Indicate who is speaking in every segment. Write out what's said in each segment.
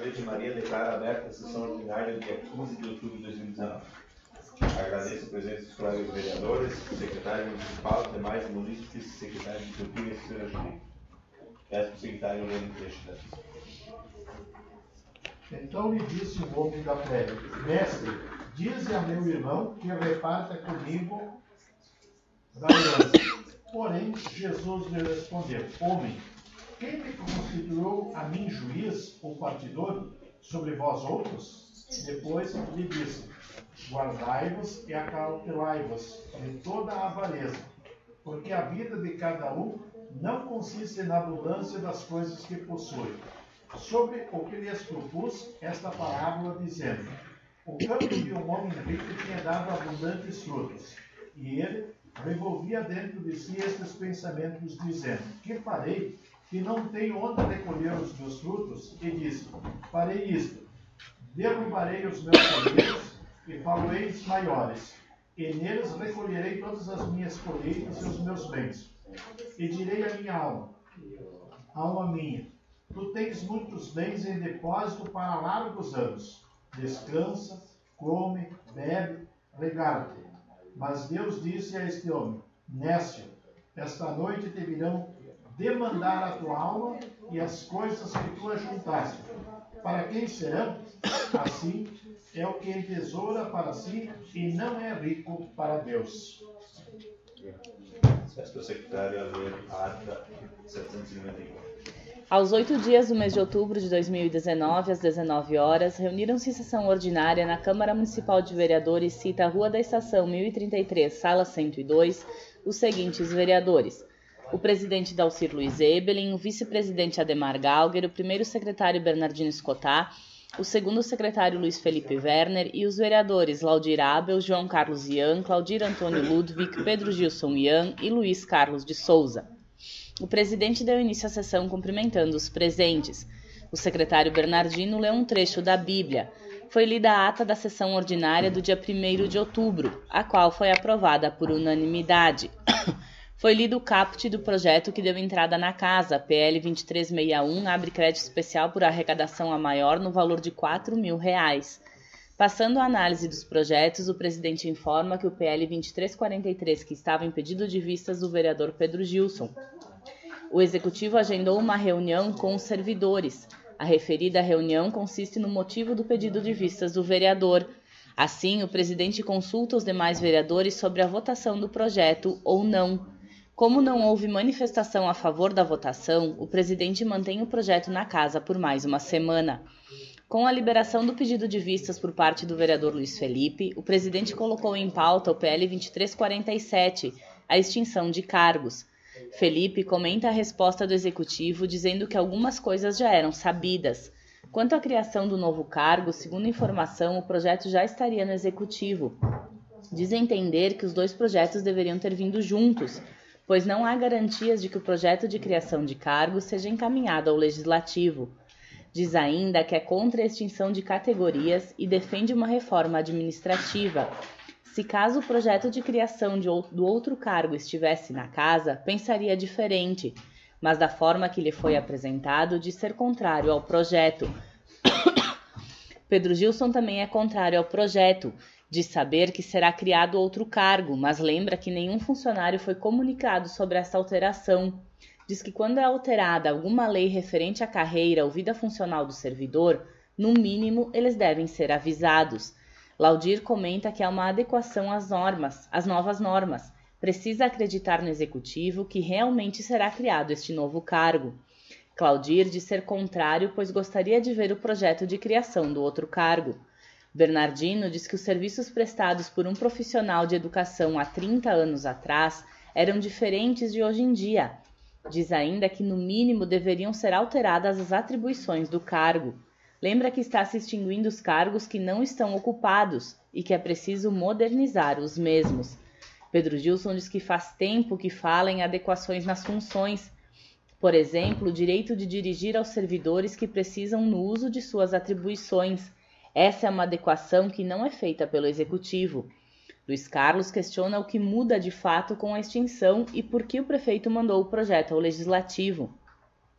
Speaker 1: Presidente Maria declara aberta a sessão ordinária do dia 15 de outubro de 2019. Agradeço a presença dos colegas vereadores, secretário municipal, demais munícipes, secretário de Cultura e Assessoria Jurídica. Peço para o secretário ler o trecho da sessão.
Speaker 2: Então lhe disse o homem da plebe: Mestre, dize a meu irmão que reparta comigo da herança. Porém, Jesus lhe respondeu: Homem, quem me constituiu a mim juiz ou partidor sobre vós outros? Depois lhe disse: Guardai-vos e acautelai-vos de toda a avareza, porque a vida de cada um não consiste na abundância das coisas que possui. Sobre o que lhes propus esta parábola, dizendo: O campo de um homem rico tinha dado abundantes frutos, e ele revolvia dentro de si estes pensamentos, dizendo: Que farei, que não tenho onde recolher os meus frutos? E disse: Farei isto: derrubarei os meus celeiros e faloeiros maiores, e neles recolherei todas as minhas colheitas e os meus bens. E direi à minha alma: Alma minha, tu tens muitos bens em depósito para largos anos. Descansa, come, bebe, regarde. Mas Deus disse a este homem: Nécio, esta noite te virão demandar a tua alma e as coisas que tu ajuntaste. Para quem serão? Assim é o que entesoura para si e não é rico para Deus.
Speaker 1: Peço para o secretário a ler a ata 791.
Speaker 3: Aos 8 dias do mês de outubro de 2019, às 19 horas, reuniram-se em sessão ordinária na Câmara Municipal de Vereadores, cita Rua da Estação 1033, Sala 102, os seguintes vereadores: o presidente Dalcir Luiz Ebelin, o vice-presidente Ademar Galger, o primeiro secretário Bernardino Escotá, o segundo secretário Luiz Felipe Werner e os vereadores Laudir Abel, João Carlos Ian, Claudir Antônio Ludwig, Pedro Gilson Ian e Luiz Carlos de Souza. O presidente deu início à sessão cumprimentando os presentes. O secretário Bernardino leu um trecho da Bíblia. Foi lida a ata da sessão ordinária do dia 1º de outubro, a qual foi aprovada por unanimidade. Foi lido o caput do projeto que deu entrada na casa, PL 2361, abre crédito especial por arrecadação a maior no valor de R$ 4.000. Passando a análise dos projetos, o presidente informa que o PL 2343, que estava em pedido de vistas do vereador Pedro Gilson. O executivo agendou uma reunião com os servidores. A referida reunião consiste no motivo do pedido de vistas do vereador. Assim, o presidente consulta os demais vereadores sobre a votação do projeto ou não. Como não houve manifestação a favor da votação, o presidente mantém o projeto na casa por mais uma semana. Com a liberação do pedido de vistas por parte do vereador Luiz Felipe, o presidente colocou em pauta o PL 2347, a extinção de cargos. Felipe comenta a resposta do executivo dizendo que algumas coisas já eram sabidas. Quanto à criação do novo cargo, segundo informação, o projeto já estaria no executivo. Diz entender que os dois projetos deveriam ter vindo juntos, pois não há garantias de que o projeto de criação de cargos seja encaminhado ao legislativo. Diz ainda que é contra a extinção de categorias e defende uma reforma administrativa. Se caso o projeto de criação do outro cargo estivesse na casa, pensaria diferente, mas da forma que lhe foi apresentado, diz ser contrário ao projeto. Pedro Gilson também é contrário ao projeto, diz saber que será criado outro cargo, mas lembra que nenhum funcionário foi comunicado sobre essa alteração. Diz que quando é alterada alguma lei referente à carreira ou vida funcional do servidor, no mínimo eles devem ser avisados. Laudir comenta que há uma adequação às novas normas. Precisa acreditar no executivo que realmente será criado este novo cargo. Claudir diz ser contrário, pois gostaria de ver o projeto de criação do outro cargo. Bernardino diz que os serviços prestados por um profissional de educação há 30 anos atrás eram diferentes de hoje em dia. Diz ainda que, no mínimo, deveriam ser alteradas as atribuições do cargo. Lembra que está se extinguindo os cargos que não estão ocupados e que é preciso modernizar os mesmos. Pedro Gilson diz que faz tempo que fala em adequações nas funções. Por exemplo, o direito de dirigir aos servidores que precisam no uso de suas atribuições. Essa é uma adequação que não é feita pelo Executivo. Luiz Carlos questiona o que muda de fato com a extinção e por que o prefeito mandou o projeto ao Legislativo.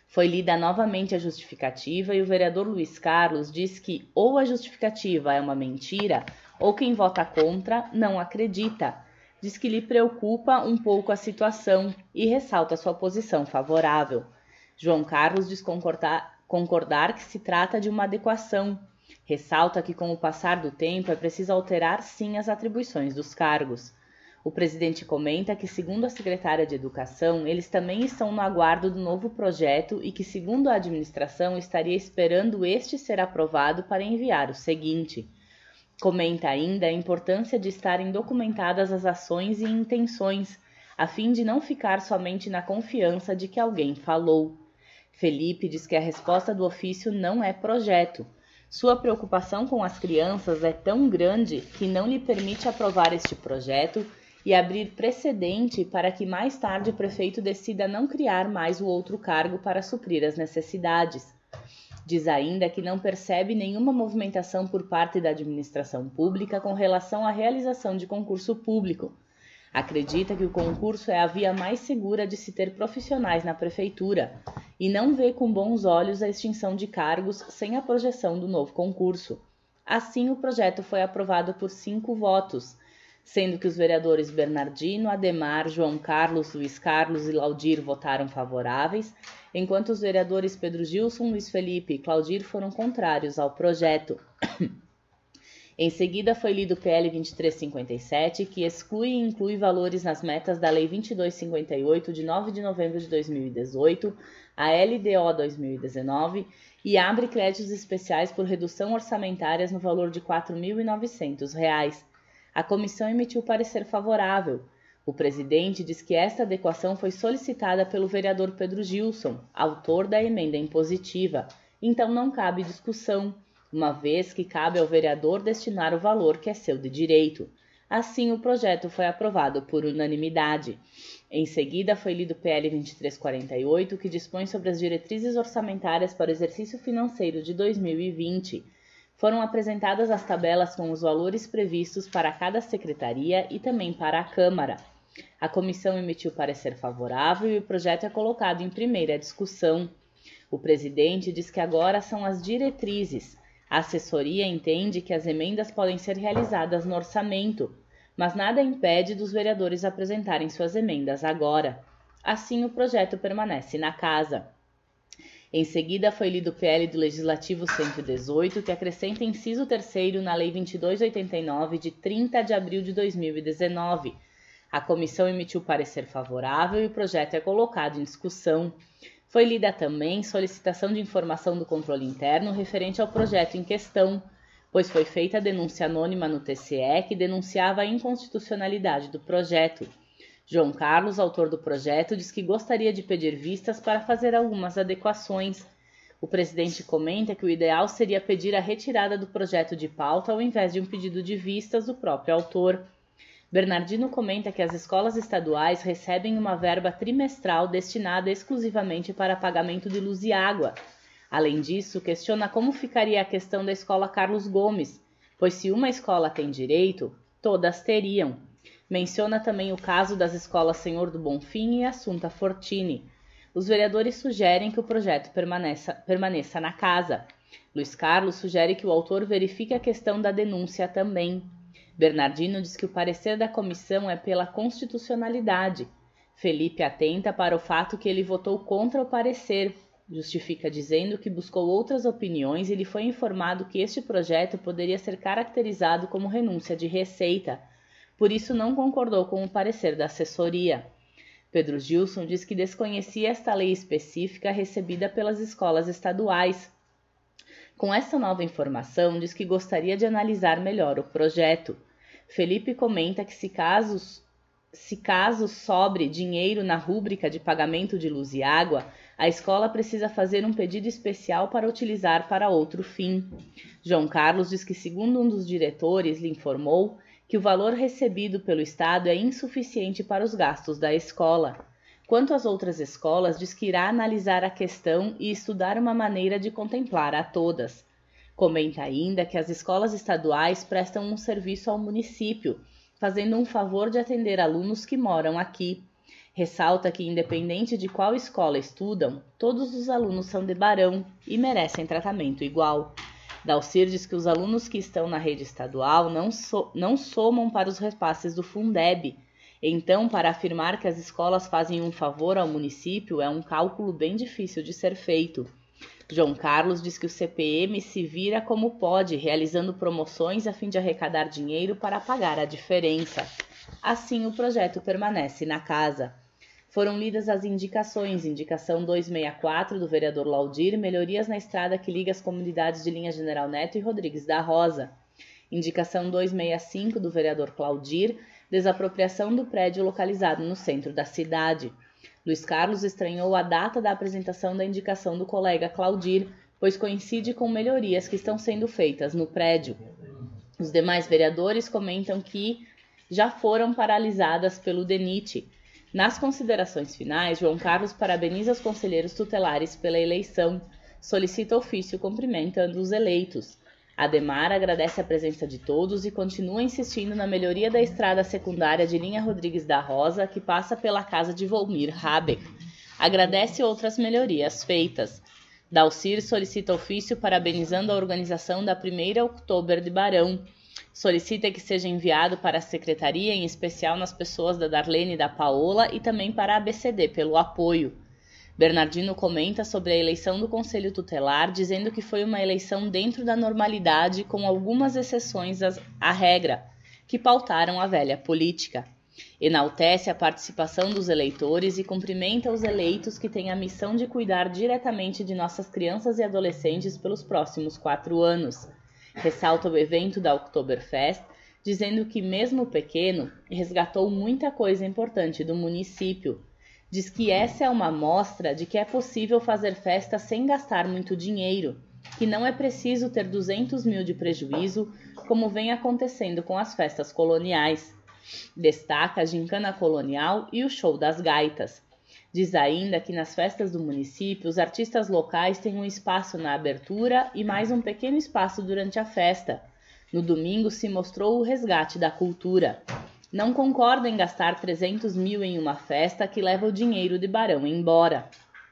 Speaker 3: Foi lida novamente a justificativa e o vereador Luiz Carlos diz que ou a justificativa é uma mentira ou quem vota contra não acredita. Diz que lhe preocupa um pouco a situação e ressalta sua posição favorável. João Carlos diz concordar que se trata de uma adequação. Ressalta que com o passar do tempo é preciso alterar sim as atribuições dos cargos. O presidente comenta que, segundo a secretária de Educação, eles também estão no aguardo do novo projeto e que, segundo a administração, estaria esperando este ser aprovado para enviar o seguinte. Comenta ainda a importância de estarem documentadas as ações e intenções, a fim de não ficar somente na confiança de que alguém falou. Felipe diz que a resposta do ofício não é projeto. Sua preocupação com as crianças é tão grande que não lhe permite aprovar este projeto e abrir precedente para que mais tarde o prefeito decida não criar mais o outro cargo para suprir as necessidades. Diz ainda que não percebe nenhuma movimentação por parte da administração pública com relação à realização de concurso público. Acredita que o concurso é a via mais segura de se ter profissionais na prefeitura e não vê com bons olhos a extinção de cargos sem a projeção do novo concurso. Assim, o projeto foi aprovado por 5 votos, sendo que os vereadores Bernardino, Ademar, João Carlos, Luiz Carlos e Laudir votaram favoráveis, enquanto os vereadores Pedro Gilson, Luiz Felipe e Claudir foram contrários ao projeto. Em seguida foi lido o PL 2357, que exclui e inclui valores nas metas da Lei 2258, de 9 de novembro de 2018, a LDO 2019, e abre créditos especiais por redução orçamentárias no valor de R$ 4.900. A comissão emitiu parecer favorável. O presidente diz que esta adequação foi solicitada pelo vereador Pedro Gilson, autor da emenda impositiva, então não cabe discussão, uma vez que cabe ao vereador destinar o valor que é seu de direito. Assim, o projeto foi aprovado por unanimidade. Em seguida, foi lido o PL 2348, que dispõe sobre as diretrizes orçamentárias para o exercício financeiro de 2020. Foram apresentadas as tabelas com os valores previstos para cada secretaria e também para a Câmara. A comissão emitiu parecer favorável e o projeto é colocado em primeira discussão. O presidente diz que agora são as diretrizes. A assessoria entende que as emendas podem ser realizadas no orçamento, mas nada impede dos vereadores apresentarem suas emendas agora. Assim, o projeto permanece na Casa. Em seguida, foi lido o PL do Legislativo 118, que acrescenta inciso 3º na Lei 2289, de 30 de abril de 2019. A comissão emitiu parecer favorável e o projeto é colocado em discussão. Foi lida também solicitação de informação do controle interno referente ao projeto em questão, pois foi feita a denúncia anônima no TCE que denunciava a inconstitucionalidade do projeto. João Carlos, autor do projeto, diz que gostaria de pedir vistas para fazer algumas adequações. O presidente comenta que o ideal seria pedir a retirada do projeto de pauta ao invés de um pedido de vistas do próprio autor. Bernardino comenta que as escolas estaduais recebem uma verba trimestral destinada exclusivamente para pagamento de luz e água. Além disso, questiona como ficaria a questão da escola Carlos Gomes, pois se uma escola tem direito, todas teriam. Menciona também o caso das escolas Senhor do Bonfim e Assunta Fortini. Os vereadores sugerem que o projeto permaneça na Casa. Luiz Carlos sugere que o autor verifique a questão da denúncia também. Bernardino diz que o parecer da comissão é pela constitucionalidade. Felipe atenta para o fato que ele votou contra o parecer. Justifica dizendo que buscou outras opiniões e lhe foi informado que este projeto poderia ser caracterizado como renúncia de receita. Por isso não concordou com o parecer da assessoria. Pedro Gilson diz que desconhecia esta lei específica recebida pelas escolas estaduais. Com essa nova informação, diz que gostaria de analisar melhor o projeto. Felipe comenta que se caso sobre dinheiro na rúbrica de pagamento de luz e água, a escola precisa fazer um pedido especial para utilizar para outro fim. João Carlos diz que, segundo um dos diretores, lhe informou que o valor recebido pelo Estado é insuficiente para os gastos da escola. Quanto às outras escolas, diz que irá analisar a questão e estudar uma maneira de contemplar a todas. Comenta ainda que as escolas estaduais prestam um serviço ao município, fazendo um favor de atender alunos que moram aqui. Ressalta que, independente de qual escola estudam, todos os alunos são de Barão e merecem tratamento igual. Dalcir diz que os alunos que estão na rede estadual não somam para os repasses do Fundeb. Então, para afirmar que as escolas fazem um favor ao município é um cálculo bem difícil de ser feito. João Carlos diz que o CPM se vira como pode, realizando promoções a fim de arrecadar dinheiro para pagar a diferença. Assim, o projeto permanece na casa. Foram lidas as indicações. Indicação 264 do vereador Laudir, melhorias na estrada que liga as comunidades de Linha General Neto e Rodrigues da Rosa. Indicação 265 do vereador Claudir, desapropriação do prédio localizado no centro da cidade. Luiz Carlos estranhou a data da apresentação da indicação do colega Claudir, pois coincide com melhorias que estão sendo feitas no prédio. Os demais vereadores comentam que já foram paralisadas pelo DENIT. Nas considerações finais, João Carlos parabeniza os conselheiros tutelares pela eleição, solicita ofício cumprimentando os eleitos. Ademar agradece a presença de todos e continua insistindo na melhoria da estrada secundária de Linha Rodrigues da Rosa, que passa pela casa de Volmir Habeck. Agradece outras melhorias feitas. Dalcir solicita ofício parabenizando a organização da 1ª Outubro de Barão. Solicita que seja enviado para a secretaria, em especial nas pessoas da Darlene e da Paola, e também para a ABCD pelo apoio. Bernardino comenta sobre a eleição do Conselho Tutelar, dizendo que foi uma eleição dentro da normalidade, com algumas exceções à regra, que pautaram a velha política. Enaltece a participação dos eleitores e cumprimenta os eleitos que têm a missão de cuidar diretamente de nossas crianças e adolescentes pelos próximos 4 anos. Ressalta o evento da Oktoberfest, dizendo que, mesmo pequeno, resgatou muita coisa importante do município. Diz que essa é uma amostra de que é possível fazer festa sem gastar muito dinheiro, que não é preciso ter 200 mil de prejuízo, como vem acontecendo com as festas coloniais. Destaca a gincana colonial e o show das gaitas. Diz ainda que nas festas do município, os artistas locais têm um espaço na abertura e mais um pequeno espaço durante a festa. No domingo se mostrou o resgate da cultura. Não concorda em gastar 300 mil em uma festa que leva o dinheiro de Barão embora.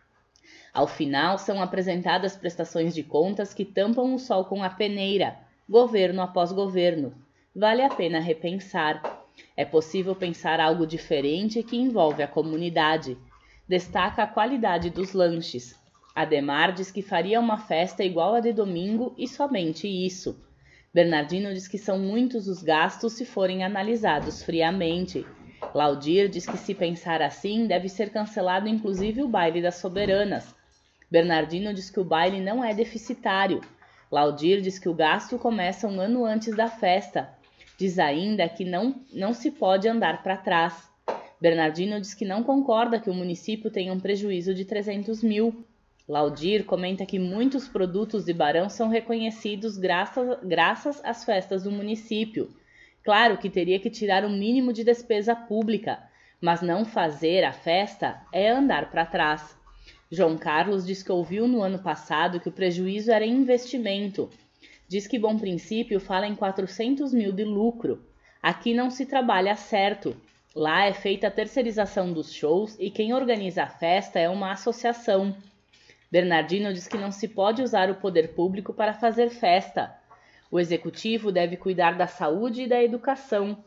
Speaker 3: Ao final, são apresentadas prestações de contas que tampam o sol com a peneira, governo após governo. Vale a pena repensar. É possível pensar algo diferente que envolve a comunidade. Destaca a qualidade dos lanches. Ademar diz que faria uma festa igual a de domingo e somente isso. Bernardino diz que são muitos os gastos se forem analisados friamente. Laudir diz que, se pensar assim, deve ser cancelado inclusive o baile das soberanas. Bernardino diz que o baile não é deficitário. Laudir diz que o gasto começa um ano antes da festa. Diz ainda que não se pode andar para trás. Bernardino diz que não concorda que o município tenha um prejuízo de 300 mil. Laudir comenta que muitos produtos de Barão são reconhecidos graças às festas do município. Claro que teria que tirar o mínimo de despesa pública, mas não fazer a festa é andar para trás. João Carlos diz que ouviu no ano passado que o prejuízo era investimento. Diz que Bom Princípio fala em 400 mil de lucro. Aqui não se trabalha certo. Lá é feita a terceirização dos shows e quem organiza a festa é uma associação. Bernardino diz que não se pode usar o poder público para fazer festa. O executivo deve cuidar da saúde e da educação.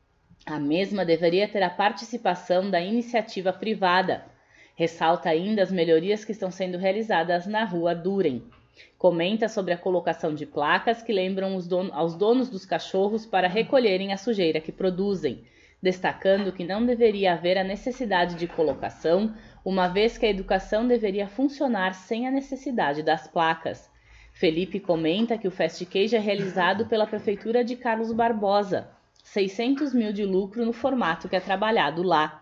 Speaker 3: A mesma deveria ter a participação da iniciativa privada. Ressalta ainda as melhorias que estão sendo realizadas na Rua Duren. Comenta sobre a colocação de placas que lembram aos donos dos cachorros para recolherem a sujeira que produzem, destacando que não deveria haver a necessidade de colocação, uma vez que a educação deveria funcionar sem a necessidade das placas. Felipe comenta que o Fast Cage é realizado pela Prefeitura de Carlos Barbosa, 600 mil de lucro no formato que é trabalhado lá.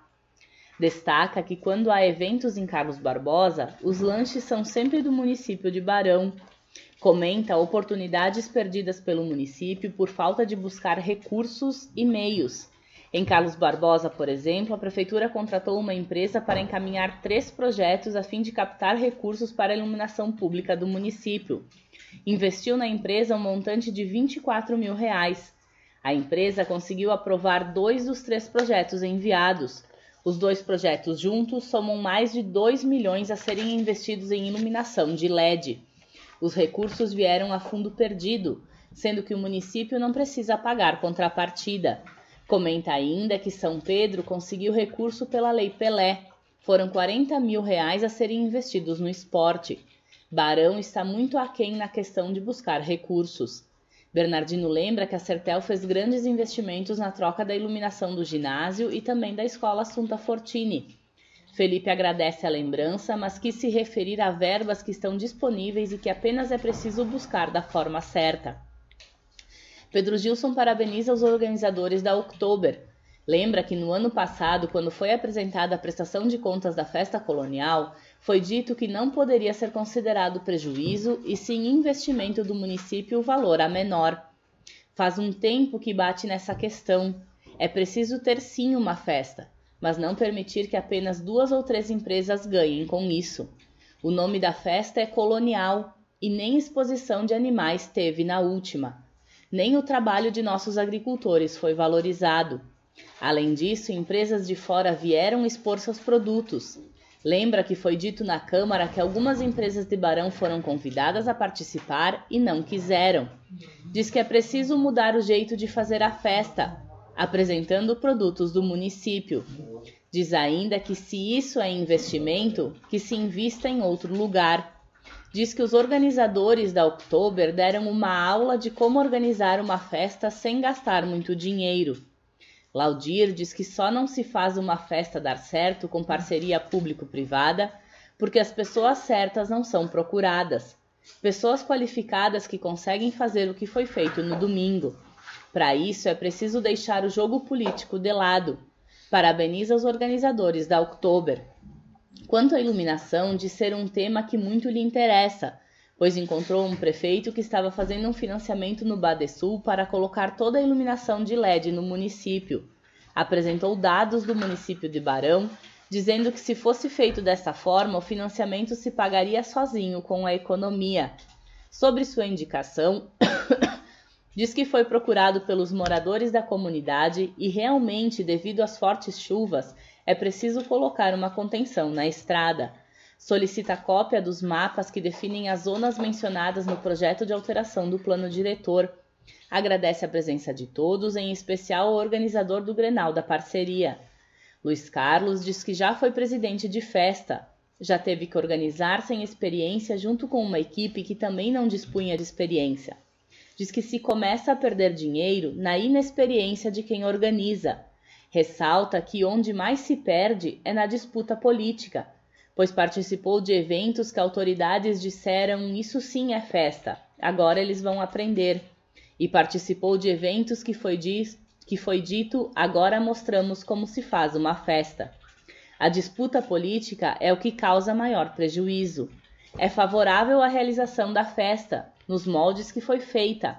Speaker 3: Destaca que quando há eventos em Carlos Barbosa, os lanches são sempre do município de Barão. Comenta oportunidades perdidas pelo município por falta de buscar recursos e meios. Em Carlos Barbosa, por exemplo, a Prefeitura contratou uma empresa para encaminhar 3 projetos a fim de captar recursos para a iluminação pública do município. Investiu na empresa um montante de R$ 24 mil. A empresa conseguiu aprovar 2 dos 3 projetos enviados. Os dois projetos juntos somam mais de 2 milhões a serem investidos em iluminação de LED. Os recursos vieram a fundo perdido, sendo que o município não precisa pagar contrapartida. Comenta ainda que São Pedro conseguiu recurso pela Lei Pelé. Foram 40 mil reais a serem investidos no esporte. Barão está muito aquém na questão de buscar recursos. Bernardino lembra que a Sertel fez grandes investimentos na troca da iluminação do ginásio e também da escola Assunta Fortini. Felipe agradece a lembrança, mas quis se referir a verbas que estão disponíveis e que apenas é preciso buscar da forma certa. Pedro Gilson parabeniza os organizadores da Oktober. Lembra que no ano passado, quando foi apresentada a prestação de contas da festa colonial, foi dito que não poderia ser considerado prejuízo e sim investimento do município o valor a menor. Faz um tempo que bate nessa questão. É preciso ter sim uma festa, mas não permitir que apenas 2 ou 3 empresas ganhem com isso. O nome da festa é Colonial e nem exposição de animais teve na última. Nem o trabalho de nossos agricultores foi valorizado. Além disso, empresas de fora vieram expor seus produtos. Lembra que foi dito na Câmara que algumas empresas de Barão foram convidadas a participar e não quiseram. Diz que é preciso mudar o jeito de fazer a festa, apresentando produtos do município. Diz ainda que se isso é investimento, que se invista em outro lugar. Diz que os organizadores da Oktober deram uma aula de como organizar uma festa sem gastar muito dinheiro. Laudir diz que só não se faz uma festa dar certo com parceria público-privada porque as pessoas certas não são procuradas. Pessoas qualificadas que conseguem fazer o que foi feito no domingo. Para isso é preciso deixar o jogo político de lado. Parabeniza os organizadores da Oktober. Quanto à iluminação, diz ser um tema que muito lhe interessa, pois encontrou um prefeito que estava fazendo um financiamento no Badesul para colocar toda a iluminação de LED no município. Apresentou dados do município de Barão, dizendo que se fosse feito dessa forma, o financiamento se pagaria sozinho com a economia. Sobre sua indicação, diz que foi procurado pelos moradores da comunidade e realmente, devido às fortes chuvas, é preciso colocar uma contenção na estrada. Solicita cópia dos mapas que definem as zonas mencionadas no projeto de alteração do plano diretor. Agradece a presença de todos, em especial ao organizador do Grenal da parceria. Luiz Carlos diz que já foi presidente de festa. Já teve que organizar sem experiência junto com uma equipe que também não dispunha de experiência. Diz que se começa a perder dinheiro na inexperiência de quem organiza. Ressalta que onde mais se perde é na disputa política, pois participou de eventos que autoridades disseram isso sim é festa, agora eles vão aprender. E participou de eventos que foi dito agora mostramos como se faz uma festa. A disputa política é o que causa maior prejuízo. É favorável à realização da festa, nos moldes que foi feita,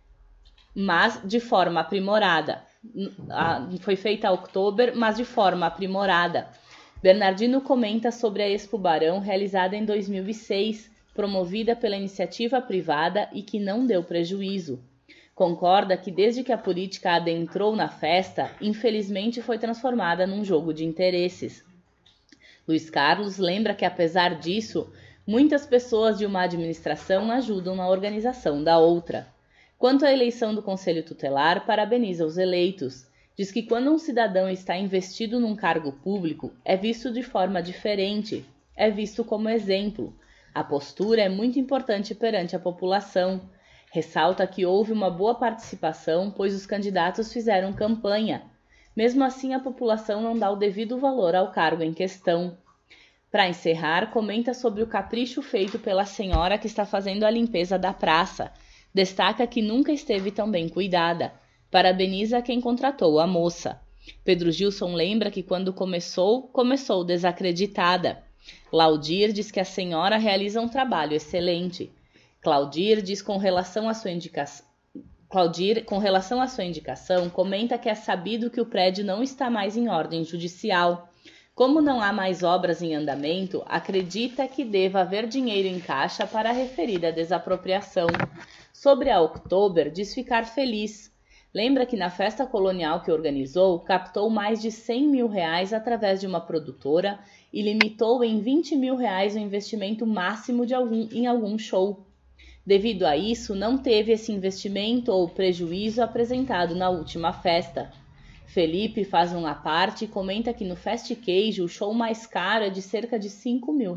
Speaker 3: mas de forma aprimorada. Foi feita a Oktober, mas de forma aprimorada. Bernardino comenta sobre a Expo Barão realizada em 2006, promovida pela iniciativa privada e que não deu prejuízo. Concorda que desde que a política adentrou na festa, infelizmente foi transformada num jogo de interesses. Luiz Carlos lembra que, apesar disso, muitas pessoas de uma administração ajudam na organização da outra. Quanto à eleição do Conselho Tutelar, parabeniza os eleitos. Diz que quando um cidadão está investido num cargo público, é visto de forma diferente, é visto como exemplo. A postura é muito importante perante a população. Ressalta que houve uma boa participação, pois os candidatos fizeram campanha. Mesmo assim, a população não dá o devido valor ao cargo em questão. Para encerrar, comenta sobre o capricho feito pela senhora que está fazendo a limpeza da praça. Destaca que nunca esteve tão bem cuidada. Parabeniza quem contratou a moça. Pedro Gilson lembra que quando começou desacreditada. Laudir diz que a senhora realiza um trabalho excelente. Claudir, com relação à sua indicação, comenta que é sabido que o prédio não está mais em ordem judicial. Como não há mais obras em andamento, acredita que deva haver dinheiro em caixa para a referida desapropriação. Sobre a Oktober, diz ficar feliz. Lembra que na festa colonial que organizou, captou mais de R$100 mil através de uma produtora e limitou em R$20 mil o investimento máximo em algum show. Devido a isso, não teve esse investimento ou prejuízo apresentado na última festa. Felipe faz uma parte e comenta que no Fest Queijo o show mais caro é de cerca de R$5 mil.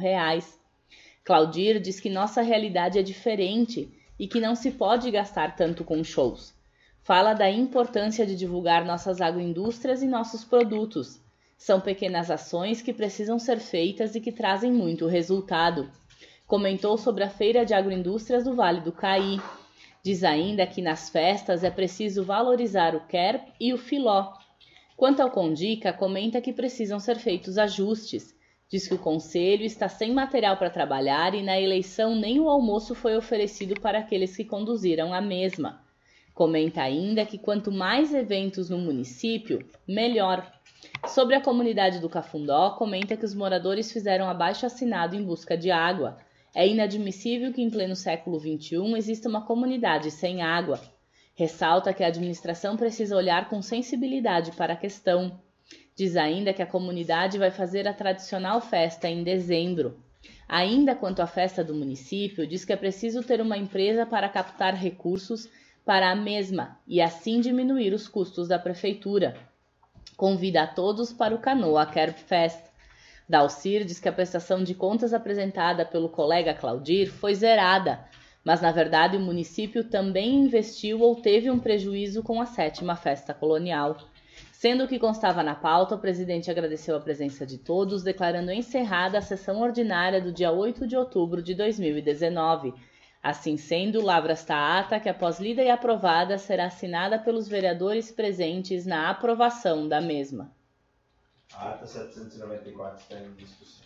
Speaker 3: Claudir diz que nossa realidade é diferente e que não se pode gastar tanto com shows. Fala da importância de divulgar nossas agroindústrias e nossos produtos. São pequenas ações que precisam ser feitas e que trazem muito resultado. Comentou sobre a Feira de Agroindústrias do Vale do Caí. Diz ainda que nas festas é preciso valorizar o Kerp e o Filó. Quanto ao Condica, comenta que precisam ser feitos ajustes. Diz que o Conselho está sem material para trabalhar e na eleição nem o almoço foi oferecido para aqueles que conduziram a mesma. Comenta ainda que quanto mais eventos no município, melhor. Sobre a comunidade do Cafundó, comenta que os moradores fizeram abaixo-assinado em busca de água. É inadmissível que em pleno século XXI exista uma comunidade sem água. Ressalta que a administração precisa olhar com sensibilidade para a questão. Diz ainda que a comunidade vai fazer a tradicional festa em dezembro. Ainda quanto à festa do município, diz que é preciso ter uma empresa para captar recursos para a mesma e assim diminuir os custos da prefeitura. Convida a todos para o Canoa Kerp Fest. Dalcir diz que a prestação de contas apresentada pelo colega Claudir foi zerada, mas na verdade o município também investiu ou teve um prejuízo com a 7ª Festa Colonial. Sendo que constava na pauta, o presidente agradeceu a presença de todos, declarando encerrada a sessão ordinária do dia 8 de outubro de 2019. Assim sendo, lavra esta ata que, após lida e aprovada, será assinada pelos vereadores presentes na aprovação da mesma.
Speaker 1: A ata 794 está em discussão.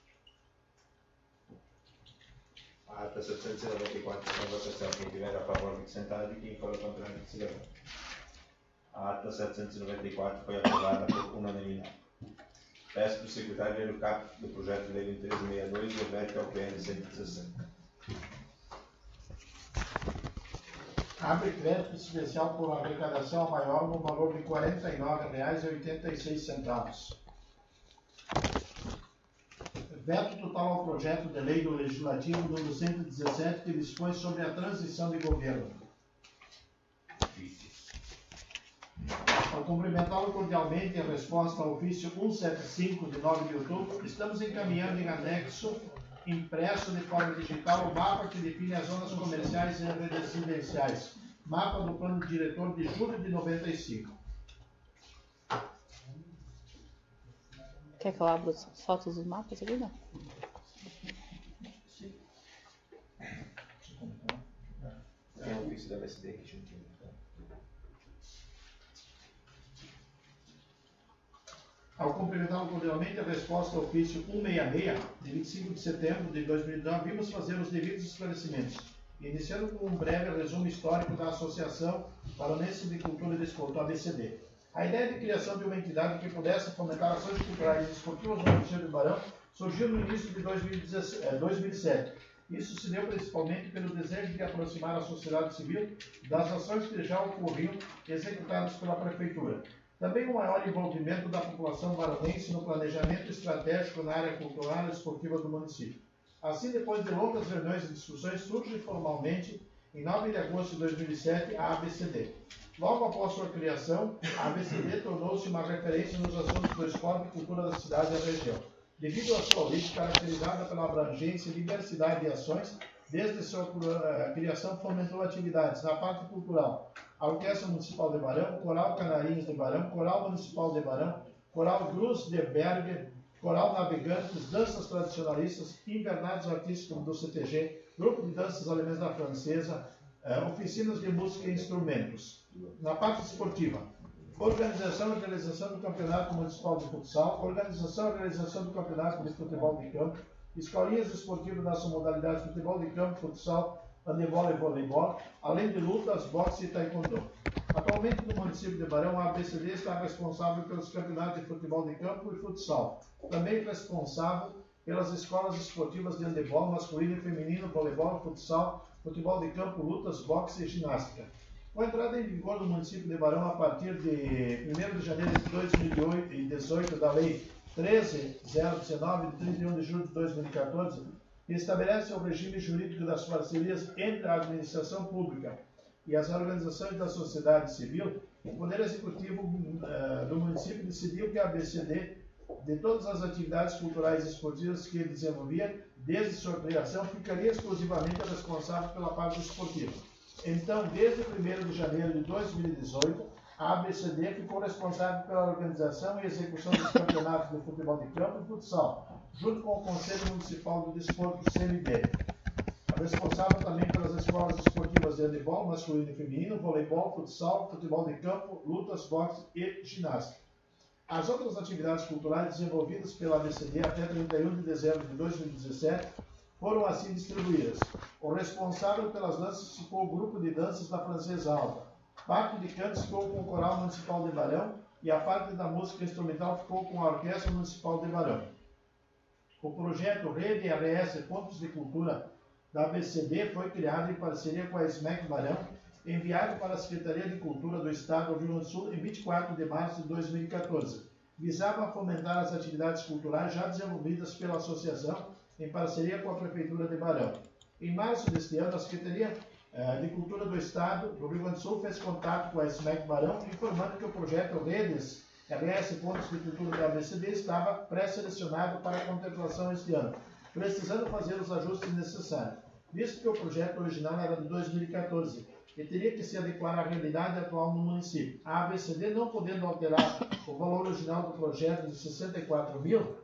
Speaker 1: A ata 794 está em votação. Quem tiver a favor fique sentado e quem for ao contrário fique se levante. A ata 794 foi aprovada por unanimidade. Peço que o secretário leia o caput do projeto de lei 1362 e reverte ao PN 160.
Speaker 2: Abre crédito especial por arrecadação maior no valor de R$ 49,86. Veto total ao projeto de lei do Legislativo número 117 que dispõe sobre a transição de governo. Ao cumprimentá-lo cordialmente em resposta ao ofício 175 de 9 de outubro, estamos encaminhando em anexo impresso de forma digital o mapa que define as zonas comerciais e residenciais. Mapa do plano diretor de julho de 95.
Speaker 3: Quer que eu abra as fotos dos mapas aqui? Não.
Speaker 1: É o ofício da VSD que tinha.
Speaker 2: Ao cumprimentá-lo cordialmente, a resposta ao ofício 166, de 25 de setembro de 2009, vimos fazer os devidos esclarecimentos, iniciando com um breve resumo histórico da Associação Baronense de Cultura e Desporto, ABCD. A ideia de criação de uma entidade que pudesse fomentar ações culturais e esportivas no município de Barão surgiu no início de 2007. Isso se deu principalmente pelo desejo de aproximar a sociedade civil das ações que já ocorriam executadas pela Prefeitura. Também o maior envolvimento da população baronense no planejamento estratégico na área cultural e esportiva do município. Assim, depois de longas reuniões e discussões, surge formalmente, em 9 de agosto de 2007, a ABCD. Logo após sua criação, a ABCD tornou-se uma referência nos assuntos do esporte e cultura da cidade e da região, devido à sua origem caracterizada pela abrangência e diversidade de ações. Desde sua criação, fomentou atividades na parte cultural, a Orquestra Municipal de Barão, Coral Canarinhos de Barão, Coral Municipal de Barão, Coral Gruz de Berger, Coral Navegantes, danças tradicionalistas, invernados artísticos do CTG, grupo de danças alemãs da francesa, oficinas de música e instrumentos. Na parte esportiva, organização e realização do Campeonato Municipal de Futsal, organização e realização do Campeonato de Futebol de Campo, escolinhas esportivas nas modalidades de futebol de campo, futsal, handebol e voleibol, além de lutas, boxe e taekwondo. Atualmente, no município de Barão, a ABCD está responsável pelos campeonatos de futebol de campo e futsal. Também responsável pelas escolas esportivas de handebol masculino e feminino, voleibol, futsal, futebol de campo, lutas, boxe e ginástica. Com a entrada em vigor do município de Barão a partir de 1º de janeiro de 2018 da Lei 13.019, de 31 de julho de 2014, que estabelece o regime jurídico das parcerias entre a administração pública e as organizações da sociedade civil, o Poder Executivo do município decidiu que a ABCD, de todas as atividades culturais e esportivas que desenvolvia, desde sua criação, ficaria exclusivamente responsável pela parte esportiva. Então, desde 1º de janeiro de 2018, a ABCD ficou responsável pela organização e execução dos campeonatos de futebol de campo e futsal, junto com o Conselho Municipal do Desporto, CMD. Responsável também pelas escolas esportivas de handebol, masculino e feminino, voleibol, futsal, futebol de campo, lutas, boxe e ginástica. As outras atividades culturais desenvolvidas pela ABCD até 31 de dezembro de 2017 foram assim distribuídas. O responsável pelas danças ficou o grupo de danças da Francesa Alta. Parte de cantos ficou com o Coral Municipal de Barão e a parte da música instrumental ficou com a Orquestra Municipal de Barão. O projeto Rede RS Pontos de Cultura da ABCD foi criado em parceria com a SMEC Barão, enviado para a Secretaria de Cultura do Estado do Rio Grande do Sul em 24 de março de 2014. Visava fomentar as atividades culturais já desenvolvidas pela associação em parceria com a Prefeitura de Barão. Em março deste ano, a Secretaria de Cultura do Estado do Rio Grande do Sul fez contato com a SMEC Barão, informando que o projeto Redes RS Pontos de Cultura da ABCD estava pré-selecionado para a contemplação este ano, precisando fazer os ajustes necessários, visto que o projeto original era de 2014 e teria que se adequar à realidade atual no município. A ABCD, não podendo alterar o valor original do projeto de 64 mil,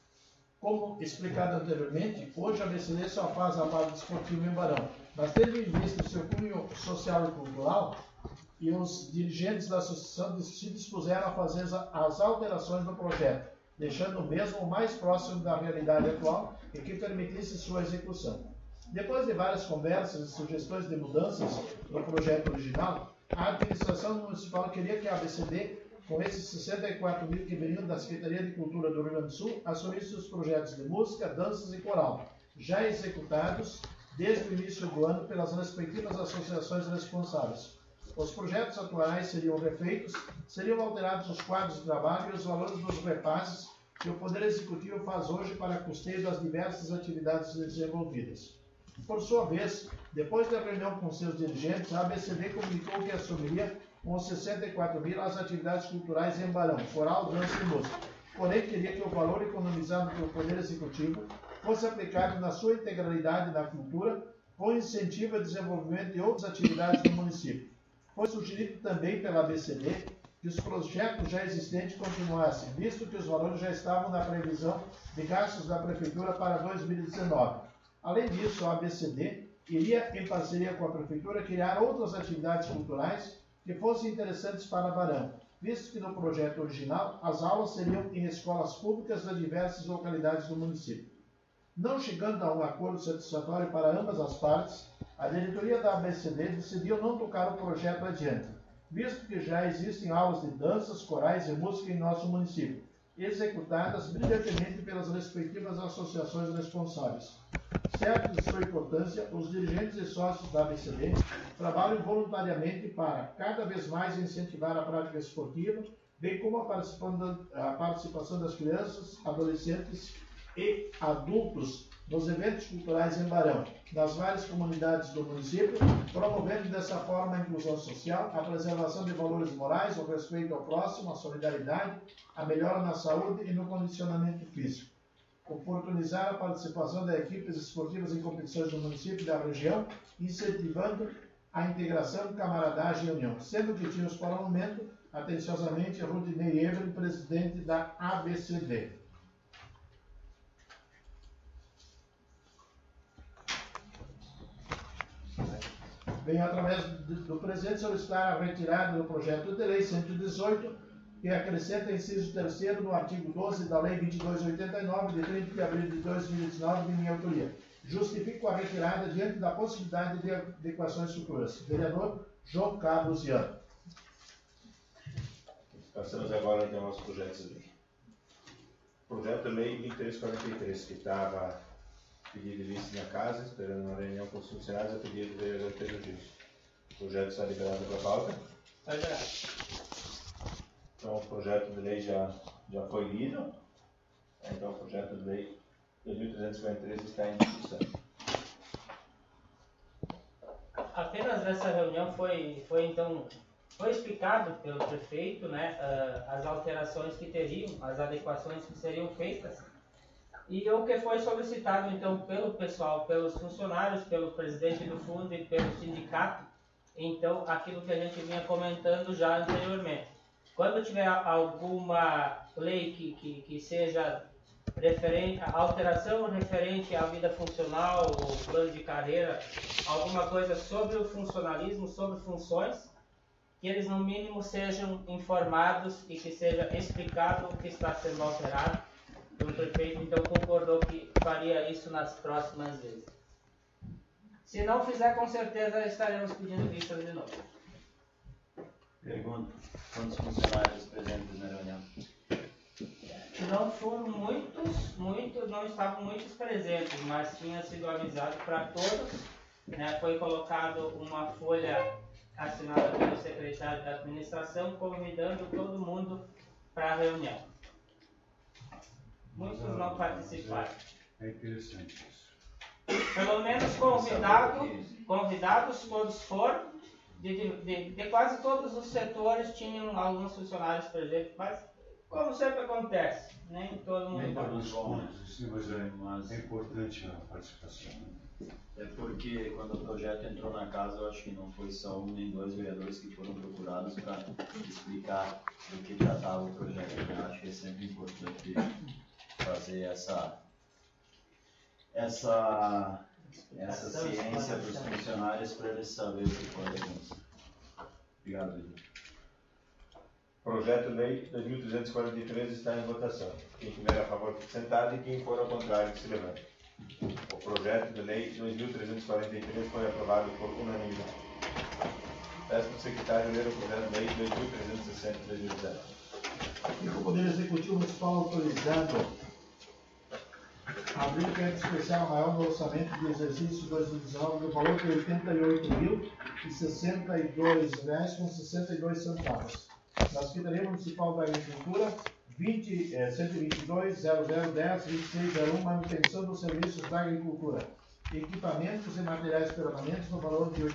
Speaker 2: como explicado anteriormente, hoje a ABCD só faz a parte esportiva em Barão, mas tendo em vista o seu cunho social e cultural, e os dirigentes da associação se dispuseram a fazer as alterações do projeto, deixando o mesmo o mais próximo da realidade atual e que permitisse sua execução. Depois de várias conversas e sugestões de mudanças no projeto original, a administração municipal queria que a ABCD, com esses 64 mil que viriam da Secretaria de Cultura do Rio Grande do Sul, assumisse os projetos de música, danças e coral, já executados desde o início do ano pelas respectivas associações responsáveis. Os projetos atuais seriam refeitos, seriam alterados os quadros de trabalho e os valores dos repasses que o Poder Executivo faz hoje para custeio das diversas atividades desenvolvidas. Por sua vez, depois da reunião com seus dirigentes, a ABCD comunicou que assumiria com 64 mil as atividades culturais em Barão, coral, dança e música. Porém, queria que o valor economizado pelo Poder Executivo fosse aplicado na sua integralidade na cultura, com incentivo ao desenvolvimento de outras atividades do município. Foi sugerido também pela ABCD que os projetos já existentes continuassem, visto que os valores já estavam na previsão de gastos da Prefeitura para 2019. Além disso, a ABCD iria, em parceria com a Prefeitura, criar outras atividades culturais que fossem interessantes para Barão, visto que no projeto original as aulas seriam em escolas públicas de diversas localidades do município. Não chegando a um acordo satisfatório para ambas as partes, a diretoria da ABCD decidiu não tocar o projeto adiante, visto que já existem aulas de danças, corais e música em nosso município, executadas brilhantemente pelas respectivas associações responsáveis. Certo de sua importância, os dirigentes e sócios da ABCD trabalham voluntariamente para, cada vez mais, incentivar a prática esportiva, bem como a participação das crianças, adolescentes e adultos nos eventos culturais em Barão, nas várias comunidades do município, promovendo dessa forma a inclusão social, a preservação de valores morais, o respeito ao próximo, a solidariedade, a melhora na saúde e no condicionamento físico. Oportunizar a participação de equipes esportivas em competições do município e da região, incentivando a integração, camaradagem e união. Sendo que tínhamos para o momento, atenciosamente, Rudinei Evelyn, presidente da ABCD. Venho, através do presente, solicitar a retirada do projeto de lei 118, que acrescenta inciso 3º no artigo 12 da Lei 2289, de 30 de abril de 2019, de minha autoria. Justifico a retirada diante da possibilidade de adequações futuras. Vereador João Carlos Iano.
Speaker 1: Passamos agora então aos projetos de lei. Projeto de lei 2343, que estava pedido de vista na casa, esperando uma reunião com os funcionários, a pedido do vereador Pedro Gilson. O projeto está liberado para pauta?
Speaker 4: Está liberado.
Speaker 1: Então o projeto de lei já foi lido. Então o projeto de lei 2343 está em discussão.
Speaker 4: Apenas nessa reunião foi explicado pelo prefeito, né, as alterações que teriam, as adequações que seriam feitas, e o que foi solicitado então pelo pessoal, pelos funcionários, pelo presidente do fundo e pelo sindicato, então aquilo que a gente vinha comentando já anteriormente. Quando tiver alguma lei que seja referente, alteração referente à vida funcional, ou plano de carreira, alguma coisa sobre o funcionalismo, sobre funções, que eles no mínimo sejam informados e que seja explicado o que está sendo alterado. O prefeito então concordou que faria isso nas próximas vezes. Se não fizer, com certeza estaremos pedindo vistas de novo.
Speaker 5: Pergunta: quantos funcionários presentes na reunião?
Speaker 4: Não foram muitos, não estavam muitos presentes, mas tinha sido avisado para todos, né? Foi colocado uma folha assinada pelo secretário da administração, convidando todo mundo para a reunião. Muitos não participaram.
Speaker 6: É interessante isso.
Speaker 4: Pelo menos convidados todos foram, de quase todos os setores tinham alguns funcionários presentes, mas como sempre acontece, nem todo mundo
Speaker 6: Nem
Speaker 4: pode.
Speaker 6: todos pontos, sim, mas é importante a participação.
Speaker 5: É porque quando o projeto entrou na casa, eu acho que não foi só um nem dois vereadores que foram procurados para explicar do que tratava o projeto. Eu acho que é sempre importante fazer essa ciência para os funcionários para eles saberem o que pode acontecer. Obrigado, Vitor.
Speaker 1: Projeto de lei 2343 está em votação. Quem estiver a favor fique sentado e quem for ao contrário que se levante. O projeto de lei 2343 foi aprovado por unanimidade. Peço para o secretário ler o projeto de lei 2360 de 2019.
Speaker 2: E o Poder Executivo Municipal autorizando abrir crédito especial maior no orçamento do exercício 2019 no valor de R$ 88.062,62. Na Secretaria Municipal da Agricultura, 122.0010.2601, manutenção dos serviços da agricultura. Equipamentos e materiais permanentes no valor de R$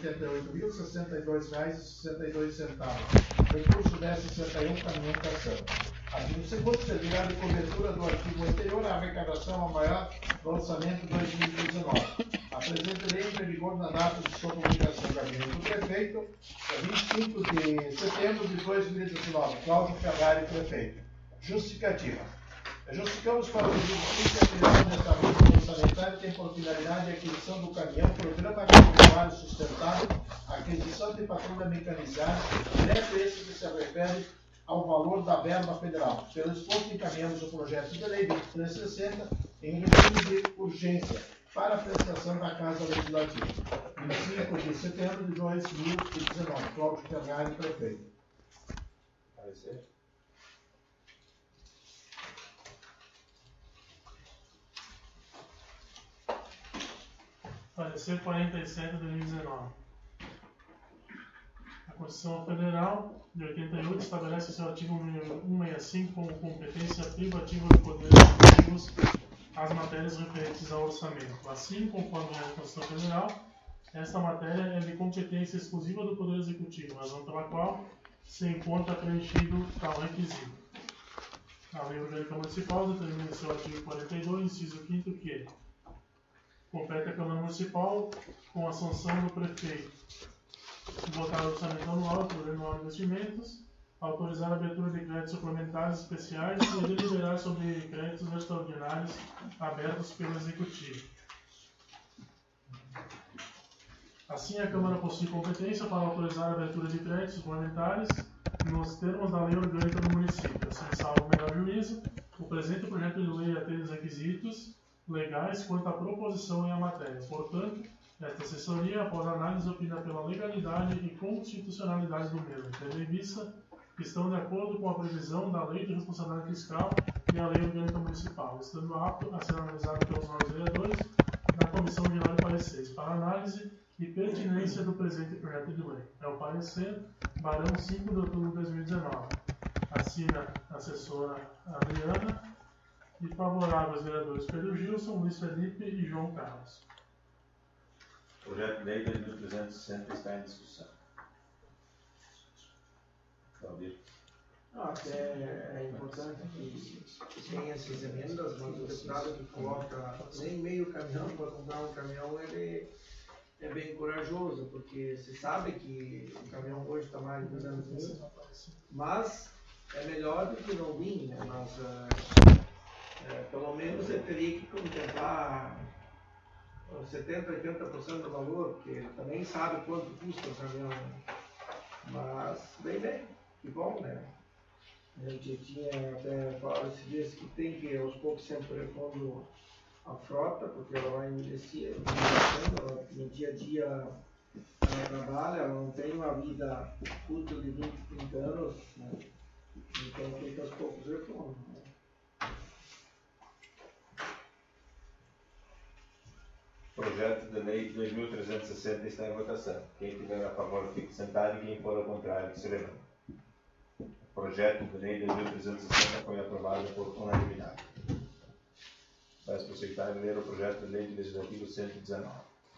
Speaker 2: 88.062,62. Recurso 1061, caminhão-cação. Artigo 2º, servirá de cobertura do artigo anterior à arrecadação maior do orçamento 2019. A presente lei entra em vigor na data de sua publicação da agenda do prefeito, 25 de setembro de 2019. Cláudio Ferrari, prefeito. Justificativa. Justificamos para o pedido que a criação desta lei orçamentária tem por finalidade a aquisição do caminhão, programa agropecuário sustentável, aquisição de patrulha mecanizada, direto esse que se refere ao valor da verba federal. Pelo exposto, encaminhamos o projeto de lei 2360 em regime de urgência para apreciação da Casa Legislativa. 25 de setembro de 2019. Cláudio Ferrari, prefeito.
Speaker 1: Parecer?
Speaker 7: Parecer 47 de 2019. A Constituição Federal de 88 estabelece seu artigo 165 como competência privativa do Poder Executivos as matérias referentes ao orçamento. Assim, conforme a Constituição Federal, esta matéria é de competência exclusiva do Poder Executivo, razão pela qual se encontra preenchido tal requisito. A Lei Orgânica Municipal determina em seu artigo 42, inciso 5º, que compete à Câmara Municipal, com a sanção do prefeito, votar o orçamento anual, plano anual de investimentos, autorizar a abertura de créditos suplementares especiais e deliberar sobre créditos extraordinários abertos pelo Executivo. Assim, a Câmara possui competência para autorizar a abertura de créditos suplementares nos termos da Lei Orgânica do Município. Sem salvo melhor juízo, o presente projeto de lei atende os requisitos legais quanto à proposição e à matéria. Portanto, esta assessoria, após análise, opina pela legalidade e constitucionalidade do mesmo, tendo em vista que estão de acordo com a previsão da Lei de Responsabilidade Fiscal e a Lei Orgânica Municipal, estando apto a ser analisado pelos novos vereadores na Comissão Geral de Pareceres. Para análise, e pertinência do presente projeto de lei. É o parecer, Barão, 5 de outubro de 2019. Assina a assessora Adriana e favorável aos vereadores Pedro Gilson, Luiz Felipe e João Carlos.
Speaker 1: Projeto de lei 2360 está em discussão. Claudir.
Speaker 8: Até é importante que tenha essas emendas, mas o deputado que coloca nem meio caminhão para comprar um caminhão, ele é bem corajoso, porque se sabe que o caminhão hoje está mais de 200 mil, mas é melhor do que não vir, né? Mas pelo menos ele teria que contemplar 70%, 80% do valor, porque também sabe quanto custa o caminhão, né? Mas bem, que bom, né? A gente tinha até falado esses dias que tem que aos poucos sempre repondo a frota, porque ela vai envelhecendo, ela, no dia a dia ela trabalha, ela não tem uma vida útil de 20, 30 anos, né? Então tem que aos poucos repondo. Né?
Speaker 1: Projeto de lei 2360 está em votação. Quem tiver a favor fique sentado e quem for ao contrário que se levante. Projeto de lei 2360 foi aprovado por unanimidade. Peço para o secretário ler o projeto de lei legislativo 119.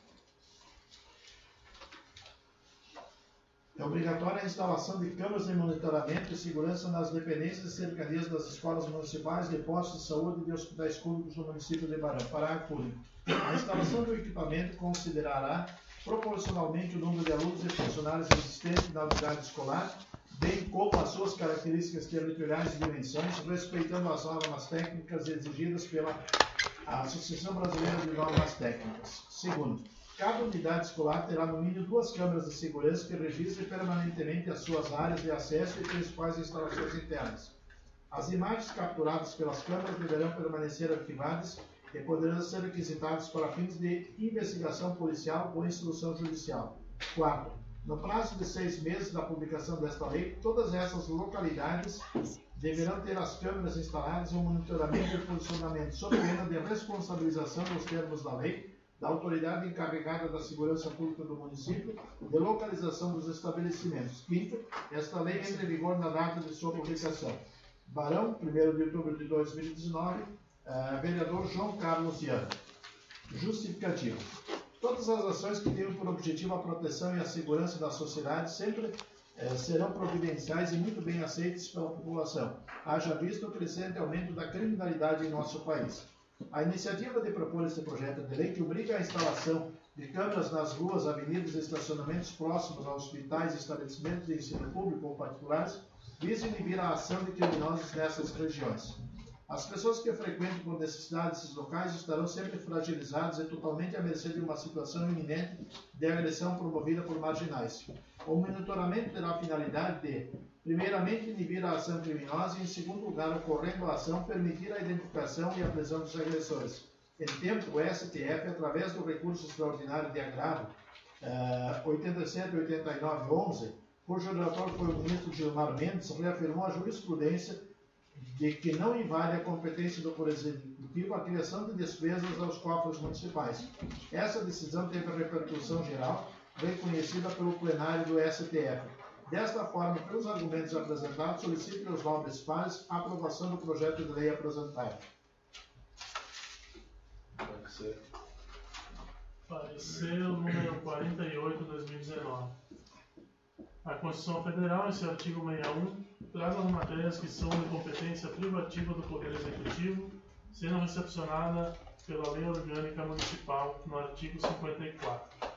Speaker 2: É obrigatória a instalação de câmeras de monitoramento e segurança nas dependências e cercanias das escolas municipais, de postos de saúde e de hospitais públicos do município de Barão. Parágrafo único. A instalação do equipamento considerará proporcionalmente o número de alunos e funcionários existentes na unidade escolar, bem como as suas características territoriais e dimensões, respeitando as normas técnicas exigidas pela Associação Brasileira de Normas Técnicas. Segundo, cada unidade escolar terá no mínimo 2 câmeras de segurança que registrem permanentemente as suas áreas de acesso e principais instalações internas. As imagens capturadas pelas câmeras deverão permanecer arquivadas e poderão ser requisitadas para fins de investigação policial ou instrução judicial. 4. No prazo de 6 meses da publicação desta lei, todas essas localidades deverão ter as câmeras instaladas e o monitoramento e funcionamento sob pena de responsabilização nos termos da lei, da autoridade encarregada da segurança pública do município, de localização dos estabelecimentos. Quinto, esta lei entra em vigor na data de sua publicação. Barão, 1º de outubro de 2019, vereador João Carlos Viana. Justificativo. Todas as ações que tenham por objetivo a proteção e a segurança da sociedade sempre serão providenciais e muito bem aceitas pela população, haja visto o crescente aumento da criminalidade em nosso país. A iniciativa de propor este projeto de lei que obriga a instalação de câmeras nas ruas, avenidas e estacionamentos próximos a hospitais e estabelecimentos de ensino público ou particulares visa inibir a ação de criminosos nessas regiões. As pessoas que frequentam por necessidade esses locais estarão sempre fragilizadas e totalmente à mercê de uma situação iminente de agressão promovida por marginais. O monitoramento terá a finalidade de, primeiramente, inibir a ação criminosa e, em segundo lugar, ocorrendo a ação, permitir a identificação e a prisão dos agressores. Em tempo, o STF, através do recurso extraordinário de agravo 87-89-11, cujo relator foi o ministro Gilmar Mendes, reafirmou a jurisprudência de que não invade a competência do Poder Executivo a criação de despesas aos cofres municipais. Essa decisão teve repercussão geral, reconhecida pelo plenário do STF. Desta forma, pelos argumentos apresentados, solicito aos nobres pares a aprovação do projeto de lei apresentado.
Speaker 7: Parecer número 48/2019. A Constituição Federal, em seu artigo 61, traz as matérias que são de competência privativa do Poder Executivo, sendo recepcionada pela Lei Orgânica Municipal, no artigo 54.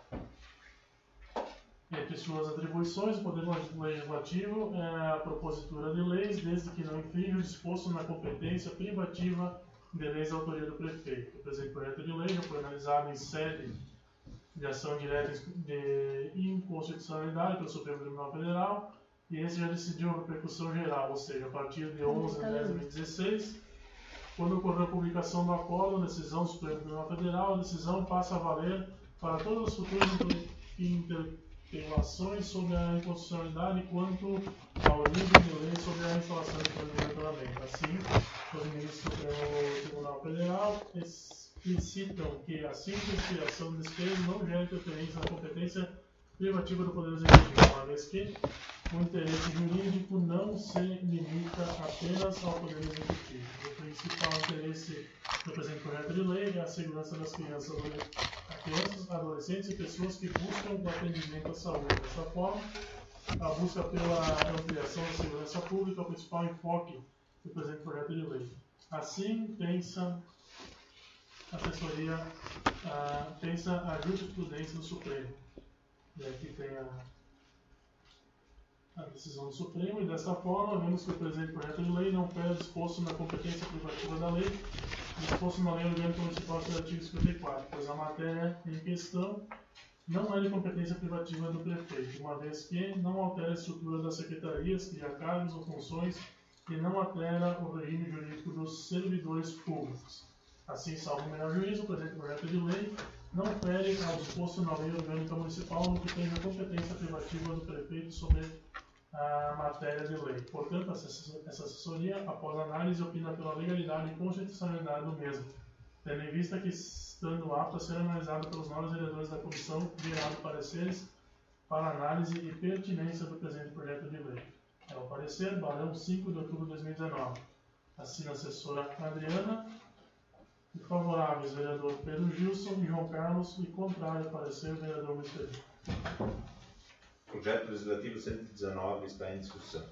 Speaker 7: Entre suas atribuições, o Poder Legislativo é a propositura de leis, desde que não infrinja o disposto na competência privativa de leis da autoria do prefeito. O presente projeto de lei já foi analisado em sede de ação direta de inconstitucionalidade pelo Supremo Tribunal Federal, e esse já decidiu a repercussão geral, ou seja, a partir de 11 de 10 de 2016, quando ocorreu a publicação do acordo, a decisão do Supremo Tribunal Federal, a decisão passa a valer para todas as futuras interpelações sobre a inconstitucionalidade quanto à origem de lei sobre a instalação de monitoramento. Assim, os ministros do Supremo Tribunal Federal e citam que a simples criação de despesa não gera interferência na competência privativa do Poder Executivo, uma vez que o interesse jurídico não se limita apenas ao Poder Executivo. O principal interesse do presente projeto de lei é a segurança das crianças, adolescentes e pessoas que buscam o atendimento à saúde. Dessa forma, a busca pela ampliação da segurança pública é o principal enfoque do presente projeto de lei. Assim, pensa a assessoria, pensa a jurisprudência do Supremo. E aqui tem a decisão do Supremo, e desta forma, vemos que o presente projeto de lei não perde disposto na competência privativa da lei, disposto na Lei Orgânica Municipal do artigo 54, pois a matéria em questão não é de competência privativa do prefeito, uma vez que não altera a estrutura das secretarias, cria cargos ou funções e não altera o regime jurídico dos servidores públicos. Assim, salvo o melhor juízo, o presente projeto de lei não fere ao disposto na Lei Orgânica Municipal no que tem a competência privativa do prefeito sobre a matéria de lei. Portanto, essa assessoria, após análise, opina pela legalidade e constitucionalidade do mesmo, tendo em vista que, estando apto a ser analisado pelos nobres vereadores da comissão, gerado pareceres para análise e pertinência do presente projeto de lei. É o parecer, Barão, 5 de outubro de 2019. Assina a assessora Adriana. E favoráveis, vereador Pedro Gilson e João Carlos, e contrário, parecer, vereador Luiz Pedro.
Speaker 1: Projeto Legislativo 119 está em discussão.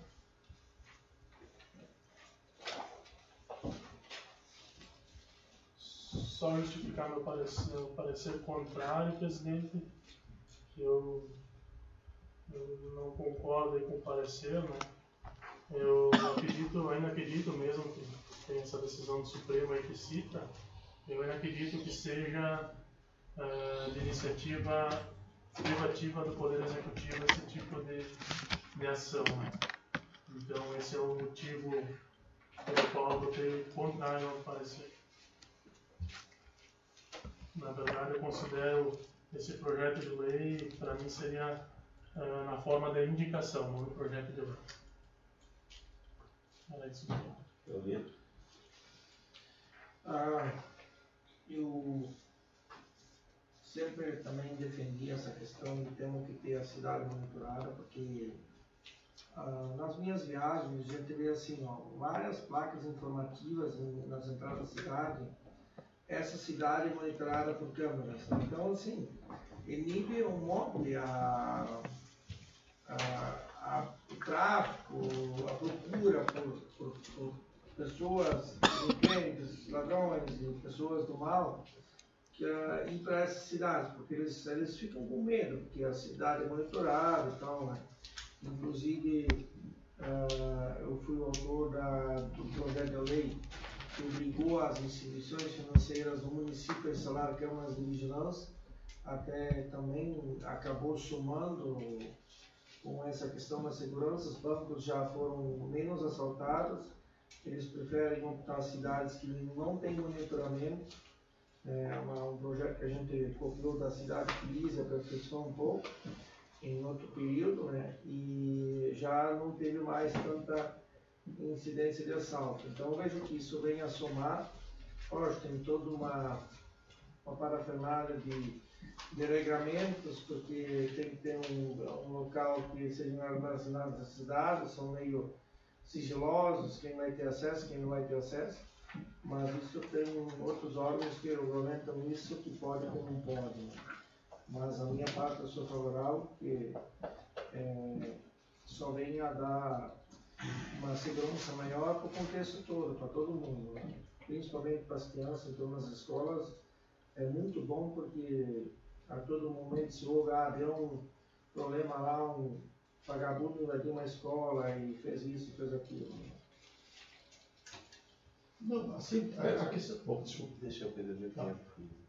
Speaker 7: Só justificar meu parecer contrário, presidente, que eu não concordo aí com o parecer, né? Eu ainda acredito mesmo que tem essa decisão do Supremo aí que cita, eu ainda acredito que seja de iniciativa privativa do Poder Executivo esse tipo de ação, né? Então esse é o motivo pelo qual eu votei contrário ao parecer. Na verdade, eu considero esse projeto de lei, para mim, seria na forma da indicação, não no projeto de lei. Era isso mesmo.
Speaker 8: Eu sempre também defendi essa questão de temos que ter a cidade monitorada, porque nas minhas viagens a gente vê assim, várias placas informativas nas entradas da cidade, essa cidade é monitorada por câmeras. Então, assim, inibe um monte o tráfico, a procura por pessoas delinquentes, ladrões e pessoas do mal que ir para essas cidades, porque eles ficam com medo, porque a cidade é monitorada e tal, né? Inclusive, eu fui o autor do projeto de lei que obrigou as instituições financeiras do município a instalar câmaras de vigilância, até também acabou somando com essa questão da segurança. Os bancos já foram menos assaltados, eles preferem optar cidades que não têm monitoramento. É um projeto que a gente copiou da cidade de Pisa, aperfeiçoou um pouco em outro período, né? E já não teve mais tanta incidência de assalto. Então, eu vejo que isso vem a somar. Lógico, tem toda uma parafernália de regramentos, porque tem que ter um local que seja armazenado esses dados, são meio sigilosos, quem vai ter acesso, quem não vai ter acesso, mas isso tem outros órgãos que regulamentam isso, que pode ou não pode. Né? Mas a minha parte eu sou favorável, porque só vem a dar uma segurança maior para o contexto todo, para todo mundo, né? Principalmente para as crianças, então nas escolas é muito bom, porque a todo momento se deu um problema lá, um vagabundo invadiu uma escola e fez isso, fez aquilo. Né?
Speaker 2: Não, assim, a questão...
Speaker 1: Desculpa, deixa eu perder o tempo.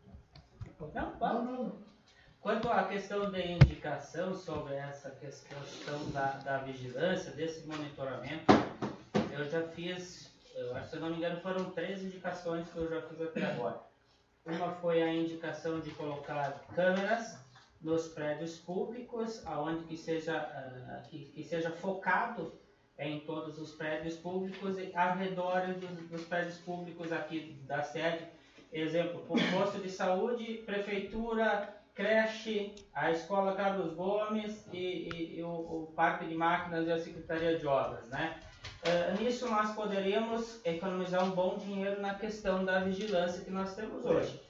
Speaker 4: Não. Quanto à questão de indicação sobre essa questão da vigilância, desse monitoramento, eu já fiz, se eu não me engano, foram 3 indicações que eu já fiz até agora. Uma foi a indicação de colocar câmeras nos prédios públicos, aonde que seja focado em todos os prédios públicos e arredores dos prédios públicos aqui da sede, exemplo, por posto de saúde, prefeitura, creche, a escola Carlos Gomes e o parque de máquinas e a Secretaria de Obras, né? Nisso nós poderíamos economizar um bom dinheiro na questão da vigilância que nós temos hoje.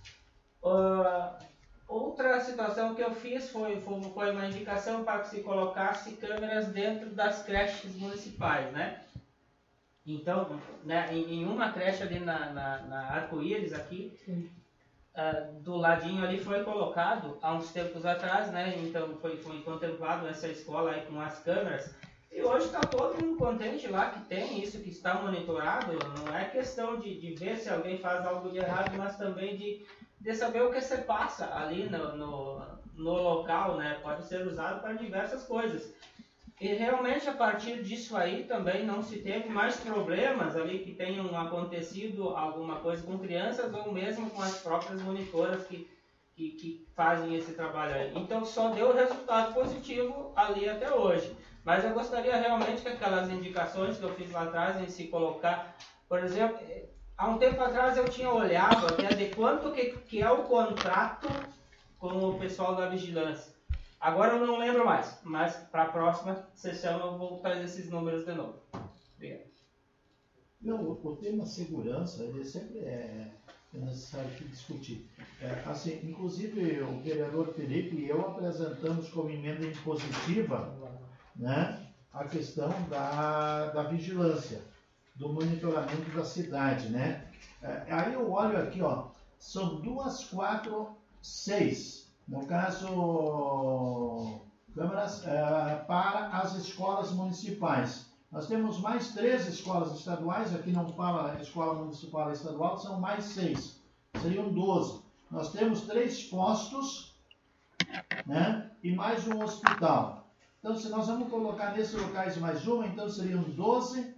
Speaker 4: Outra situação que eu fiz foi uma indicação para que se colocasse câmeras dentro das creches municipais, né? Então, né, em uma creche ali na Arco-Íris aqui, do ladinho ali foi colocado, há uns tempos atrás, né? Então foi contemplado essa escola aí com as câmeras. E hoje está todo mundo contente lá que tem isso, que está monitorado. Não é questão de ver se alguém faz algo de errado, mas também de saber o que se passa ali no local, né? Pode ser usado para diversas coisas. E realmente a partir disso aí também não se teve mais problemas ali que tenham acontecido alguma coisa com crianças ou mesmo com as próprias monitoras que fazem esse trabalho aí. Então só deu resultado positivo ali até hoje. Mas eu gostaria realmente que aquelas indicações que eu fiz lá atrás em se colocar, por exemplo, há um tempo atrás eu tinha olhado até de quanto que é o contrato com o pessoal da vigilância. Agora eu não lembro mais, mas para a próxima sessão eu vou trazer esses números de novo. Obrigado.
Speaker 2: Não, o tema segurança, ele sempre é necessário discutir. Assim, inclusive o vereador Felipe e eu apresentamos como emenda impositiva, né, a questão da vigilância, do monitoramento da cidade, né? Aí eu olho aqui, ó, são 2, 4, 6, no caso, câmeras para as escolas municipais. Nós temos mais 3 escolas estaduais, aqui não fala escola municipal e estadual, são mais 6, seriam 12. Nós temos 3 postos, né, e mais um hospital. Então, se nós vamos colocar nesses locais mais uma, então seriam 12,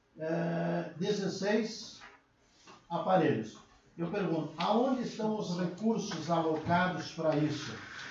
Speaker 2: 16 aparelhos. Eu pergunto, aonde estão os recursos alocados para isso?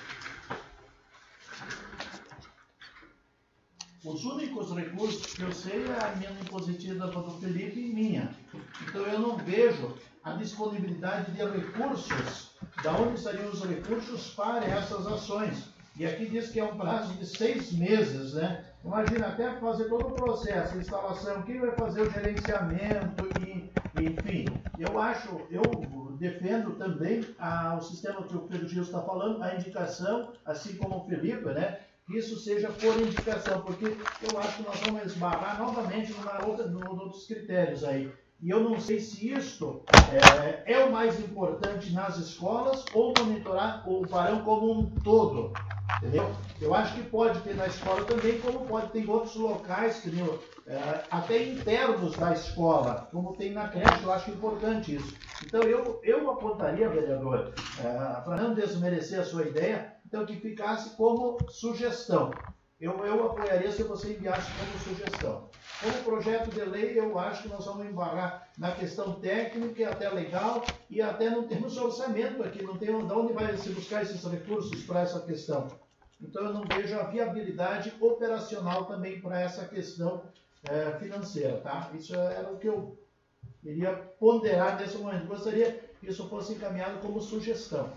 Speaker 2: Os únicos recursos que eu sei é a emenda impositiva do Felipe e minha. Então eu não vejo a disponibilidade de recursos, da onde estariam os recursos para essas ações. E aqui diz que é um prazo de 6 meses, né? Imagina, até fazer todo o processo de instalação, quem vai fazer o gerenciamento, enfim. Eu defendo também o sistema que o Pedro Gil está falando, a indicação, assim como o Felipe, né? Que isso seja por indicação, porque eu acho que nós vamos esbarrar novamente em outros critérios aí. E eu não sei se isto é o mais importante nas escolas ou monitorar o varão como um todo. Entendeu? Eu acho que pode ter na escola também, como pode ter em outros locais, até internos da escola, como tem na creche. Eu acho importante isso. Então eu apontaria, vereador, para não desmerecer a sua ideia, então que ficasse como sugestão. Eu apoiaria se você enviasse como sugestão. Como projeto de lei, eu acho que nós vamos embarrar na questão técnica e até legal, e até não temos orçamento aqui, não tem de onde vai se buscar esses recursos para essa questão. Então eu não vejo a viabilidade operacional também para essa questão financeira, tá? Isso era o que eu queria ponderar nesse momento. Gostaria que isso fosse encaminhado como sugestão.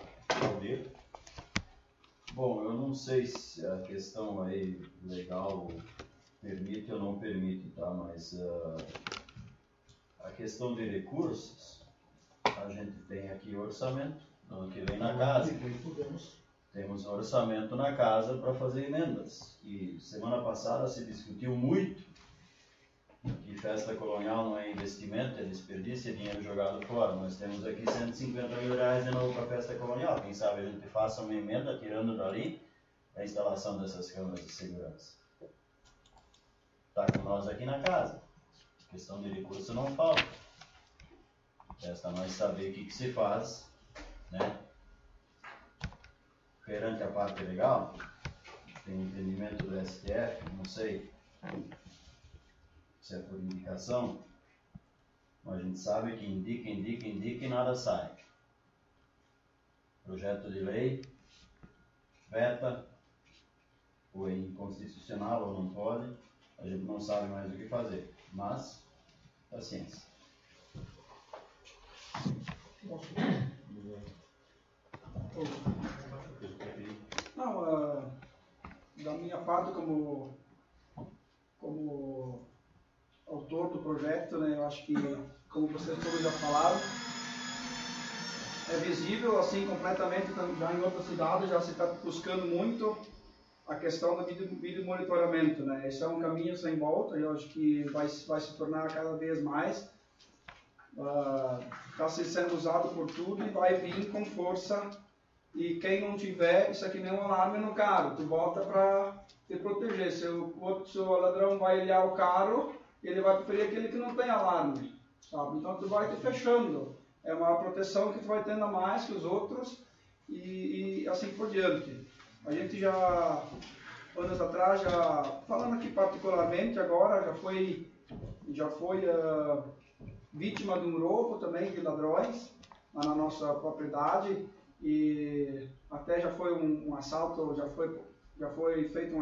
Speaker 5: Bom, eu não sei se a questão aí legal permite ou não permite, tá? Mas a questão de recursos, a gente tem aqui orçamento, no ano que vem na casa. Temos orçamento na casa para fazer emendas. E semana passada se discutiu muito que festa colonial não é investimento, é desperdício, é dinheiro jogado fora. Nós temos aqui 150 mil reais de novo para a festa colonial. Quem sabe a gente faça uma emenda tirando dali a instalação dessas câmeras de segurança. Está com nós aqui na casa. A questão de recurso não falta. Resta nós saber o que se faz, né? Perante a parte legal, tem entendimento do STF, não sei se é por indicação, mas a gente sabe que indica e nada sai. Projeto de lei, veta, ou é inconstitucional ou não pode, a gente não sabe mais o que fazer, mas paciência.
Speaker 9: Não, da minha parte como autor do projeto, né, eu acho que, como vocês todos já falaram, é visível, assim, completamente, já em outras cidades já se está buscando muito a questão do vídeo monitoramento, né? Esse é um caminho sem volta, eu acho que vai se tornar cada vez mais, está sendo usado por tudo e vai vir com força, e quem não tiver, isso aqui nem um alarme no carro, tu bota para te proteger. Se o ladrão vai olhar o carro, ele vai preferir aquele que não tem alarme, sabe? Então tu vai te fechando, é uma proteção que tu vai tendo a mais que os outros e assim por diante. A gente já, anos atrás, falando aqui particularmente agora, já foi vítima de um roubo também de ladrões lá na nossa propriedade, e até já foi um assalto, já foi feito um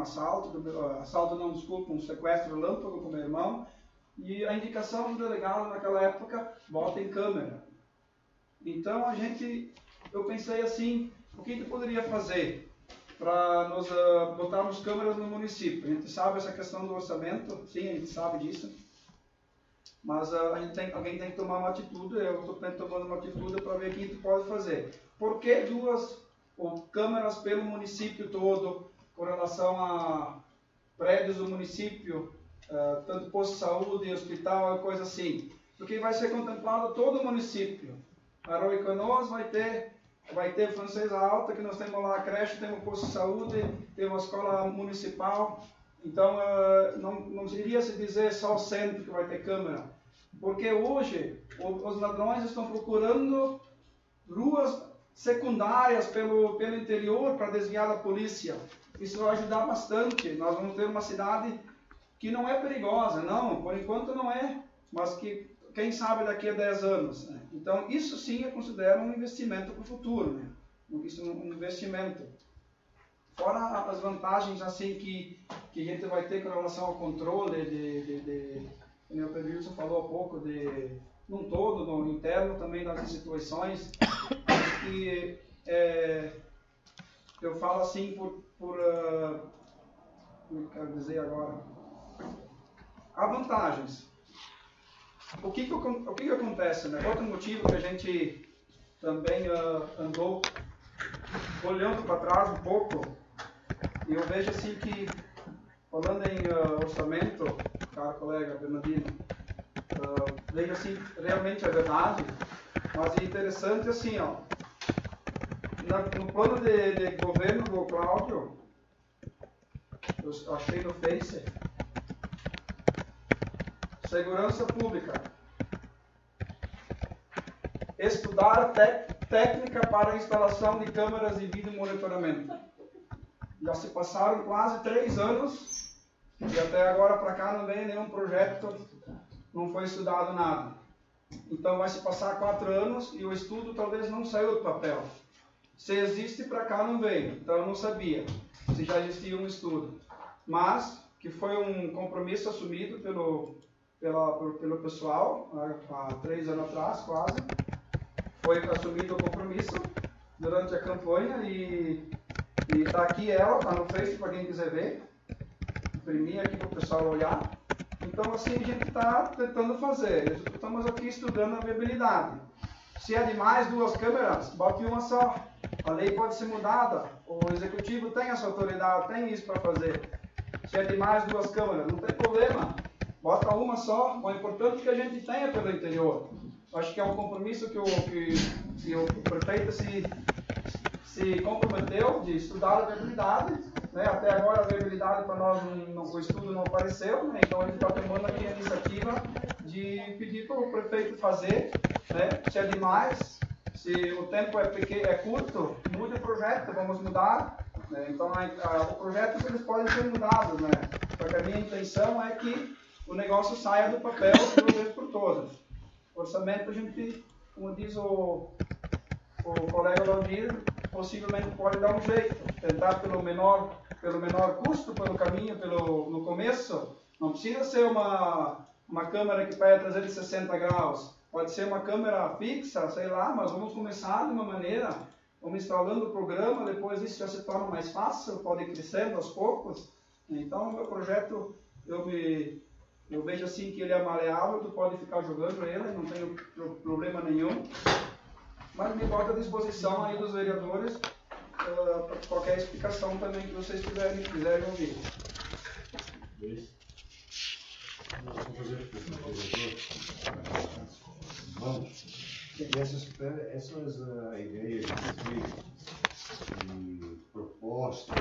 Speaker 9: um sequestro relâmpago com meu irmão, e a indicação do delegado naquela época, bota em câmera. Então eu pensei assim, o que poderia fazer para nós botarmos câmeras no município? A gente sabe essa questão do orçamento, sim, a gente sabe disso, mas alguém tem que tomar uma atitude. Eu estou tomando uma atitude para ver o que a gente pode fazer. Por que duas câmeras pelo município todo, com relação a prédios do município, tanto posto de saúde, hospital, coisa assim? Porque vai ser contemplado todo o município. Arroio Canoas vai ter Francesa Alta, que nós temos lá a creche, temos um posto de saúde, temos uma escola municipal. Então, não iria se dizer só o centro que vai ter câmera. Porque hoje, os ladrões estão procurando ruas secundárias pelo interior para desviar da polícia. Isso vai ajudar bastante. Nós vamos ter uma cidade que não é perigosa, não, por enquanto não é, mas que, quem sabe, daqui a 10 anos. Né? Então, isso sim eu considero um investimento para o futuro. Né? Isso é um investimento. Fora as vantagens assim que a gente vai ter com relação ao controle como o Pedro Wilson falou há pouco, num todo, no interno também das instituições, que eu falo assim como eu quero dizer agora, há vantagens. O que acontece, né? Outro motivo que a gente também andou olhando para trás um pouco, e eu vejo assim que, falando em orçamento, caro colega Bernardino, vejo assim, realmente é verdade, mas é interessante assim, ó, no plano de governo do Cláudio, eu achei no Face, segurança pública, estudar técnica para a instalação de câmeras de vídeo monitoramento. Já se passaram quase 3 anos e até agora para cá não veio nenhum projeto, não foi estudado nada. Então vai se passar 4 anos e o estudo talvez não saiu do papel. Se existe, para cá não veio, então eu não sabia se já existia um estudo. Mas que foi um compromisso assumido pelo pessoal, há 3 anos atrás quase, foi assumido o compromisso durante a campanha e está aqui ela, está no Facebook para quem quiser ver, imprimir aqui para o pessoal olhar. Então assim a gente está tentando fazer, estamos aqui estudando a viabilidade. Se é demais 2 câmeras, bote uma só. A lei pode ser mudada, o executivo tem essa autoridade, tem isso para fazer. Se é demais 2 câmeras, não tem problema, bota uma só. O importante é que a gente tenha pelo interior. Acho que é um compromisso que o prefeito se comprometeu de estudar a viabilidade, né? Até agora a viabilidade para nós, o estudo não apareceu, né? Então a gente está tomando aqui a iniciativa de pedir para o prefeito fazer, né? Se é demais, se o tempo é curto, mude o projeto, vamos mudar, né? Então o projeto eles podem ser mudados, né? Porque a minha intenção é que o negócio saia do papel de uma vez por todas. O orçamento a gente, como diz o colega Valdir, possivelmente pode dar um jeito, tentar pelo menor custo, pelo caminho, no começo. Não precisa ser uma câmera que pega 360 graus, pode ser uma câmera fixa, sei lá, mas vamos começar de uma maneira, vamos instalando o programa, depois isso já se torna mais fácil, pode ir crescendo aos poucos. Então, o meu projeto, eu vejo assim que ele é maleável, tu pode ficar jogando ele, não tenho problema nenhum. Mas me boto à disposição aí dos vereadores para qualquer explicação também que vocês quiserem ouvir.
Speaker 6: Bom, essas ideias e propostas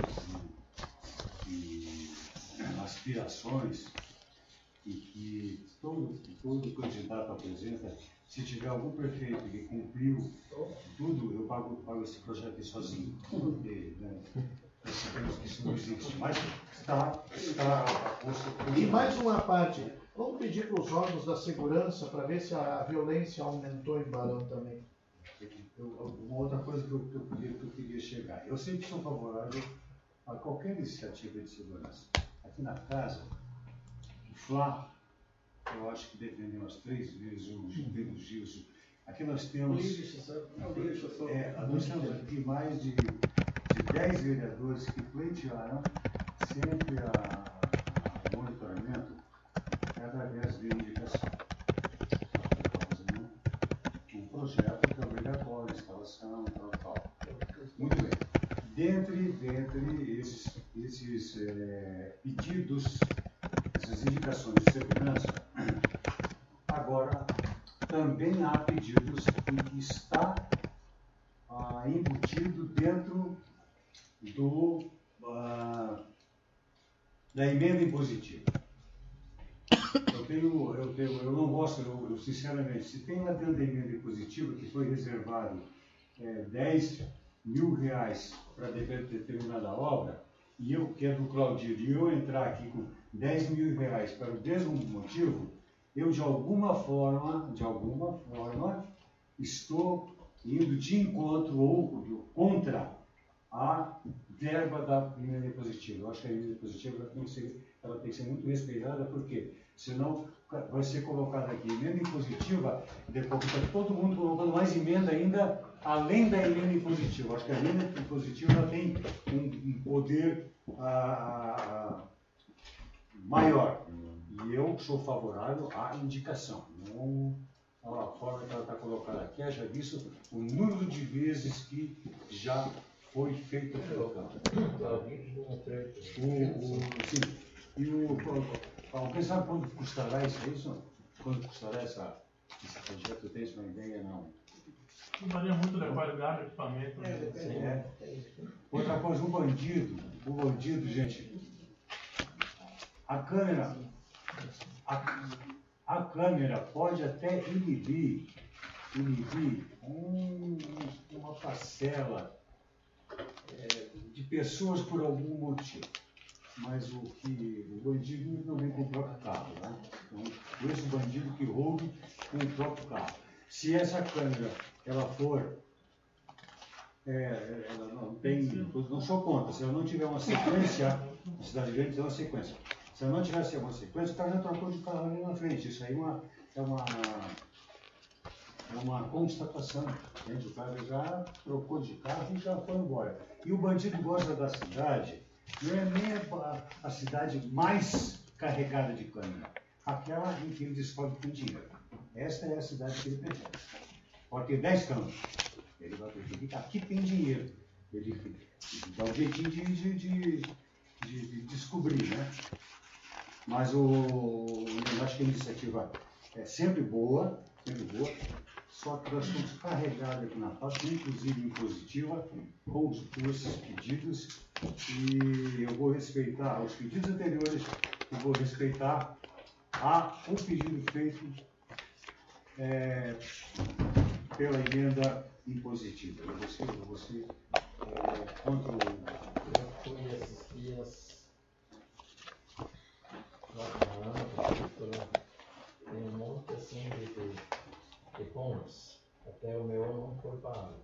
Speaker 6: e aspirações e que todo candidato apresenta, se tiver algum prefeito que cumpriu tudo, eu pago esse projeto aí sozinho. Porque, né, penso que isso não existe. Mas está.
Speaker 2: E mais uma parte. Vamos pedir para os órgãos da segurança para ver se a violência aumentou em Barão também.
Speaker 6: Uma outra coisa que eu queria chegar. Eu sempre sou favorável a qualquer iniciativa de segurança. Aqui na casa, o Flá, eu acho que defendeu umas 3 vezes o Pedro Gilson. Aqui nós temos. Nós temos aqui mais de 10 vereadores que pleitearam sempre o monitoramento através de indicação. Um projeto que é obrigatório, instalação, tal. Muito bem. Dentre esses pedidos, essas indicações de segurança, agora também há pedidos que está embutido dentro da emenda impositiva. Eu não gosto, eu sinceramente, se tem lá dentro da emenda impositiva que foi reservado R$10 mil para determinada obra, e eu, que é do Claudir, e eu entrar aqui com R$10 mil para o mesmo motivo, eu de alguma forma, estou indo de encontro ou contra a verba da emenda impositiva. Eu acho que a emenda impositiva ela tem que ser muito respeitada, porque senão vai ser colocada aqui emenda impositiva, depois está todo mundo colocando mais emenda ainda, além da emenda impositiva. Eu acho que a emenda impositiva ela tem um poder maior. E eu sou favorável à indicação, não a forma que ela está colocada aqui. Já visto o número de vezes que já foi feito o programa. Alguém sabe quanto custará isso? Quanto custará esse projeto? Tem uma ideia? Não.
Speaker 7: Varia muito da qualidade do equipamento.
Speaker 6: Outra coisa, o bandido, gente, a câmera pode até inibir uma parcela de pessoas por algum motivo. Mas o bandido não vem com o próprio carro, né? Então, esse bandido que roube com o próprio carro. Se essa câmera, ela for, ela não sou contra, se ela não tiver uma sequência, a cidade grande tem uma sequência. Se ela não tivesse uma sequência, o cara já trocou de carro ali na frente. Isso aí é uma constatação. Gente, o cara já trocou de carro e já foi embora. E o bandido gosta da cidade, não é nem a cidade mais carregada de câmera, aquela em que ele descobre que tem dinheiro. Esta é a cidade que ele pretende. Pode ter 10 câmeras. Ele vai preferir que aqui tem dinheiro. Ele dá um jeitinho de descobrir, né? Mas eu acho que a iniciativa é sempre boa, só que nós estamos carregados aqui na parte, inclusive impositiva, com esses pedidos, e eu vou respeitar os pedidos anteriores, eu vou respeitar o pedido feito pela emenda impositiva. Eu vou ser contra o...
Speaker 10: Eu fui esses dias na prefeitura, tem um monte assim de pontos, até o meu não foi pago.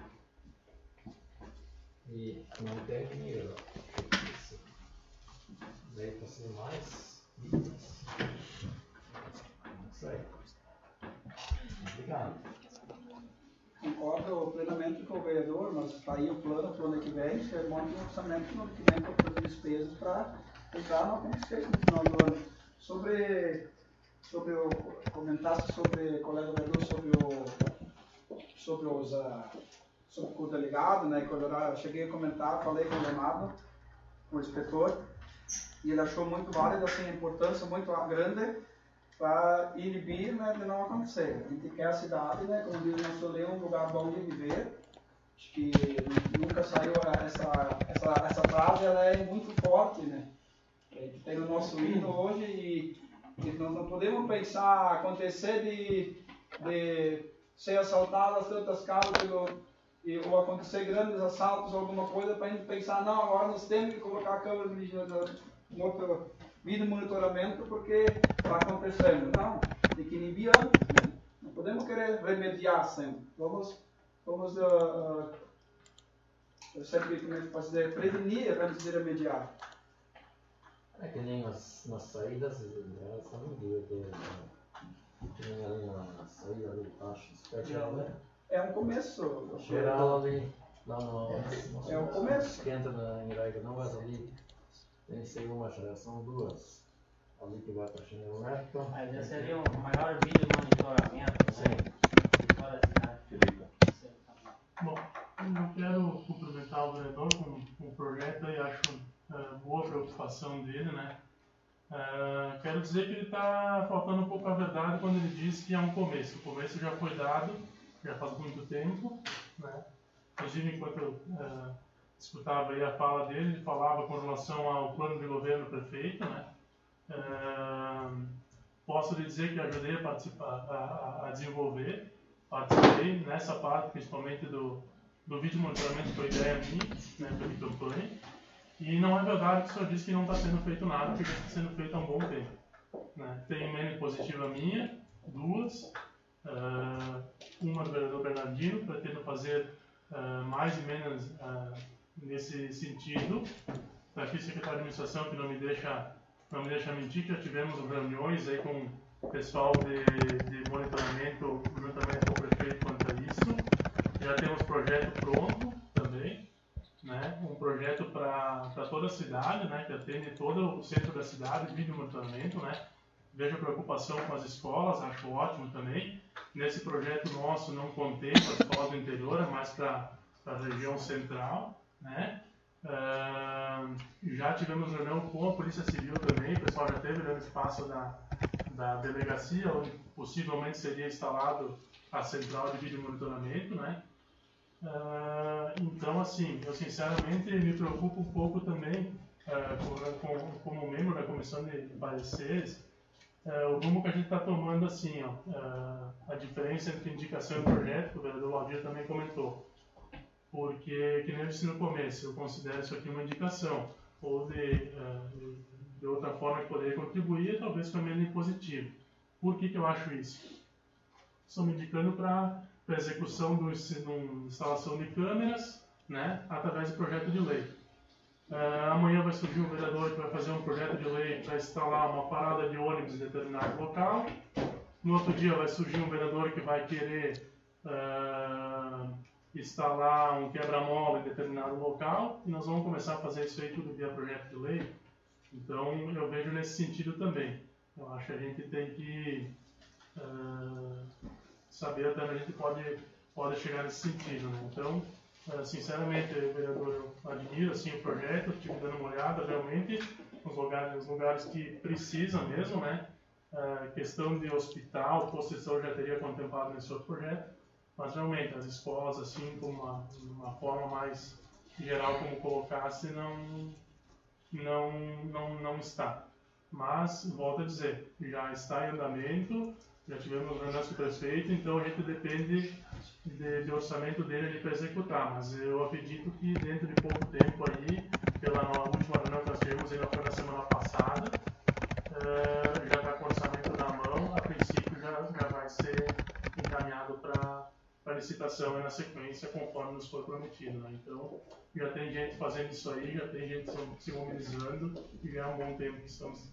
Speaker 10: E não tem dinheiro. Daí para ser mais itens. Não sei. complicado.
Speaker 9: Concordo plenamente com o vereador, mas está aí o plano para o ano que vem, você monta um orçamento no ano que vem para fazer despesas para entrar no acontecer no final do ano. Sobre o comentasse sobre o colega vereador sobre o delegado, né? Quando eu cheguei a comentar, falei com o Leonardo, o inspetor, e ele achou muito válido, assim, a importância muito grande para inibir, né, de não acontecer. A gente quer a cidade, né, como diz o nosso lema, um lugar bom de viver. Acho que nunca saiu essa frase, ela é muito forte, né? A gente tem o nosso hino hoje e não podemos pensar acontecer de ser assaltadas tantas casas ou acontecer grandes assaltos ou alguma coisa para a gente pensar, não, agora nós temos que colocar a câmera de outro vídeo monitoramento porque está acontecendo. Não, tem que inibir antes, né? Não podemos querer remediar sempre. Vamos sempre, como é que posso dizer, prevenir antes de remediar.
Speaker 10: É que nem nas saídas, elas são muito. Que nem ali na saída ali de baixo,
Speaker 9: é um começo.
Speaker 10: Geral ali, lá no.
Speaker 9: É um começo.
Speaker 10: Que entra em Iraga Novas ali, tem que ser uma, já são duas. Ali que vai para Chinelo Neto.
Speaker 4: Aí já seria um maior vídeo monitoramento, né?
Speaker 10: Sim.
Speaker 4: De toda a cidade.
Speaker 7: Bom, eu quero cumprimentar o vereador com o projeto e acho boa a preocupação dele, né? Quero dizer que ele está faltando um pouco a verdade quando ele diz que é um começo. O começo já foi dado, já faz muito tempo, né? Inclusive, enquanto eu escutava aí a fala dele, ele falava com relação ao plano de governo do prefeito, né? Posso lhe dizer que ajudei a participar, a desenvolver, participei nessa parte, principalmente do vídeo monitoramento, que foi ideia minha, né, pela campanha. E não é verdade que o senhor disse que não está sendo feito nada, porque está sendo feito há um bom tempo. Né? Tem emenda positiva minha, duas, uma do vereador Bernardino, pretendo fazer mais emendas nesse sentido. Está aqui o secretário de administração que não me deixa mentir, que já tivemos reuniões aí com o pessoal de monitoramento, juntamente com o prefeito quanto a isso. Já temos projeto pronto também. Né, um projeto para toda a cidade, né, que atende todo o centro da cidade, vídeo monitoramento, né. Vejo a preocupação com as escolas, acho ótimo também. Nesse projeto nosso não contempla as escolas do interior, é mais para a região central, né. Já tivemos reunião com a Polícia Civil também, o pessoal já teve no espaço da delegacia, onde possivelmente seria instalado a central de vídeo monitoramento, né. Então, assim, eu sinceramente me preocupo um pouco também, como membro da comissão de pareceres, o rumo que a gente está tomando, assim, a diferença entre indicação e projeto, que o vereador Valdir também comentou. Porque, que nem eu disse no começo, eu considero isso aqui uma indicação, ou de outra forma que poderia contribuir, talvez com a emenda impositiva. Por que eu acho isso? Estou me indicando para a execução de instalação de câmeras, né, através de projeto de lei. Amanhã vai surgir um vereador que vai fazer um projeto de lei para instalar uma parada de ônibus em determinado local. No outro dia vai surgir um vereador que vai querer instalar um quebra-mola em determinado local, e nós vamos começar a fazer isso aí tudo via projeto de lei. Então eu vejo nesse sentido também. Eu acho que a gente tem que saber até onde a gente pode chegar nesse sentido, né? Então, sinceramente, vereador, eu admiro assim, o projeto, estive dando uma olhada realmente nos lugares que precisam mesmo, né? Questão de hospital, possessão já teria contemplado nesse outro projeto, mas realmente as escolas, assim, como uma forma mais geral como colocasse, não está. Mas, volto a dizer, já está em andamento, já tivemos reuniões com o prefeito, então a gente depende de orçamento dele para executar, mas eu acredito que dentro de pouco tempo aí, pela última reunião que nós tivemos, ainda foi na semana passada, já está com o orçamento na mão, a princípio já vai ser encaminhado para licitação e na sequência conforme nos foi prometido, né? Então já tem gente fazendo isso aí, já tem gente se mobilizando e já há um bom tempo que estamos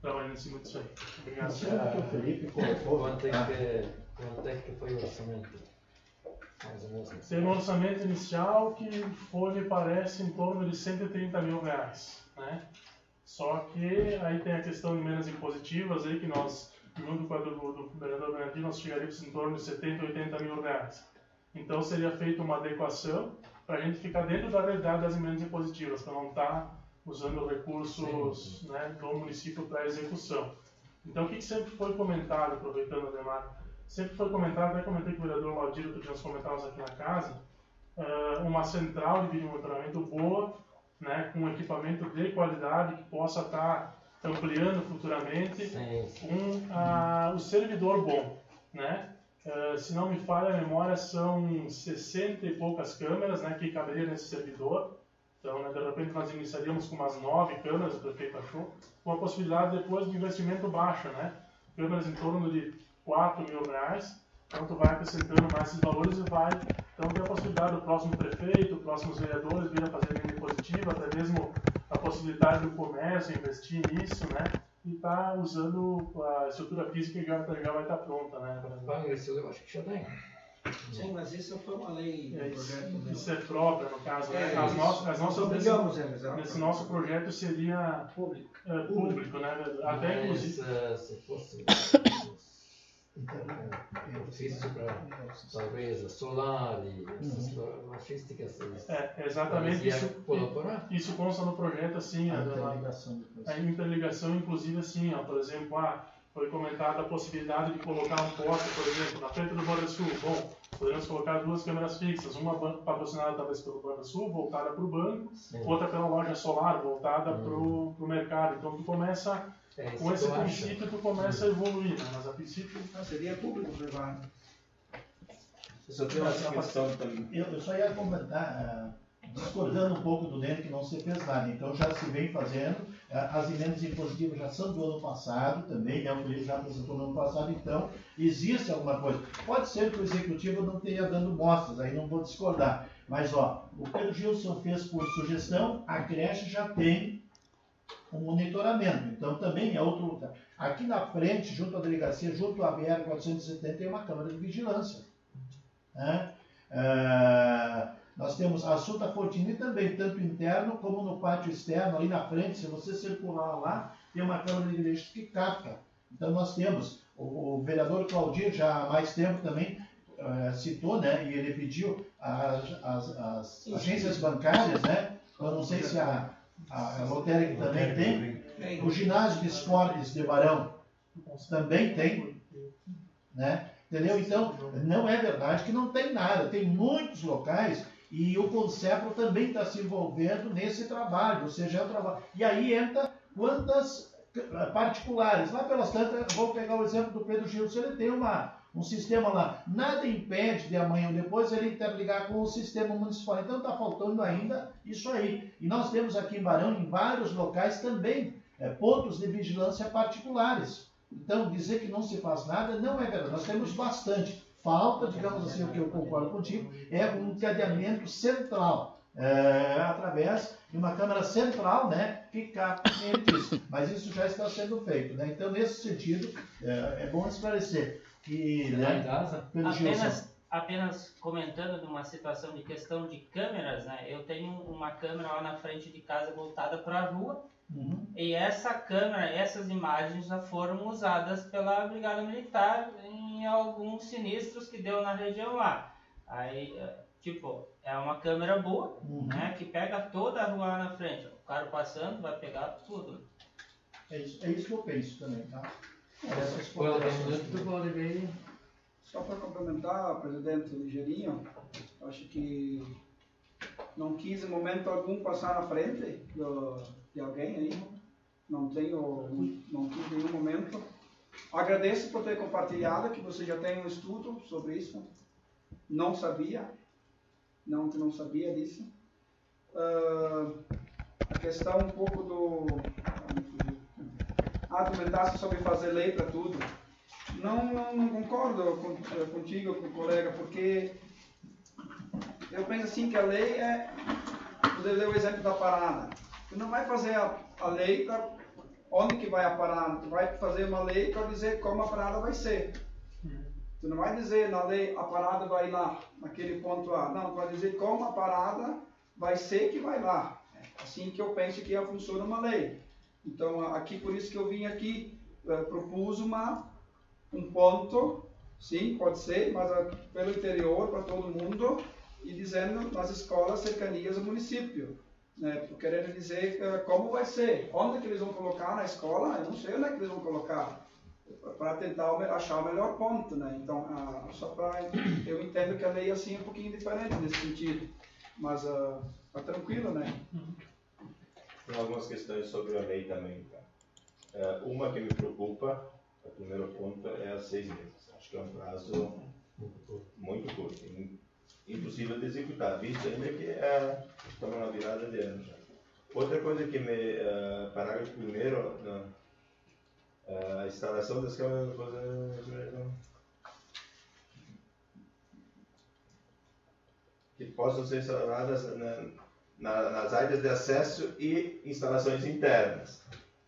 Speaker 7: trabalhando em cima disso aí. Obrigado.
Speaker 2: O Felipe colocou.
Speaker 10: Quanto é que foi o orçamento? Mais ou menos.
Speaker 7: Tem um orçamento inicial que foi, me parece, em torno de R$130 mil, né? Só que aí tem a questão de emendas impositivas aí, que nós, junto com a do vereador Bernardino, nós chegaríamos em torno de R$70, R$80 mil. Então seria feita uma adequação para a gente ficar dentro da realidade das emendas impositivas, para não estar usando recursos, né, do município para execução. Então o que sempre foi comentado, aproveitando, Ademar, sempre foi comentado, até comentei com o vereador Laudir, que nós comentávamos aqui na casa, uma central de vídeo monitoramento boa, né, com equipamento de qualidade que possa estar ampliando futuramente, o servidor bom, né? Se não me falha a memória, são 60 e poucas câmeras, né, que caberia nesse servidor. Então, né, de repente nós iniciaríamos com umas 9 câmeras, o prefeito achou, com a possibilidade depois de investimento baixo, né? Câmeras em torno de R$4 mil. Então tu vai acrescentando mais esses valores e vai. Então tem a possibilidade do próximo prefeito, próximos vereadores virem a fazer emenda positiva, até mesmo a possibilidade do comércio investir nisso, né? E tá usando a estrutura física que já vai estar pronta, né?
Speaker 10: Isso eu acho que já tem.
Speaker 8: Sim, mas isso foi uma lei do projeto.
Speaker 7: Isso é própria, no caso, né? As nossas
Speaker 8: obrigamos eles,
Speaker 7: nesse nosso projeto seria público, né? Até inclusive.
Speaker 10: Se fosse benefício para talvez solar e essas logísticas.
Speaker 7: Exatamente isso consta no projeto, assim, a interligação, inclusive, assim, ó, por exemplo, foi comentada a possibilidade de colocar um poste, por exemplo, na frente do Banrisul. Bom, podemos colocar 2 câmeras fixas, uma patrocinada talvez pelo Banrisul, voltada para o banco, outra pela loja solar, voltada para o mercado. Então tu começa, com esse princípio, tu começa a evoluir, né? Mas a princípio...
Speaker 8: seria público-privado.
Speaker 1: Eu só tenho uma questão também.
Speaker 2: Eu só ia comentar, discordando um pouco do Neno, que não se fez nada. Então já se vem fazendo, as emendas impositivas já são do ano passado também, né? O Felipe já apresentou no ano passado, então existe alguma coisa. Pode ser que o executivo não tenha dando mostras, aí não vou discordar. Mas ó, o Pedro Gilson fez por sugestão, a creche já tem um monitoramento, então também é outro lugar. Aqui na frente, junto à delegacia, junto à BR-470, tem uma câmara de vigilância. Né? Nós temos a Sulta Fortini também, tanto interno como no pátio externo, ali na frente, se você circular lá, tem uma câmara de vigilância que capta. Então nós temos, o vereador Claudir já há mais tempo também citou, né, e ele pediu as agências bancárias, né, eu não sei se a Lotérica também tem, o ginásio de esportes de Barão também tem, né? Entendeu? Então, não é verdade que não tem nada, tem muitos locais e o Concepro também está se envolvendo nesse trabalho, ou seja, é um trabalho. E aí entra quantas particulares. Lá pelas tantas, vou pegar o exemplo do Pedro Gilson, ele tem um sistema lá, nada impede de amanhã ou depois ele interligar com o sistema municipal. Então está faltando ainda isso aí. E nós temos aqui em Barão, em vários locais também, pontos de vigilância particulares. Então, dizer que não se faz nada não é verdade. Nós temos bastante. Falta, digamos assim, o que eu concordo contigo, é um encadeamento central, através de uma câmara central, né, que capta isso. Mas isso já está sendo feito, né? Então, nesse sentido, é bom esclarecer que, né,
Speaker 4: apenas comentando de uma situação de questão de câmeras, né? Eu tenho uma câmera lá na frente de casa voltada para a rua. E essa câmera, essas imagens já foram usadas pela Brigada Militar em alguns sinistros que deu na região lá. Aí, tipo, é uma câmera boa, né, que pega toda a rua lá na frente. O cara passando vai pegar tudo.
Speaker 2: É isso que eu penso também, tá?
Speaker 9: Só para complementar, presidente Ligeirinho, acho que não quis em momento algum passar na frente de alguém aí, não quis em nenhum momento. Agradeço por ter compartilhado, que você já tem um estudo sobre isso, não sabia disso. A questão um pouco do argumentar sobre fazer lei para tudo, não concordo contigo, com o colega, porque eu penso assim que a lei é, você deu o exemplo da parada, tu não vai fazer a lei para onde que vai a parada. Tu vai fazer uma lei para dizer como a parada vai ser. Tu não vai dizer na lei a parada vai lá, naquele ponto A. Não, tu vai dizer como a parada vai ser que vai lá. É assim que eu penso que funciona uma lei. Então, aqui, por isso que eu vim aqui, propus um ponto, sim, pode ser, mas pelo interior, para todo mundo, e dizendo nas escolas cercanias do município. Né, querendo dizer como vai ser, onde que eles vão colocar na escola, eu não sei onde é que eles vão colocar, para tentar achar o melhor ponto, né? Então, só para eu entendo que a lei assim é um pouquinho diferente nesse sentido, mas tá tranquilo, né?
Speaker 1: Tem algumas questões sobre a lei também, tá? Uma que me preocupa, o primeiro ponto, é as 6 meses. Acho que é um prazo muito curto. Impossível de executar, visto ainda que estamos na virada de ano já. Outra coisa que me parágrafo primeiro, a instalação das câmeras que possam ser instaladas nas áreas de acesso e instalações internas.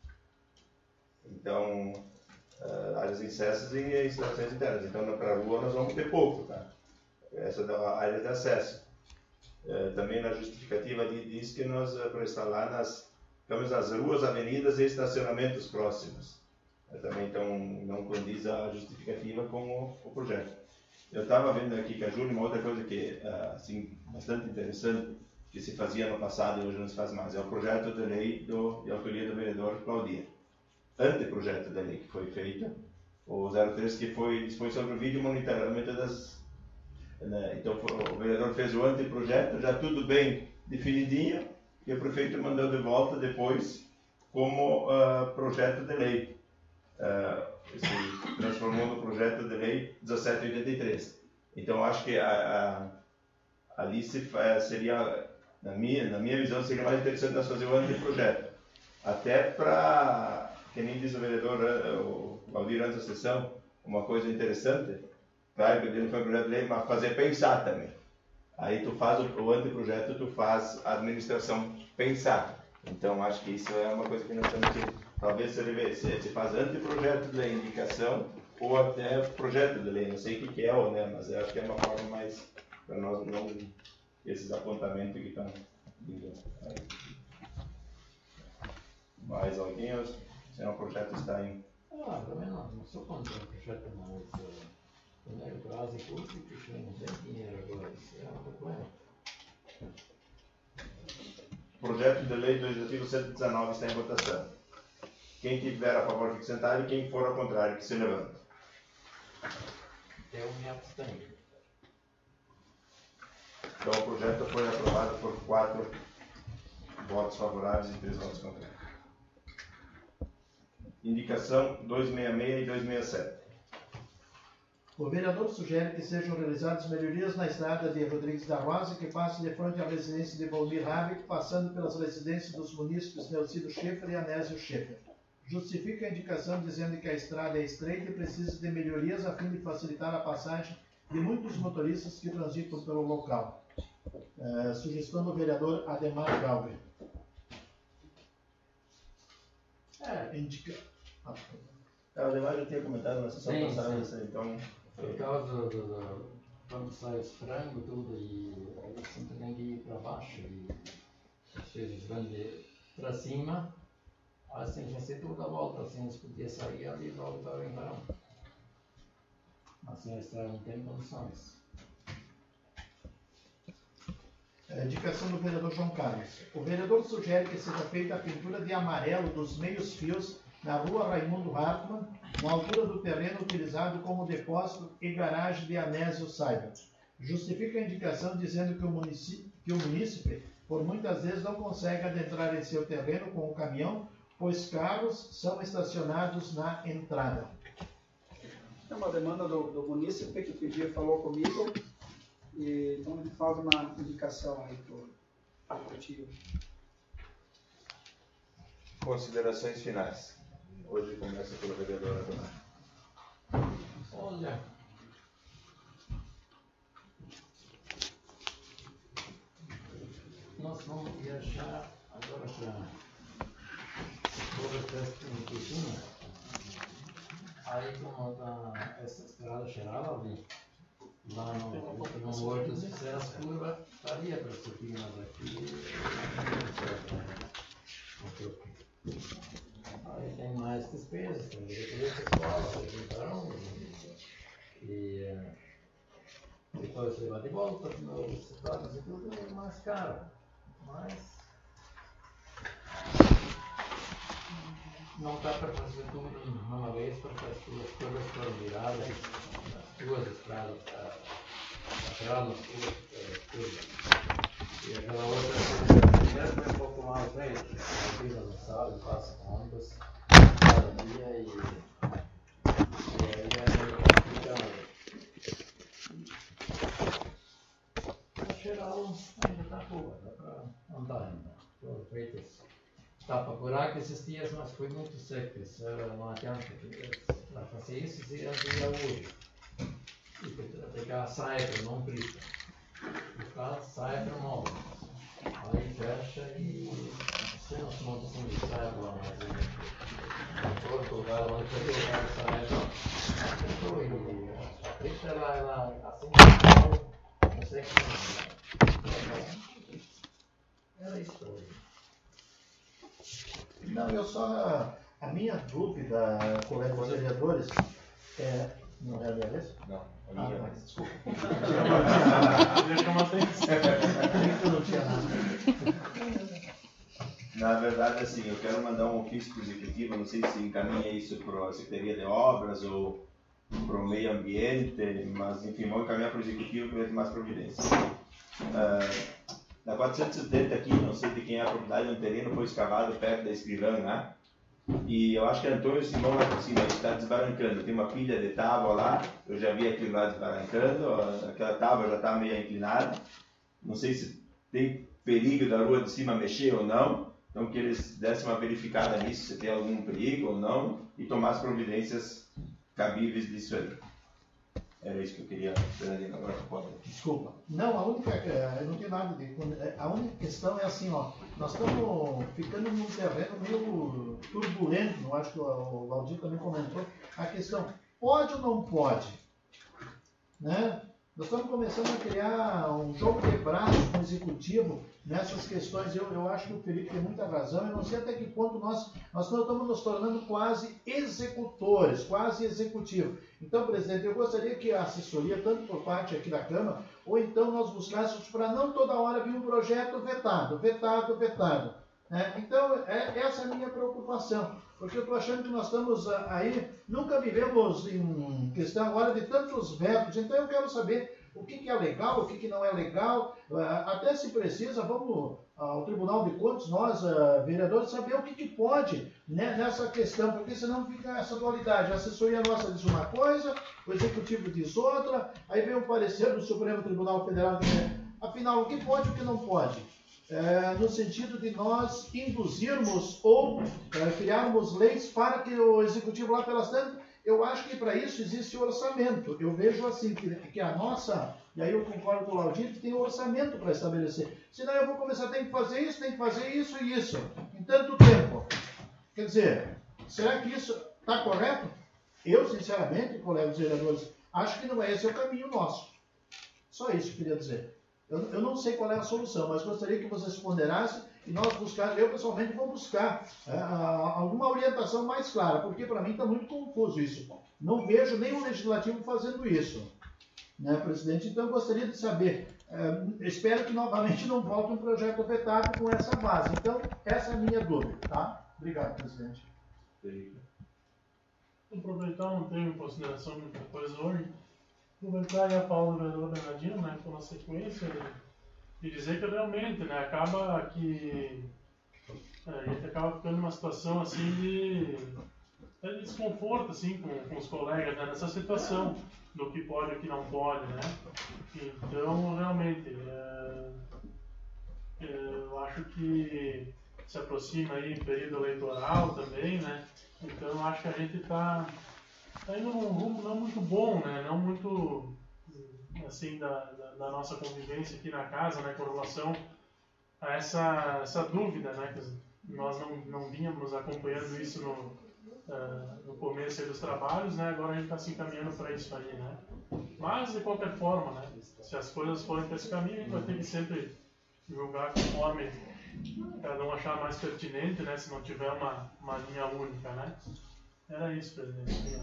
Speaker 1: Então, áreas de acesso e instalações internas. Então, para a rua nós vamos ter pouco, tá? Essa da área de acesso. Também na justificativa ali diz que nós para instalar nas ruas, avenidas e estacionamentos próximos. Também então não condiz a justificativa com o projeto. Eu estava vendo aqui com a Júlia uma outra coisa que assim bastante interessante que se fazia no passado e hoje não se faz mais. É o projeto de lei de autoria do vereador Claudir. Anteprojeto de lei que foi feito, o 03 que dispõe sobre o vídeo monitoramento das... Então o vereador fez o anteprojeto, já tudo bem definidinho, e o prefeito mandou de volta depois como projeto de lei. Se transformou no projeto de lei 1783. Então acho que ali seria, na minha visão, seria mais interessante nós fazer o anteprojeto. Até para, que nem diz o vereador o Claudir antes da sessão, uma coisa interessante. Claro que ele não foi um projeto de lei, mas fazer pensar também. Aí tu faz o anteprojeto, tu faz a administração pensar. Então acho que isso é uma coisa que nós temos que, talvez se faz anteprojeto de lei, indicação, ou até projeto de lei, não sei o que é, né, mas eu acho que é uma forma mais, para nós não, esses apontamentos que estão vindo aí. Mais alguém? Se é um projeto está em...
Speaker 10: também não sou contra o projeto, mas... primeiro prazo e curso, porque não tem dinheiro agora, isso é um problema.
Speaker 1: Projeto de lei do Legislativo 119 está em votação. Quem tiver a favor fique sentado e quem for ao contrário que se levante.
Speaker 10: Eu me abstenho.
Speaker 1: Então o projeto foi aprovado por 4 votos favoráveis e 3 votos contrários. Indicação 266 e 267.
Speaker 2: O vereador sugere que sejam realizadas melhorias na estrada de Rodrigues da Rosa, que passe de frente à residência de Valmir Rabic, passando pelas residências dos munícipes Neucídio Schaeffer e Anésio Schaeffer. Justifica a indicação dizendo que a estrada é estreita e precisa de melhorias a fim de facilitar a passagem de muitos motoristas que transitam pelo local. Sugestão do vereador Ademar Galvin.
Speaker 1: O Ademar já tinha comentado na sessão passada, então...
Speaker 10: Por causa quando sai os frangos tudo, e eles sempre têm que ir para baixo, e às vezes vão para cima, assim já sei toda a volta, assim eles podiam sair ali e voltar em verão. Assim a estrada não tem condições.
Speaker 2: Indicação do vereador João Carlos. O vereador sugere que seja feita a pintura de amarelo dos meios fios na rua Raimundo Hartmann, na altura do terreno utilizado como depósito e garagem de Anésio Saiba. Justifica a indicação dizendo que o munícipe, por muitas vezes, não consegue adentrar em seu terreno com o caminhão, pois carros são estacionados na entrada.
Speaker 9: É uma demanda do munícipe que pediu, falou comigo, e então ele faz uma indicação aí para o tio.
Speaker 1: Considerações finais. Hoje começa pelo vereador Ademar.
Speaker 10: Olha, nós vamos viajar agora para todo o texto que tinha, aí como essa estrada chegava ali, lá no Horto, se fizer as curvas, estaria para subir, mas aqui não sei. Aí tem mais despesas, tem diretoria pessoal, então, e depois você vai de volta nos estados e tudo é mais caro, mas não dá para fazer tudo de uma vez porque as duas coisas foram viradas, as duas estradas, a estrada, as curvas. E aquela outra primeira foi um pouco mais velha, a vida não sabe, passa com ambas cada dia e aí é meio complicado. Na geral, ainda está boa, dá para andar ainda. Foram feitas tapa-buraco esses dias, mas foi muito seco, isso não adianta. Para fazer isso, se ia hoje. E para pegar a saia para não brita. No caso, saia para móvel. Aí fecha e você não se monta assim de saia lá, mas no corpo, o lugar onde você colocar a saia, fechou e a brita ela assim, não sei como. Era isso aí.
Speaker 2: Não, eu só. A minha dúvida, colegas vereadores, é. Não é a minha vez?
Speaker 1: Não, a minha,
Speaker 2: mas desculpa.
Speaker 7: Eu
Speaker 2: não tinha nada.
Speaker 1: Na verdade, assim, eu quero mandar um ofício para o executivo, não sei se encaminha isso para a Secretaria de Obras ou para o Meio Ambiente, mas enfim, vou encaminhar para o executivo para ver mais providência. Na 470 aqui, não sei de quem é a propriedade, um terreno foi escavado perto da escrivã, né? E eu acho que Antônio Simão lá por cima está desbarrancando, tem uma pilha de tábua lá, eu já vi aquilo lá desbarrancando, aquela tábua já está meio inclinada, não sei se tem perigo da rua de cima mexer ou não, então que eles dessem uma verificada nisso, se tem algum perigo ou não, e tomar as providências cabíveis disso aí. Era isso que eu queria, Fernandinho, agora pode.
Speaker 2: Desculpa. Não, eu não tenho nada de. A única questão é assim, ó. Nós estamos ficando num terreno meio turbulento, eu acho que o Valdir também comentou. A questão, pode ou não pode? Né? Nós estamos começando a criar um jogo de braços com o executivo nessas questões. Eu acho que o Felipe tem muita razão. Eu não sei até que ponto nós estamos nos tornando quase executores, quase executivo. Então, presidente, eu gostaria que a assessoria, tanto por parte aqui da Câmara, ou então nós buscássemos para não toda hora vir um projeto vetado. Né? Então, essa é a minha preocupação. Porque eu estou achando que nós estamos aí, nunca vivemos em questão agora de tantos vetos, então eu quero saber o que é legal, o que não é legal, até se precisa, vamos ao Tribunal de Contas, nós, vereadores, saber o que pode, né, nessa questão, porque senão fica essa dualidade, a assessoria nossa diz uma coisa, o Executivo diz outra, aí vem o parecer do Supremo Tribunal Federal, afinal, o que pode e o que não pode? No sentido de nós induzirmos ou criarmos leis para que o Executivo lá pelas tantas, eu acho que para isso existe orçamento. Eu vejo assim, que a nossa, e aí eu concordo com o Laudir, que tem orçamento para estabelecer. Senão eu vou começar, tem que fazer isso e isso, em tanto tempo. Quer dizer, será que isso está correto? Eu, sinceramente, colegas vereadores, acho que não é esse o caminho nosso. Só isso que eu queria dizer. Eu não sei qual é a solução, mas gostaria que vocês ponderassem e nós buscarmos, eu pessoalmente vou buscar alguma orientação mais clara, porque para mim está muito confuso isso. Não vejo nenhum legislativo fazendo isso, né, presidente? Então eu gostaria de saber, espero que novamente não volte um projeto vetado com essa base. Então, essa é a minha dúvida, tá? Obrigado, presidente.
Speaker 7: Vou aproveitar, não tenho em consideração muita coisa hoje. Aproveitar a fala do vereador Bernardino, né, com a sequência, e dizer que realmente, né, acaba que a gente acaba ficando numa situação assim de desconforto assim, com os colegas, né, nessa situação do que pode e o que não pode, né. Então, realmente, eu acho que se aproxima aí o período eleitoral também, né, então eu acho que a gente está indo num rumo não muito bom, né? Não muito assim da nossa convivência aqui na casa, né? Com relação a essa dúvida, né? nós não vínhamos acompanhando isso no começo aí dos trabalhos, né? Agora a gente está se encaminhando para isso aí, né? Mas, de qualquer forma, né? Se as coisas forem para esse caminho, a gente vai ter que sempre julgar conforme cada um achar mais pertinente, né? Se não tiver uma linha única, né? Era isso, presidente.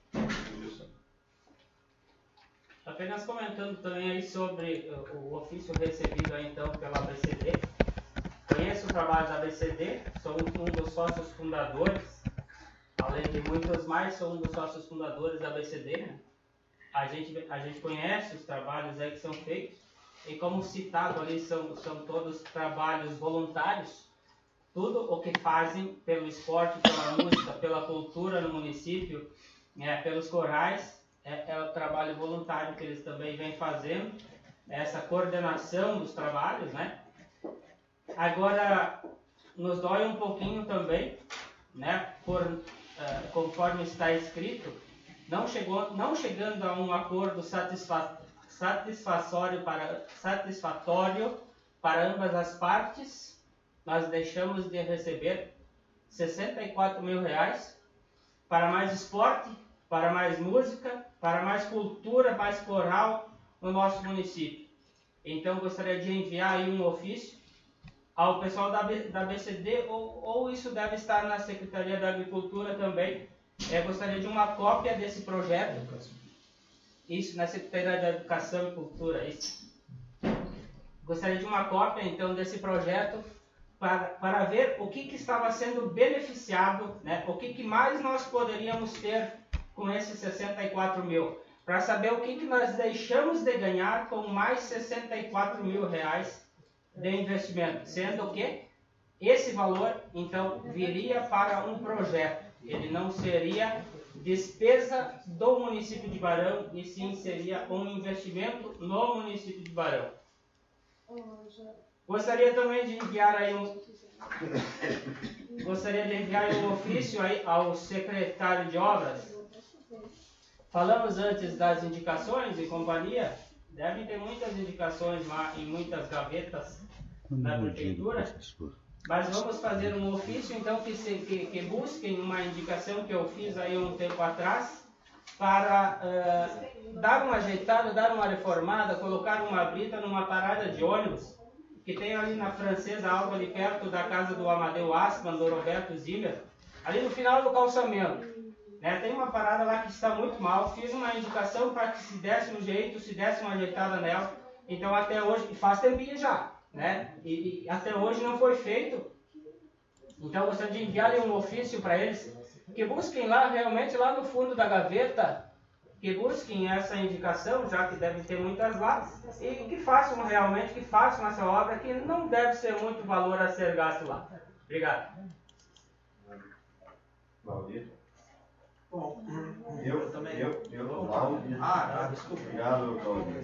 Speaker 4: Apenas comentando também aí sobre o ofício recebido aí então pela ABCD. Conheço o trabalho da ABCD, sou um dos sócios fundadores, além de muitos mais, sou um dos sócios fundadores da ABCD, né? A gente conhece os trabalhos aí que são feitos, e como citado ali, são todos trabalhos voluntários, tudo o que fazem pelo esporte, pela música, pela cultura no município, pelos corais, é o trabalho voluntário que eles também vêm fazendo, essa coordenação dos trabalhos, né? Agora, nos dói um pouquinho também, né? Conforme está escrito, não chegando a um acordo satisfatório para ambas as partes, nós deixamos de receber R$64 mil para mais esporte, para mais música, para mais cultura, mais coral no nosso município. Então, gostaria de enviar aí um ofício ao pessoal da BCD, ou isso deve estar na Secretaria da Agricultura também. Gostaria de uma cópia desse projeto. Isso, na Secretaria da Educação e Cultura. Isso. Gostaria de uma cópia, então, desse projeto para ver o que estava sendo beneficiado, né? O que mais nós poderíamos ter com esses 64 mil, para saber o que nós deixamos de ganhar com mais 64 mil reais de investimento, sendo que esse valor, então, viria para um projeto, ele não seria despesa do município de Barão, e sim seria um investimento no município de Barão. Gostaria também de enviar aí um ofício aí ao secretário de obras. Falamos antes das indicações e companhia, devem ter muitas indicações lá em muitas gavetas da prefeitura, mas vamos fazer um ofício então que busquem uma indicação que eu fiz aí um tempo atrás para dar uma ajeitada, dar uma reformada, colocar uma brita numa parada de ônibus que tem ali na Francesa, algo ali perto da casa do Amadeu Asman, do Roberto Zimmer, ali no final do calçamento. Tem uma parada lá que está muito mal, fiz uma indicação para que se desse um jeito, se desse uma ajeitada nela, então até hoje, faz tempinho já, né? E até hoje não foi feito, então eu gostaria de enviar um ofício para eles, que busquem lá, realmente lá no fundo da gaveta, que busquem essa indicação, já que devem ter muitas lá, e que façam essa obra, que não deve ser muito valor a ser gasto lá. Obrigado.
Speaker 1: Valdir?
Speaker 8: Bom,
Speaker 1: Eu também. Desculpa.
Speaker 5: Obrigado, Claudio.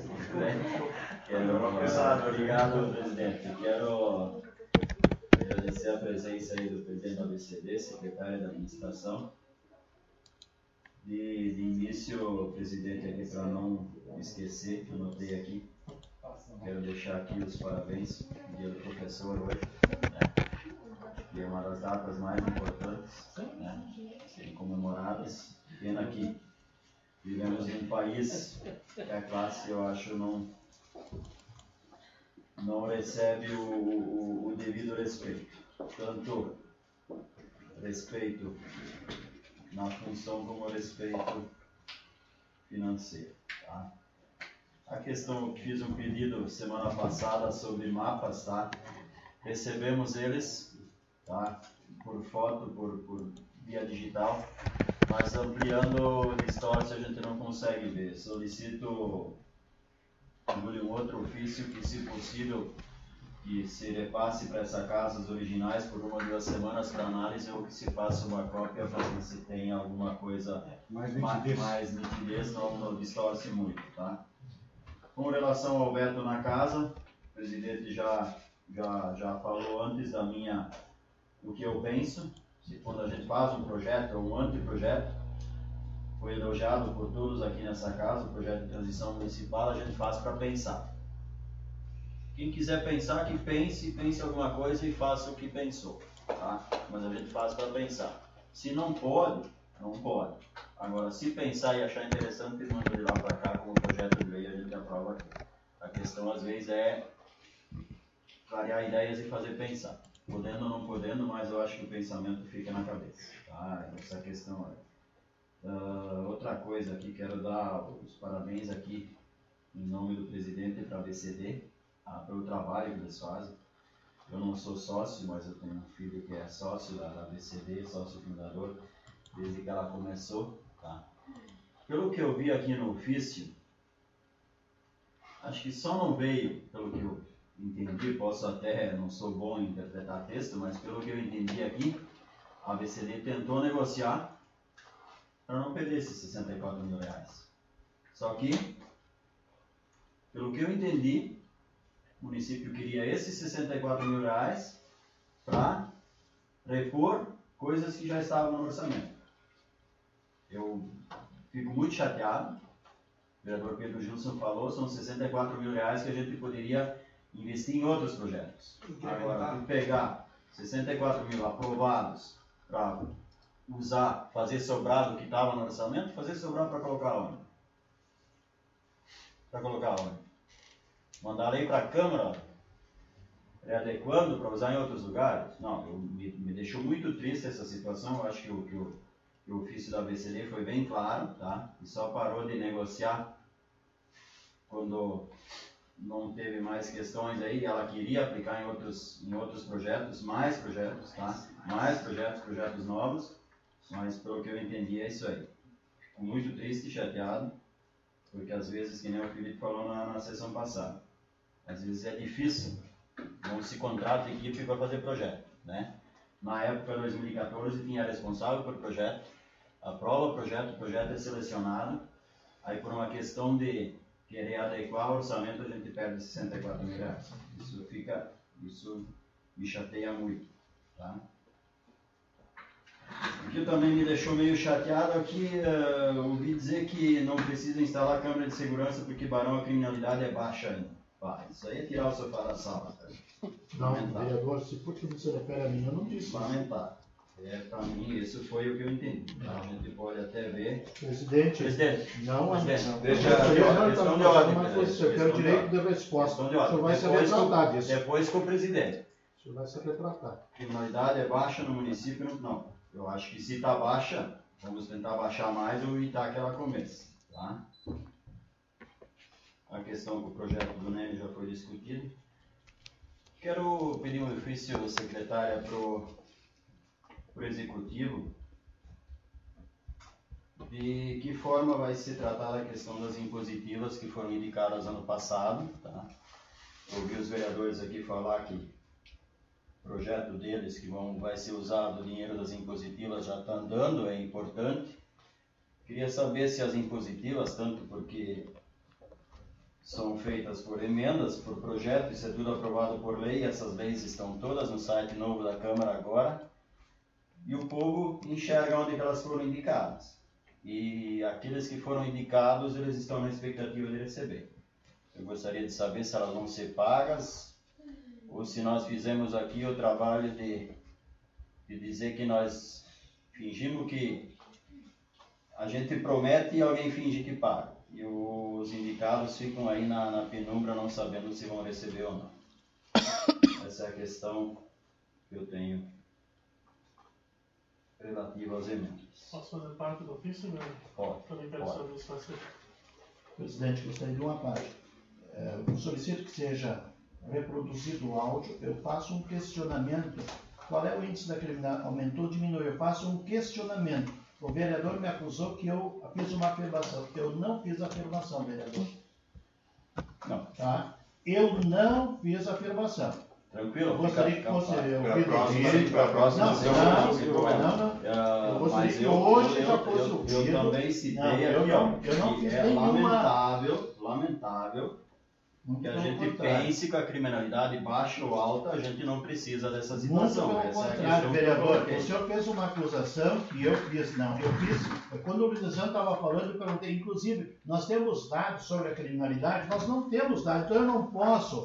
Speaker 5: Obrigado, presidente. Quero agradecer a presença aí do presidente da ABCD, secretário da administração. De início, presidente, aqui para não esquecer, que eu notei aqui, quero deixar aqui os parabéns do dia do professor hoje, né? Que é uma das datas mais importantes, né? Serem comemoradas. Pena que vivemos em um país que a classe, eu acho, não recebe o devido respeito. Tanto respeito na função como respeito financeiro. Tá? A questão, eu fiz um pedido semana passada sobre mapas, tá? Recebemos eles, tá? Por foto, por via digital, mas ampliando o distorce a gente não consegue ver. Solicito um outro ofício que, se possível, que se repasse para essa casa os originais por 1 ou 2 semanas para análise, ou que se faça uma cópia para ver se tem alguma coisa mais nitidez, não distorce muito, tá? Com relação ao veto na casa, o presidente já falou antes do que eu penso. Se quando a gente faz um projeto ou um anteprojeto, foi elogiado por todos aqui nessa casa, o projeto de transição municipal, a gente faz para pensar. Quem quiser pensar, que pense alguma coisa e faça o que pensou. tá? Mas a gente faz para pensar. Se não pode, não pode. Agora, se pensar e achar interessante, eles mandam de lá para cá com o projeto de lei, a gente aprova aqui. A questão, às vezes, é variar ideias e fazer pensar. Podendo ou não podendo, mas eu acho que o pensamento fica na cabeça. Tá? Essa questão aí. Outra coisa aqui, quero dar os parabéns aqui em nome do presidente para a BCD, pelo trabalho que eles fazem. Eu não sou sócio, mas eu tenho um filho que é sócio da BCD, sócio fundador, desde que ela começou. Tá? Pelo que eu vi aqui no ofício, acho que só não veio, pelo que eu entendi, posso até, não sou bom em interpretar texto, mas pelo que eu entendi aqui, a BCD tentou negociar para não perder esses 64 mil reais. Só que, pelo que eu entendi, o município queria esses 64 mil reais para repor coisas que já estavam no orçamento. Eu fico muito chateado. O vereador Pedro Gilson falou, são 64 mil reais que a gente poderia investir em outros projetos. Agora, tu pegar 64 mil aprovados para usar, fazer sobrar do que estava no orçamento, fazer sobrar para colocar onde? Para colocar onde? Mandar a lei para a Câmara, readequando para usar em outros lugares? Não, me deixou muito triste essa situação. Eu acho que o ofício da BCD foi bem claro, tá? E só parou de negociar quando não teve mais questões aí. Ela queria aplicar em outros projetos, mais projetos, tá? Mais projetos novos. Mas pelo que eu entendi é isso aí. Fico muito triste e chateado, porque às vezes, que nem o Felipe falou na sessão passada, às vezes é difícil, não se contrata equipe para fazer projeto, né? Na época, 2014, tinha responsável por projeto, aprova o projeto é selecionado, aí por uma questão de querer adequar o orçamento, a gente perde 64 mil reais. Isso me chateia muito, tá? O que também me deixou meio chateado aqui, ouvi dizer que não precisa instalar câmera de segurança porque Barão a criminalidade é baixa ainda. Isso aí é tirar o sofá da sala.
Speaker 2: Não, vereador, se for que você refere a mim, eu não disse.
Speaker 5: Lamentável. Para mim, isso foi o que eu entendi. A gente pode até ver.
Speaker 2: Presidente. Não,
Speaker 5: presidente.
Speaker 1: Deixa a questão de ordem.
Speaker 2: Eu quero direito de resposta. O senhor vai se retratar disso.
Speaker 5: Depois com o presidente.
Speaker 2: O senhor vai se retratar.
Speaker 5: Criminalidade é baixa no município? Não. Eu acho que se está baixa, vamos tentar baixar mais ou evitar que ela comece. Tá? A questão com o projeto do NEM já foi discutido. Quero pedir um ofício, secretária, para o executivo, de que forma vai se tratar a questão das impositivas que foram indicadas ano passado. Tá? Ouvi os vereadores aqui falar que o projeto deles, que vai ser usado o dinheiro das impositivas, já está andando, é importante. Queria saber se as impositivas, tanto porque são feitas por emendas, por projeto, isso é tudo aprovado por lei, essas leis estão todas no site novo da Câmara agora, e o povo enxerga onde elas foram indicadas. E aqueles que foram indicados, eles estão na expectativa de receber. Eu gostaria de saber se elas vão ser pagas, ou se nós fizemos aqui o trabalho de dizer que nós fingimos que a gente promete e alguém finge que paga. E os indicados ficam aí na penumbra, não sabendo se vão receber ou não. Essa é a questão que eu tenho relativa aos emendas.
Speaker 7: Posso fazer parte do ofício, meu?
Speaker 5: Pode.
Speaker 7: Também quero saber se vai ser.
Speaker 2: Presidente, gostaria de uma parte. Eu solicito que seja reproduzido o áudio. Eu faço um questionamento. Qual é o índice da criminalidade? Aumentou ou diminuiu? Eu faço um questionamento. O vereador me acusou que eu fiz uma afirmação. Eu não fiz afirmação, vereador.
Speaker 5: Não.
Speaker 2: Tá? Eu não fiz afirmação.
Speaker 5: Tranquilo?
Speaker 2: Eu gostaria que fosse.
Speaker 1: Para a próxima
Speaker 2: Não. Eu gostaria que hoje já fosse o
Speaker 5: Eu também citei aqui,
Speaker 2: eu não fiz
Speaker 5: é
Speaker 2: nenhuma.
Speaker 5: lamentável
Speaker 2: Muito
Speaker 5: que a
Speaker 2: pelo
Speaker 5: gente
Speaker 2: contrário.
Speaker 5: pense que a criminalidade baixa ou alta, a gente não precisa dessa
Speaker 2: Muito
Speaker 5: situação.
Speaker 2: pelo
Speaker 5: Essa é a
Speaker 2: contrário,
Speaker 5: questão que eu
Speaker 2: vereador.
Speaker 5: coloquei.
Speaker 2: O senhor fez uma acusação que eu fiz. Não, eu fiz. Quando o Luizão estava falando, eu perguntei. Inclusive, nós temos dados sobre a criminalidade? Nós não temos dados, então eu não posso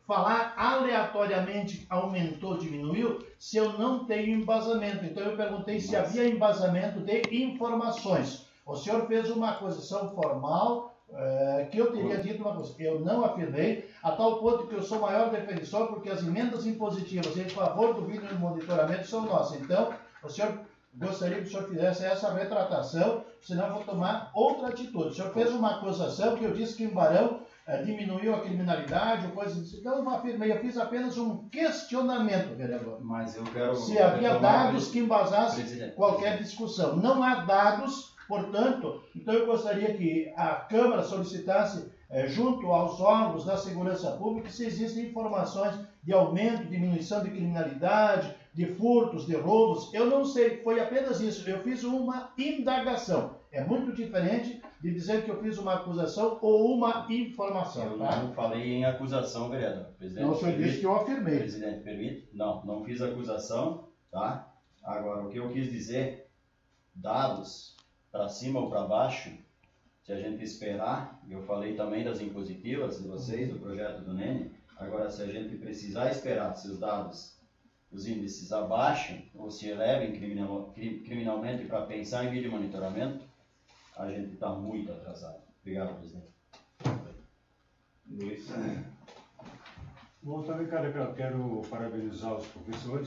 Speaker 2: falar aleatoriamente aumentou, diminuiu, se eu não tenho embasamento. Então eu perguntei se havia embasamento de informações. O senhor fez uma acusação formal, que eu teria dito uma coisa. Eu não afirmei, a tal ponto que eu sou o maior defensor, porque as emendas impositivas em favor do vídeo monitoramento são nossas. Então, o senhor gostaria que o senhor fizesse essa retratação, senão eu vou tomar outra atitude. O senhor fez uma acusação que eu disse que em Barão diminuiu a criminalidade, ou coisa assim. Então eu não afirmei, eu fiz apenas um questionamento, vereador.
Speaker 5: Mas eu quero...
Speaker 2: Se havia dados que embasassem
Speaker 5: Presidente.
Speaker 2: qualquer discussão. Não há dados, portanto, então eu gostaria que a Câmara solicitasse, junto aos órgãos da segurança pública, se existem informações de aumento, diminuição de criminalidade, de furtos, de roubos. Eu não sei, foi apenas isso. Eu fiz uma indagação. É muito diferente de dizer que eu fiz uma acusação ou uma informação.
Speaker 5: Eu
Speaker 2: Tá?
Speaker 5: não falei em acusação, vereador. Presidente,
Speaker 2: Não, o senhor disse que eu afirmei.
Speaker 5: Presidente, permite? Não fiz acusação, tá? Agora, o que eu quis dizer, dados para cima ou para baixo, se a gente esperar, eu falei também das impositivas de vocês, do projeto do Nene, agora se a gente precisar esperar se os dados, os índices abaixam ou se elevem criminalmente para pensar em vídeo monitoramento, a gente está muito atrasado. Obrigado, presidente.
Speaker 1: Luiz.
Speaker 6: Bom, também, cara, eu quero parabenizar os professores,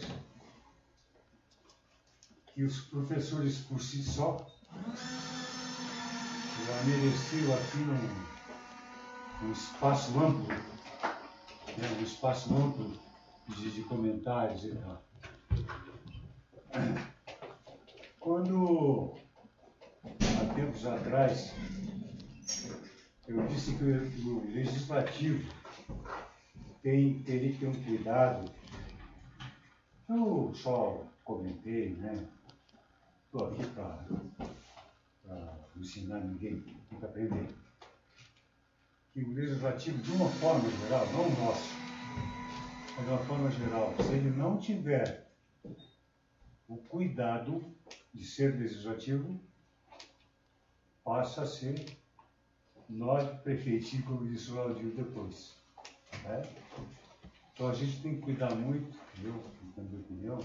Speaker 6: que os professores por si só já mereciam aqui um espaço amplo, né, um espaço amplo de comentários e tal. Quando, há tempos atrás, eu disse que o legislativo teria que ter um cuidado, eu só comentei, né? Estou aqui para ensinar ninguém, tem que aprender. Que o legislativo, de uma forma geral, não o nosso, mas de uma forma geral, se ele não tiver o cuidado de ser legislativo, passa a ser nós prefeitinho, como disse o Laudio depois. Né? Então a gente tem que cuidar muito, na minha opinião,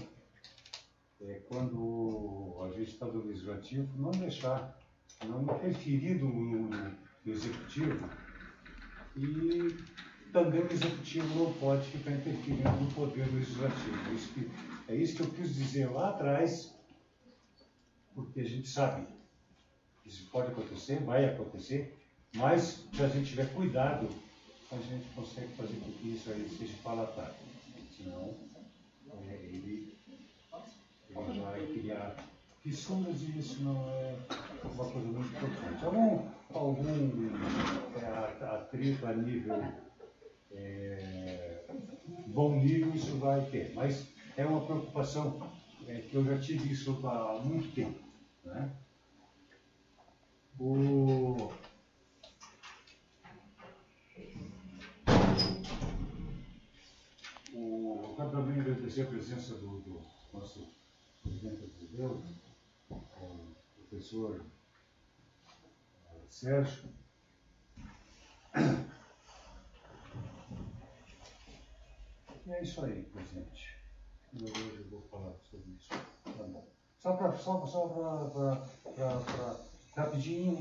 Speaker 6: quando a gente está no legislativo, não deixar, não interferir no executivo, e também o executivo não pode ficar interferindo no poder legislativo. É isso que eu quis dizer lá atrás, porque a gente sabe que isso pode acontecer, vai acontecer, mas se a gente tiver cuidado, a gente consegue fazer com que isso aí seja palatável. Senão, ele vai criar fissuras e isso não é uma coisa muito importante. Algum atrito a nível bom nível isso vai ter, mas é uma preocupação que eu já tive isso há muito tempo. Né? Eu quero também agradecer a presença do nosso presidente brasileiro, o professor Sérgio. E é isso aí, presidente. Hoje eu vou falar sobre isso. Tá bom. Só para rapidinho,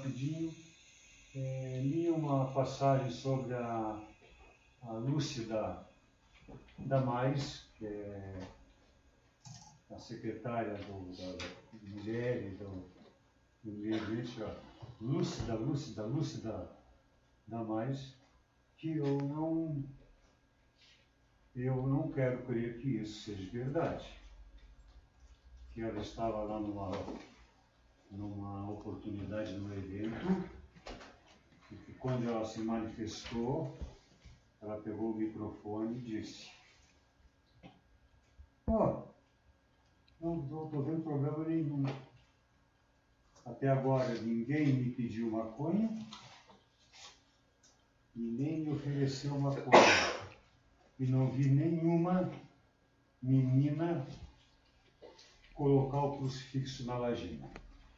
Speaker 6: li uma passagem sobre a Lúcida Damares, que é a secretária da mulher e do meio ambiente, Lúcida Damares, que eu não quero crer que isso seja verdade. Que ela estava lá numa oportunidade, num evento, e que quando ela se manifestou, ela pegou o microfone e disse: não estou vendo problema nenhum. Até agora ninguém me pediu maconha e nem me ofereceu maconha. E não vi nenhuma menina colocar o crucifixo na vagina.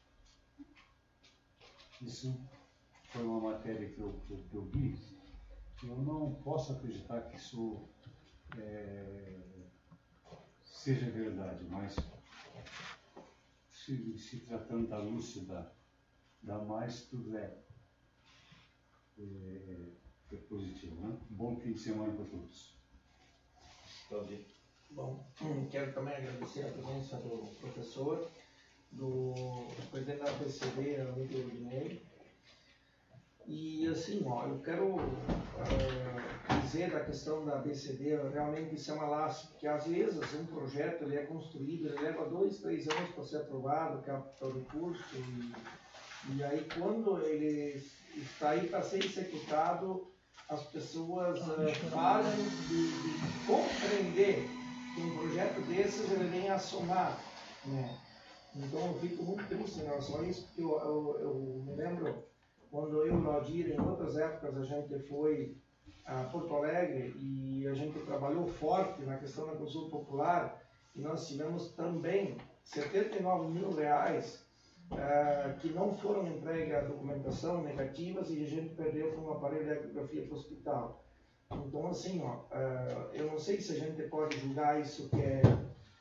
Speaker 6: Isso foi uma matéria que eu vi. Eu não posso acreditar que isso seja verdade, mas se tratando da Lúcia, da mais, tudo é positivo, né? Bom fim de semana para todos.
Speaker 8: Bom, quero também agradecer a presença do professor, do presidente da PCD, amigo Rodinei. E assim, eu quero dizer da questão da BCD, realmente isso é uma lástima, porque às vezes um projeto ele é construído, ele leva 2, 3 anos para ser aprovado, capta o recurso, e aí quando ele está aí para ser executado, as pessoas falham de compreender que um projeto desses ele vem a somar, né? Então eu fico muito triste em relação a isso, porque eu me lembro quando eu e o Laudir, em outras épocas, a gente foi a Porto Alegre e a gente trabalhou forte na questão da consulta popular, e nós tivemos também R$79 mil que não foram entregues à documentação, negativas, e a gente perdeu com um aparelho de ecografia para o hospital. Então, assim, eu não sei se a gente pode julgar isso que é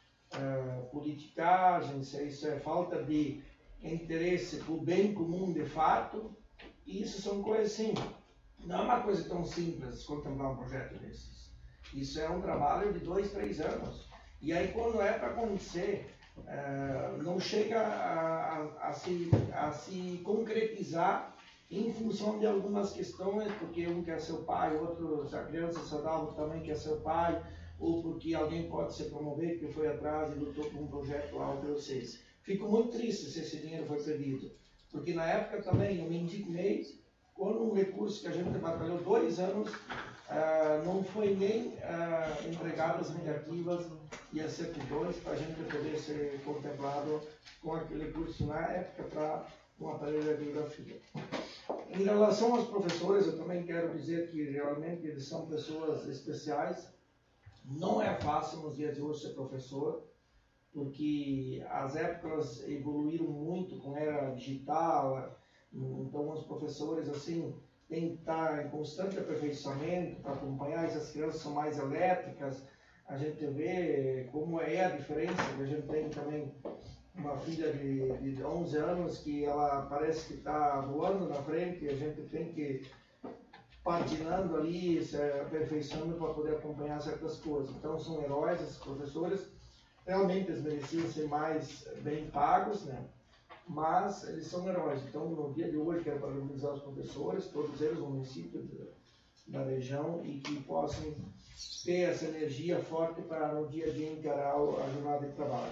Speaker 8: politicagem, se isso é falta de interesse para o bem comum de fato. E isso são coisas assim, não é uma coisa tão simples contemplar um projeto desses. Isso é um trabalho de 2, 3 anos. E aí quando é para acontecer, não chega a se concretizar em função de algumas questões, porque um quer ser o pai, outro, se a criança saudável também quer ser o pai, ou porque alguém pode se promover, que foi atrás e lutou por um projeto lá, o que eu sei. Fico muito triste se esse dinheiro foi perdido. Porque na época também eu me indignei quando um recurso que a gente batalhou 2 anos não foi nem entregado as negativas e as certidões para a gente poder ser contemplado com aquele recurso na época para um aparelho de radiografia. Em relação aos professores, eu também quero dizer que realmente eles são pessoas especiais. Não é fácil nos dias de hoje ser professor, porque as épocas evoluíram muito com a era digital, então os professores assim têm que estar em constante aperfeiçoamento para acompanhar. Essas crianças são mais elétricas, a gente vê como é a diferença. A gente tem também uma filha de 11 anos que ela parece que está voando na frente, e a gente tem que patinando ali, se aperfeiçoando para poder acompanhar certas coisas. Então são heróis esses professores. Realmente eles mereciam ser mais bem pagos, né? Mas eles são heróis. Então, no dia de hoje, quero parabenizar os professores, todos eles no município da região, e que possam ter essa energia forte para no dia a dia encarar a jornada de trabalho.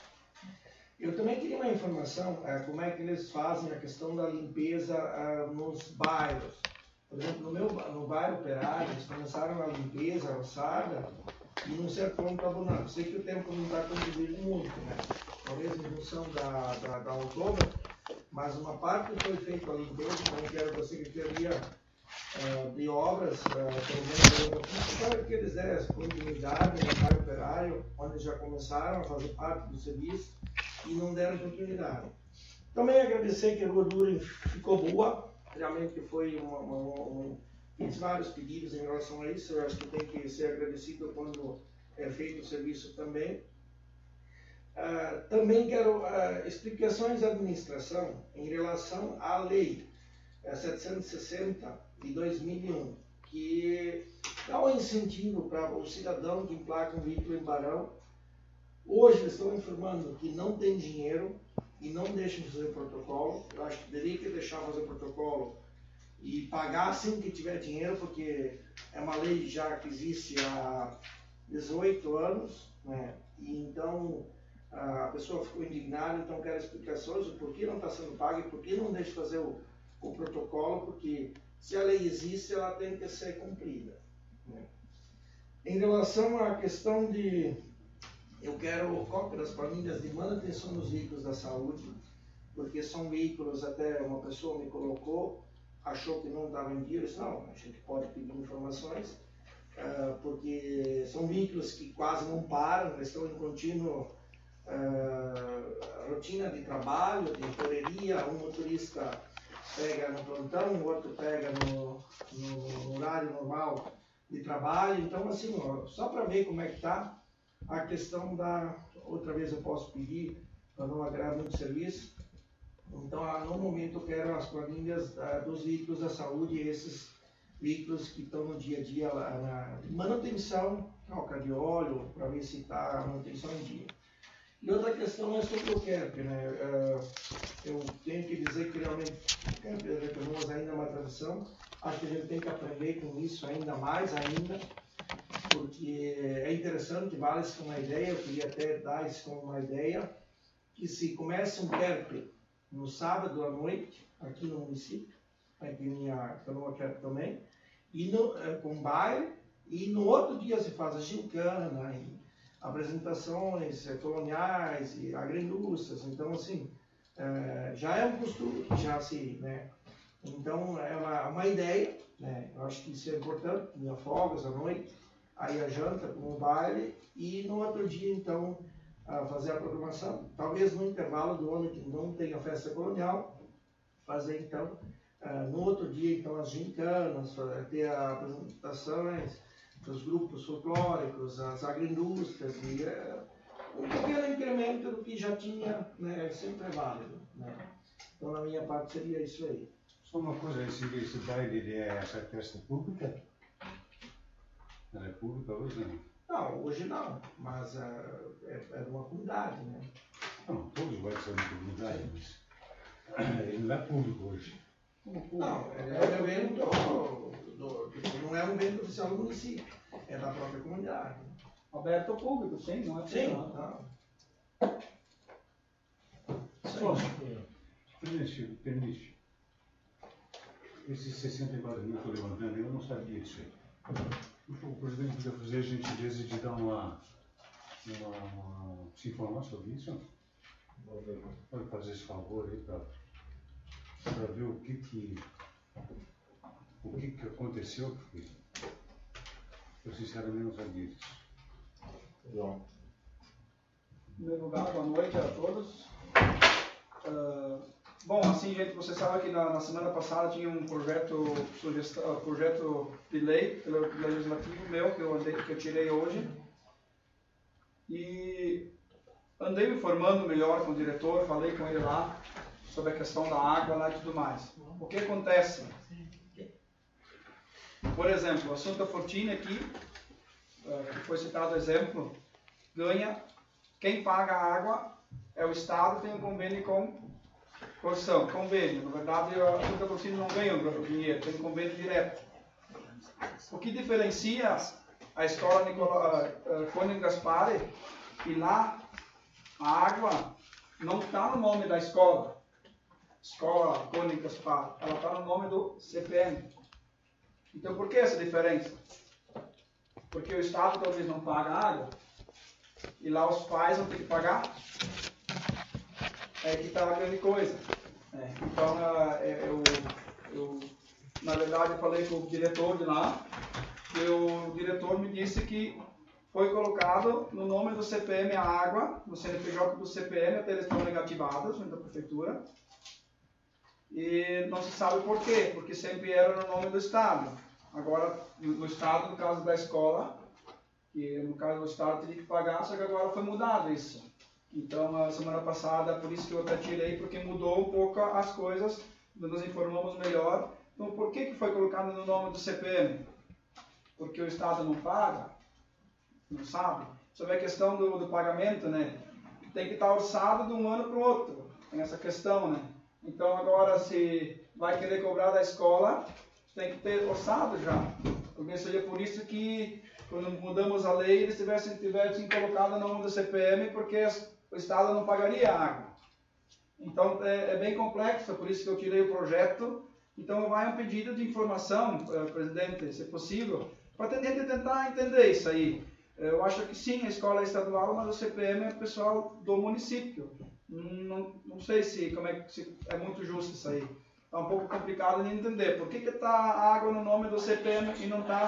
Speaker 8: Eu também queria uma informação, como é que eles fazem a questão da limpeza nos bairros. Por exemplo, no bairro Operário, eles começaram a limpeza, a roçada, e num certo ponto está abandonado. Sei que o tempo não está contribuindo muito, né? Talvez em função da outono, mas uma parte foi feita a limpeza, então quero da Secretaria de Obras, pelo menos, para que eles dessem continuidade no bairro Operário, onde já começaram a fazer parte do serviço e não deram continuidade. Também agradecer que a Rua Durin ficou boa, realmente foi fiz vários pedidos em relação a isso. Eu acho que tem que ser agradecido quando é feito o serviço também. Também quero explicações da administração em relação à lei 760 de 2001, que dá um incentivo para o cidadão que emplaca um veículo em Barão. Hoje eles estão informando que não tem dinheiro e não deixam de fazer protocolo. Eu acho que teria que deixar fazer protocolo e pagar assim que tiver dinheiro, porque é uma lei já que existe há 18 anos, né? E então a pessoa ficou indignada, então quero explicações do porquê não está sendo pago e por que não deixa fazer o protocolo, porque se a lei existe, ela tem que ser cumprida, né? Em relação à questão eu quero cópia das planilhas de manutenção dos veículos da saúde, porque são veículos, até uma pessoa me colocou, achou que não estava em dia. Eu disse, não, a gente pode pedir informações, porque são veículos que quase não param, estão em contínuo rotina de trabalho, de correria. Um motorista pega no plantão, o outro pega no horário normal de trabalho. Então, assim, ó, só para ver como é que está a questão da... Outra vez eu posso pedir, para não agregar muito serviço. Então, no momento, eu quero as planilhas dos veículos da saúde, esses veículos que estão no dia a dia lá na manutenção, troca de óleo, para ver se está a manutenção em dia. E outra questão é sobre o CARP, né? Eu tenho que dizer que realmente o CARP retomamos ainda uma tradição. Acho que a gente tem que aprender com isso ainda mais ainda, porque é interessante, vale isso como uma ideia, eu queria até dar isso como uma ideia, que se começa um CARP no sábado à noite, aqui no município, aqui em minha canoa CARP também, e com baile, e no outro dia se faz a gincana, e apresentações coloniais e agroindústrias. Então, assim, já é um costume, já se, né? Então, é uma ideia, né? Eu acho que isso é importante, tinha folgas à noite, aí a janta com o baile, e no outro dia, então, fazer a programação. Talvez no intervalo do ano que não tenha festa colonial, fazer, então, no outro dia, então, as gincanas, ter apresentações dos grupos folclóricos, as agroindústrias, e um pequeno incremento do que já tinha, né, sempre é válido, né? Então, na minha parte, seria isso aí.
Speaker 6: Só uma coisa, esse baile, essa festa pública? Ela é pública hoje, não?
Speaker 8: Não, hoje não, mas é de uma comunidade, né?
Speaker 6: Não, todos os bailes são de comunidade, mas ele não é público hoje.
Speaker 8: Não, é um evento, não é um evento oficial do município, é da própria comunidade.
Speaker 9: Aberto ao público, sim, não é?
Speaker 8: Sim,
Speaker 9: não.
Speaker 6: Só, permite. Esses 64 mil que eu estou levantando, eu não sabia disso aí. O presidente podia fazer a gentileza de dar se informar sobre isso? Pode fazer esse favor aí para ver o que aconteceu, porque eu sinceramente não sabia disso.
Speaker 1: João.
Speaker 9: Em primeiro lugar, boa noite a todos. Bom, assim, gente, você sabe que na semana passada tinha um projeto de lei legislativo meu que eu tirei hoje. E andei me informando melhor com o diretor, falei com ele lá sobre a questão da água lá e tudo mais. O que acontece? Por exemplo, o Assunta Fortini aqui, que foi citado exemplo, ganha, quem paga a água é o Estado, tem um convênio com Corção, convênio. Na verdade, a Assunta Fortini não ganha o dinheiro, tem um convênio direto. O que diferencia a escola Cônigo Gaspari, e lá a água não está no nome da escola Cônigo Gaspari, ela está no nome do CPM. Então, por que essa diferença? Porque o Estado talvez não paga água, e lá os pais vão ter que pagar. É que está a grande coisa. Então, eu, na verdade, falei com o diretor de lá, e o diretor me disse que foi colocado no nome do CPM a água, no CNPJ do CPM, até eles estão negativados junto à prefeitura. E não se sabe por quê, porque sempre era no nome do Estado. Agora, no Estado, no caso da escola, que no caso do Estado teria que pagar, só que agora foi mudado isso. Então, a semana passada, por isso que eu até tirei, porque mudou um pouco as coisas, nos informamos melhor. Então, por que foi colocado no nome do CPM? Porque o Estado não paga? Não sabe? Sobre a questão do pagamento, né? Tem que estar orçado de um ano para o outro. Tem essa questão, né? Então, agora, se vai querer cobrar da escola, tem que ter orçado já. Porque seria por isso que, quando mudamos a lei, eles tivessem colocado o nome do CPM, porque o Estado não pagaria a água. Então, é bem complexo, por isso que eu tirei o projeto. Então, vai um pedido de informação, presidente, se possível, para tentar entender isso aí. Eu acho que sim, a escola é estadual, mas o CPM é o pessoal do município. Não sei se é muito justo isso aí. Está um pouco complicado de entender. Por que está a água no nome do CPM e não está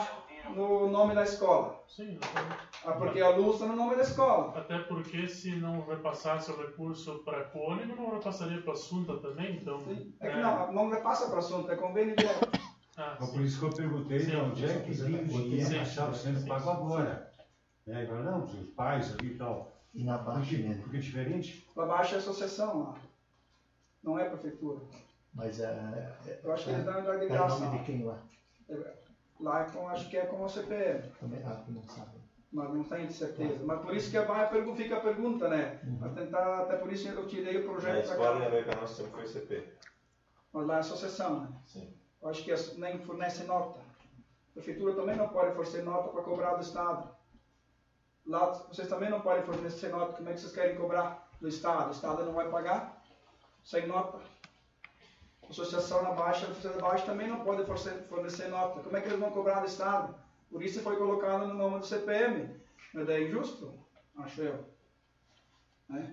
Speaker 9: no nome da escola.
Speaker 7: Sim,
Speaker 9: Porque a luz está no nome da escola.
Speaker 7: até porque se não repassasse o recurso para Cônigo, não repassaria para a Sunta também, então...
Speaker 9: Sim. É que não repassa para a Sunta, é convênio direto.
Speaker 6: Por isso que eu perguntei de onde é que vinha o dinheiro que estava sendo pago agora. Né? Agora não, os pais ali e tal.
Speaker 2: E na Baixa,
Speaker 6: Porque é diferente.
Speaker 9: Lá abaixo é associação lá. Não é prefeitura.
Speaker 2: Mas
Speaker 9: Eu acho que eles dão em de
Speaker 2: é
Speaker 9: graça.
Speaker 2: nome de quem lá?
Speaker 9: Lá acho que é com o CPM.
Speaker 2: Também, tu não sabe.
Speaker 9: Mas não tenho certeza. Mas por isso que fica a pergunta, né? Para tentar, até por isso eu tirei o
Speaker 1: Na
Speaker 9: projeto para
Speaker 1: escola e
Speaker 9: cá.
Speaker 1: na Americana nossa sempre foi CP.
Speaker 9: Mas lá é associação, né?
Speaker 1: Sim.
Speaker 9: Eu acho que nem fornece nota. A prefeitura também não pode fornecer nota para cobrar do Estado. Lá vocês também não podem fornecer nota. Como é que vocês querem cobrar do Estado? O Estado não vai pagar sem nota. A associação na Baixa, a associação da Baixa também não pode fornecer nota. Como é que eles vão cobrar do Estado? Por isso foi colocado no nome do CPM. Mas é injusto, acho eu. Né?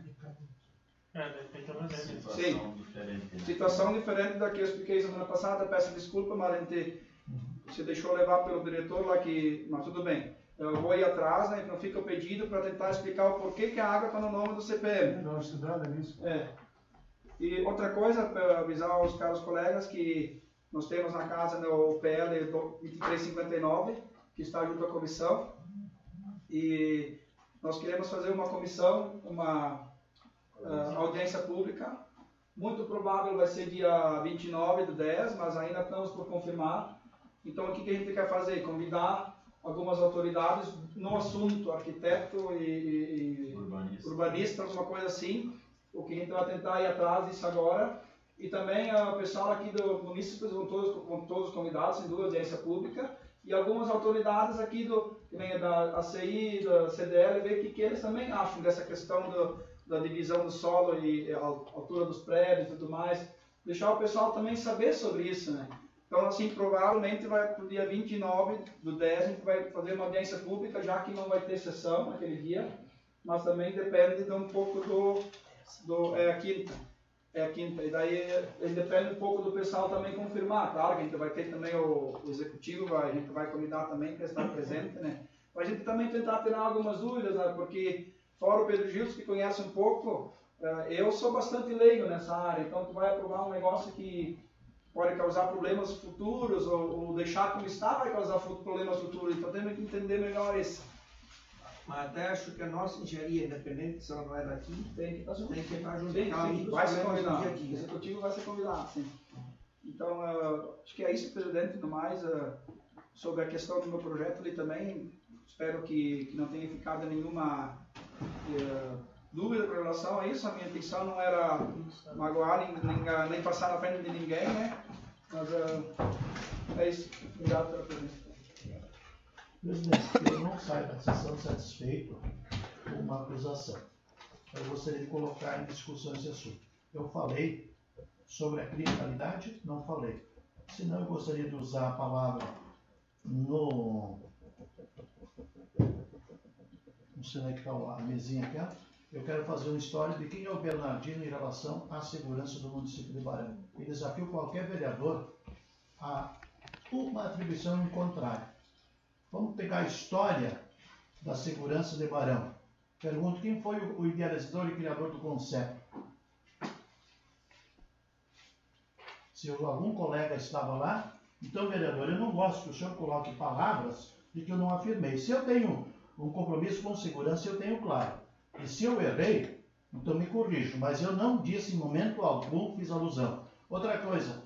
Speaker 7: tem que haver
Speaker 5: Situação diferente. Né?
Speaker 9: Situação diferente da que eu expliquei semana passada. Peço desculpa, mas a gente se deixou levar pelo diretor lá que... Mas tudo bem. Eu vou ir atrás, né? Então fica o pedido para tentar explicar o porquê que a água está no nome do CPM.
Speaker 6: Não, estudada nisso.
Speaker 9: E outra coisa, para avisar os caros colegas que nós temos na casa no PL 2359, que está junto à comissão, e nós queremos fazer uma comissão, uma audiência pública. Muito provável vai ser dia 29/10, mas ainda estamos por confirmar. Então, o que a gente quer fazer? Convidar algumas autoridades no assunto, arquiteto e urbanista, alguma coisa assim. O que a gente vai tentar ir atrás disso agora. E também o pessoal aqui do município vão todos convidados em duas audiência pública. E algumas autoridades aqui que vem da ACI, da CDL, ver o que eles também acham dessa questão da divisão do solo e a altura dos prédios e tudo mais. Deixar o pessoal também saber sobre isso, né? Então, assim, provavelmente vai para o dia 29/10, a gente vai fazer uma audiência pública, já que não vai ter sessão naquele dia, mas também depende de um pouco é a quinta, e daí depende um pouco do pessoal também confirmar. Claro que a gente vai ter também o executivo, a gente vai convidar também para estar presente, né? Para a gente também tentar tirar algumas dúvidas, né? Porque fora o Pedro Gilson, que conhece um pouco, eu sou bastante leigo nessa área, então tu vai aprovar um negócio que pode causar problemas futuros, ou deixar como está vai causar problemas futuros, então temos que entender melhor isso.
Speaker 8: Mas até acho que a nossa engenharia, independente se ela não é daqui, tem que estar junto.
Speaker 9: Sim, vai ser convidado. O executivo vai ser convidado, sim. Então, acho que é isso, presidente, no mais, sobre a questão do meu projeto ali também. Espero que não tenha ficado nenhuma dúvida com relação a isso. A minha intenção não era magoar nem passar na frente de ninguém, né? Mas é isso. Obrigado pela presença.
Speaker 2: Presidente, eu não saio da sessão satisfeito com uma acusação. Eu gostaria de colocar em discussão esse assunto. Eu falei sobre a criminalidade? Não falei. Senão eu gostaria de usar a palavra não sei onde é que está a mesinha aqui. Eu quero fazer uma história de quem é o Bernardino em relação à segurança do município de Barão. E desafio qualquer vereador a uma atribuição em contrário. Vamos pegar a história da segurança de Barão. Pergunto, quem foi o idealizador e criador do conceito? Se algum colega estava lá, então, vereador, eu não gosto que o senhor coloque palavras de que eu não afirmei. Se eu tenho um compromisso com segurança, eu tenho claro. E se eu errei, então me corrijo. Mas eu não disse em momento algum, fiz alusão. Outra coisa,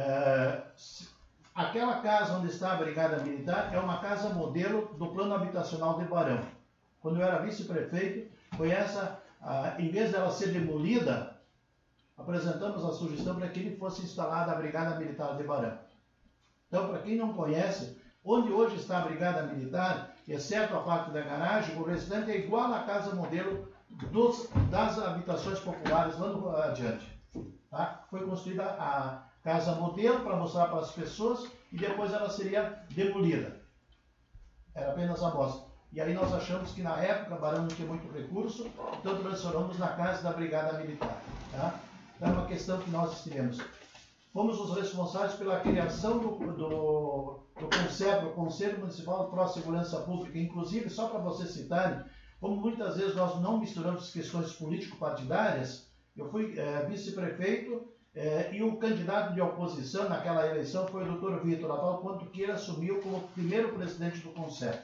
Speaker 2: aquela casa onde está a Brigada Militar é uma casa modelo do plano habitacional de Barão. Quando eu era vice-prefeito, foi essa, em vez dela ser demolida, apresentamos a sugestão para que ele fosse instalada a Brigada Militar de Barão. Então, para quem não conhece, onde hoje está a Brigada Militar, exceto a parte da garagem, o restante é igual à casa modelo das habitações populares lá adiante. Tá? Foi construída a casa modelo para mostrar para as pessoas e depois ela seria demolida. Era apenas a amostra. E aí nós achamos que na época Barão não tinha muito recurso, então transformamos na casa da Brigada Militar. Tá? Então é uma questão que nós estivemos fomos os responsáveis pela criação do CONSEP, o Conselho Municipal para a Segurança Pública. Inclusive, só para vocês citarem, como muitas vezes nós não misturamos questões político-partidárias, eu fui vice-prefeito e o candidato de oposição naquela eleição foi o Dr. Vitor, a tal ponto que ele assumiu como primeiro presidente do CONSEP.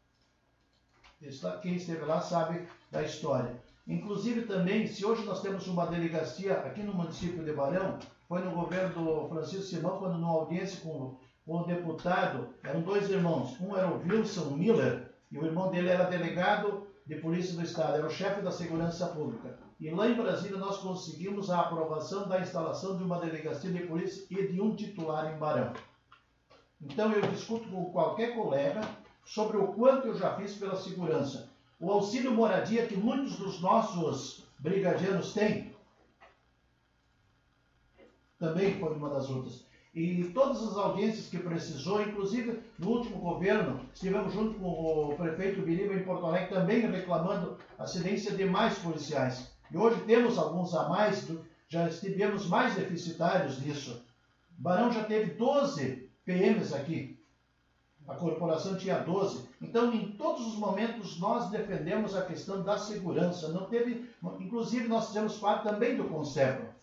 Speaker 2: Quem esteve lá sabe da história. Inclusive também, se hoje nós temos uma delegacia aqui no município de Barão, foi no governo do Francisco Simão, quando numa audiência com o deputado, eram dois irmãos, um era o Wilson Miller, e o irmão dele era delegado de Polícia do Estado, era o chefe da Segurança Pública. E lá em Brasília nós conseguimos a aprovação da instalação de uma delegacia de polícia e de um titular em Barão. Então eu discuto com qualquer colega sobre o quanto eu já fiz pela segurança. O auxílio moradia que muitos dos nossos brigadianos têm, também foi uma das outras. E todas as audiências que precisou, inclusive no último governo, estivemos junto com o prefeito Biriba em Porto Alegre, também reclamando a cedência de mais policiais. E hoje temos alguns a mais, já estivemos mais deficitários nisso. Barão já teve 12 PMs aqui. A corporação tinha 12. Então, em todos os momentos, nós defendemos a questão da segurança. Não teve, inclusive, nós fizemos parte também do CONSEP.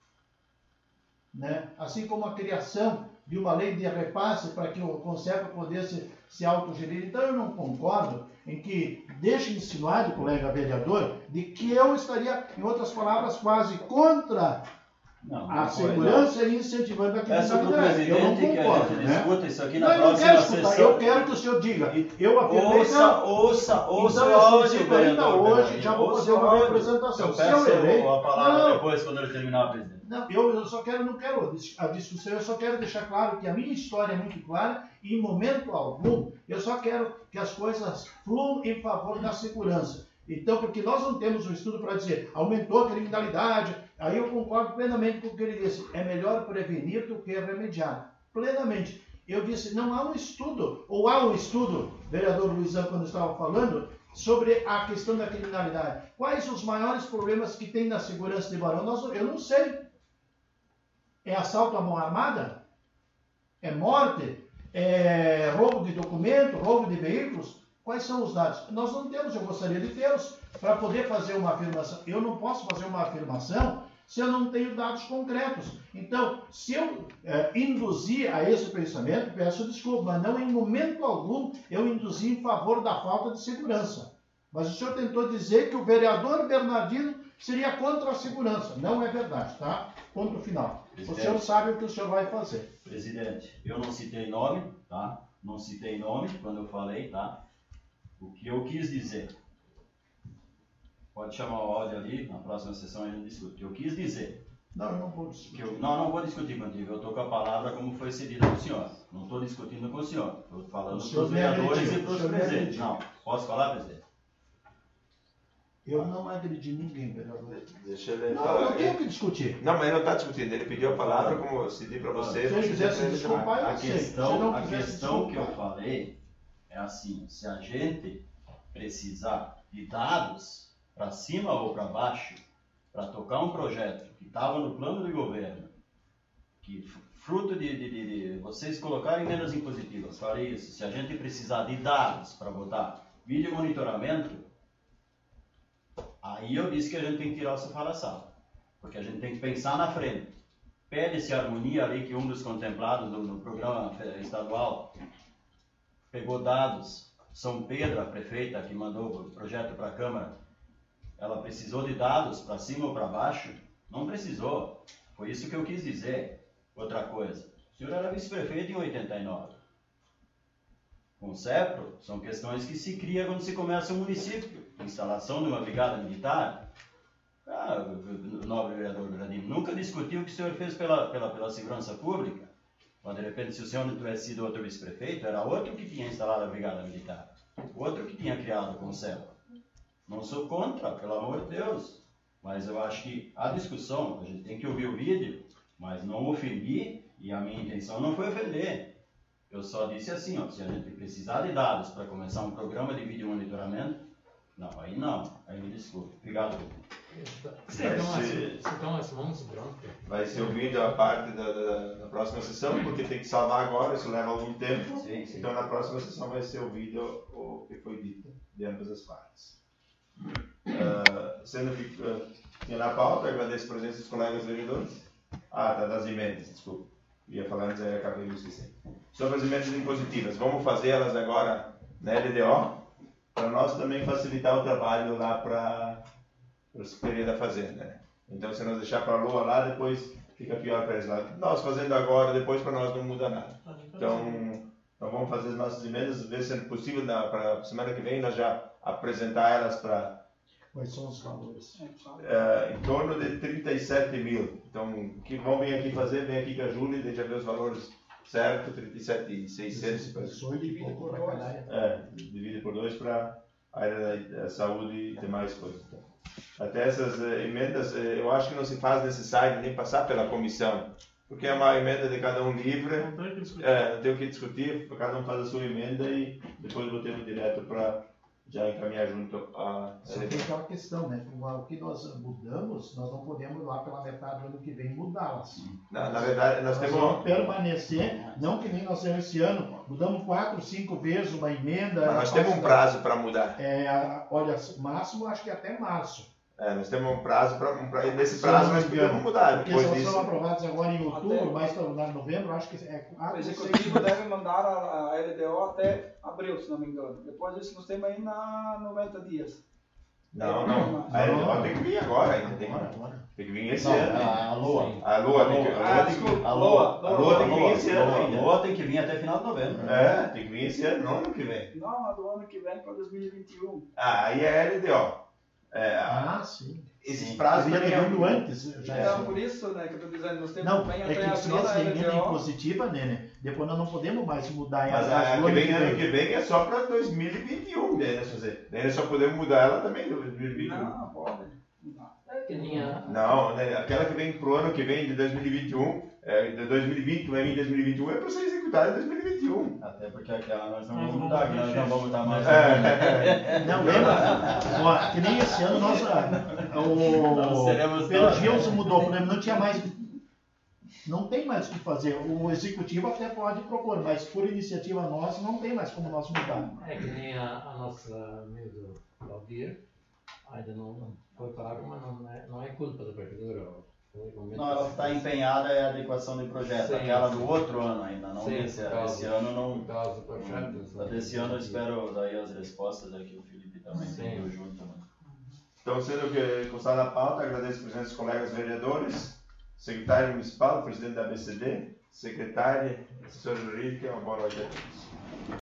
Speaker 2: Né? Assim como a criação de uma lei de repasse para que o CONSEP pudesse se autogerir. Então eu não concordo em que deixe insinuado, colega vereador, de que eu estaria, em outras palavras, quase contra a segurança e incentivando a criminalidade. Eu não concordo, né?
Speaker 5: Discuta isso aqui na
Speaker 2: não, eu não quero escutar,
Speaker 5: sessão.
Speaker 2: eu quero que o senhor diga. Eu afirmei,
Speaker 5: ouça
Speaker 2: então,
Speaker 5: o áudio,
Speaker 2: ainda
Speaker 5: vereador.
Speaker 2: hoje já vou fazer uma representação.
Speaker 5: Eu
Speaker 2: Se eu errei,
Speaker 5: peço a palavra
Speaker 2: não,
Speaker 5: depois, quando ele terminar, presidente.
Speaker 2: não, eu só quero, não quero a discussão, eu só quero deixar claro que a minha história é muito clara e em momento algum eu só quero que as coisas fluam em favor da segurança. Então, porque nós não temos um estudo para dizer aumentou a criminalidade, aí eu concordo plenamente com o que ele disse, é melhor prevenir do que remediar. Plenamente. Eu disse, não há um estudo, ou há um estudo, vereador Luizão, quando estava falando, sobre a questão da criminalidade. Quais os maiores problemas que tem na segurança de Barão? Eu não sei. É assalto à mão armada? É morte? É roubo de documento? Roubo de veículos? Quais são os dados? Nós não temos, eu gostaria de tê-los para poder fazer uma afirmação. Eu não posso fazer uma afirmação se eu não tenho dados concretos. Então, se eu induzir a esse pensamento, peço desculpa, mas não em momento algum eu induzi em favor da falta de segurança. Mas o senhor tentou dizer que o vereador Bernardino seria contra a segurança. Não é verdade, tá? Ponto final.
Speaker 5: Presidente,
Speaker 2: o senhor sabe o que o senhor vai fazer.
Speaker 5: Presidente, eu não citei nome, tá? Não citei nome quando eu falei, tá? O que eu quis dizer. Pode chamar o áudio ali, na próxima sessão a gente discute. O que eu quis dizer.
Speaker 2: Não, eu não vou discutir.
Speaker 5: Não vou discutir contigo. Eu estou com a palavra como foi cedida para o senhor. Não estou discutindo com o senhor. Estou falando para os vereadores e para os presentes. Não, posso falar, presidente?
Speaker 2: Eu não agredi ninguém, vereador.
Speaker 1: Deixa ele
Speaker 2: Não,
Speaker 1: falar.
Speaker 2: eu tenho que discutir.
Speaker 1: Não, mas ele não está discutindo. Ele pediu a palavra como eu cedi para você.
Speaker 2: Se ele quisesse desculpar, eu
Speaker 5: A
Speaker 2: sei.
Speaker 5: questão que eu falei é assim, se a gente precisar de dados para cima ou para baixo, para tocar um projeto que estava no plano de governo, que fruto de vocês colocarem emendas impositivas, falei isso, se a gente precisar de dados para botar vídeo monitoramento, aí eu disse que a gente tem que tirar o sofá da sala, porque a gente tem que pensar na frente. Pede-se harmonia ali que um dos contemplados no programa estadual pegou dados. São Pedro, a prefeita que mandou o projeto para a Câmara, ela precisou de dados para cima ou para baixo? Não precisou. Foi isso que eu quis dizer. Outra coisa, o senhor era vice-prefeito em 89. CONSEPRO são questões que se criam quando se começa um município. Instalação de uma brigada militar. O nobre vereador Bernardino nunca discutiu o que o senhor fez pela segurança pública. Mas, de repente, se o senhor não tivesse sido outro vice-prefeito, era outro que tinha instalado a brigada militar. Outro que tinha criado o CONSEPRO. Não sou contra, pelo amor de Deus. Mas eu acho que a discussão, a gente tem que ouvir o vídeo, mas não ofendi, e a minha intenção não foi ofender. Eu só disse assim, ó, se a gente precisar de dados para começar um programa de vídeo monitoramento, não, aí me desculpe. Obrigado.
Speaker 10: Então as mãos brancas.
Speaker 1: Vai ser ouvido a parte da próxima sessão, porque tem que salvar agora, isso leva algum tempo.
Speaker 5: Sim, sim.
Speaker 1: Então na próxima sessão vai ser ouvido o que foi dito de ambas as partes. Sendo que tinha na pauta, agradeço a presença dos colegas vereadores. Tá, das emendas, desculpa. Ia falar antes, aí acabei de esquecer. Sobre as emendas impositivas, vamos fazê-las agora na LDO, para nós também facilitar o trabalho lá para a Secretaria da Fazenda. Né? Então, se nós deixar para a Lua lá, depois fica pior para eles lá. Nós fazendo agora, depois para nós não muda nada. Então vamos fazer as nossas emendas, ver se é possível para a semana que vem nós já apresentar elas para...
Speaker 2: Quais são os valores?
Speaker 1: Em torno de 37 mil. Então, que vão vir aqui fazer, vem aqui com a Júlia e deixa ver os valores certos, 37.600.
Speaker 2: Divide por 2.
Speaker 1: Divide por 2 para a área da saúde e demais coisas. Até essas emendas, eu acho que não se faz necessário nem passar pela comissão, porque é uma emenda de cada um livre, não tem o que discutir, cada um faz a sua emenda e depois botamos direto para já encaminhar junto a...
Speaker 2: Só tem aquela questão, né? O que nós mudamos, nós não podemos lá pela metade do ano que vem mudá-las.
Speaker 1: Na verdade, nós temos...
Speaker 2: vamos permanecer, não que nem nós temos esse ano, mudamos 4, 5 vezes uma emenda.
Speaker 1: Mas nós temos um prazo para mudar.
Speaker 2: Olha, máximo acho que até março.
Speaker 1: Nós temos um prazo para nesse prazo nós podemos mudar.
Speaker 2: Porque
Speaker 1: depois
Speaker 2: se
Speaker 1: disso...
Speaker 2: são aprovados agora em outubro, mais para novembro, acho que é 4
Speaker 9: O executivo deve mandar a LDO até abril, se não me engano. Depois disso nós temos ainda 90 dias.
Speaker 1: Não. A LDO tem que vir agora ainda. Tem que vir esse ano.
Speaker 5: A Lua.
Speaker 1: A Lua tem que vir.
Speaker 5: A Lua
Speaker 1: tem que vir esse ano ainda.
Speaker 5: A Lua tem que vir até final de novembro.
Speaker 1: Tem que vir esse ano, não ano que vem.
Speaker 9: Não, a do ano que vem para 2021.
Speaker 1: Aí é a LDO.
Speaker 2: Sim.
Speaker 1: Esses prazos
Speaker 2: também
Speaker 1: é
Speaker 2: vindo antes.
Speaker 9: Por isso, né, que eu estou dizendo, nós temos
Speaker 2: Não,
Speaker 9: bem
Speaker 2: é
Speaker 9: até
Speaker 2: que se
Speaker 9: abril
Speaker 2: nós
Speaker 9: a
Speaker 2: tem emenda
Speaker 9: LDO.
Speaker 2: impositiva, né? Depois nós não podemos mais mudar
Speaker 1: Mas a
Speaker 2: do
Speaker 1: ano que vem é só para 2021, né? Daí nós só podemos mudar ela também em 2021.
Speaker 9: Não, pode.
Speaker 1: Não, né? Aquela que vem pro ano que vem de 2021, de 2020, que vai vir em 2021, é para ser executada em 2021.
Speaker 5: Até porque aquela nós não vamos mudar, que nós não vamos estar mais.
Speaker 2: Não, lembra? Que nem esse ano nós. O Pedro Gilson mudou, por exemplo, não tinha mais. Não tem mais o que fazer. O executivo até pode propor, mas por iniciativa nossa não tem mais como nós mudar.
Speaker 10: É que nem a nossa amigo Valdir, ainda não foi pago, mas não é culpa da prefeitura.
Speaker 5: Não, ela está empenhada é a adequação de projeto,
Speaker 10: Sim.
Speaker 5: Aquela do outro ano ainda, não
Speaker 10: Sim,
Speaker 5: desse ano. Esse ano não.
Speaker 10: Por causa do projeto.
Speaker 5: Desse ano eu espero daí as respostas aqui, o Felipe também veio junto. Né?
Speaker 1: Então, sendo que constar na pauta, agradeço a presença dos colegas vereadores, secretário municipal, presidente da ABCD, secretária, assessora jurídica, uma boa noite a todos.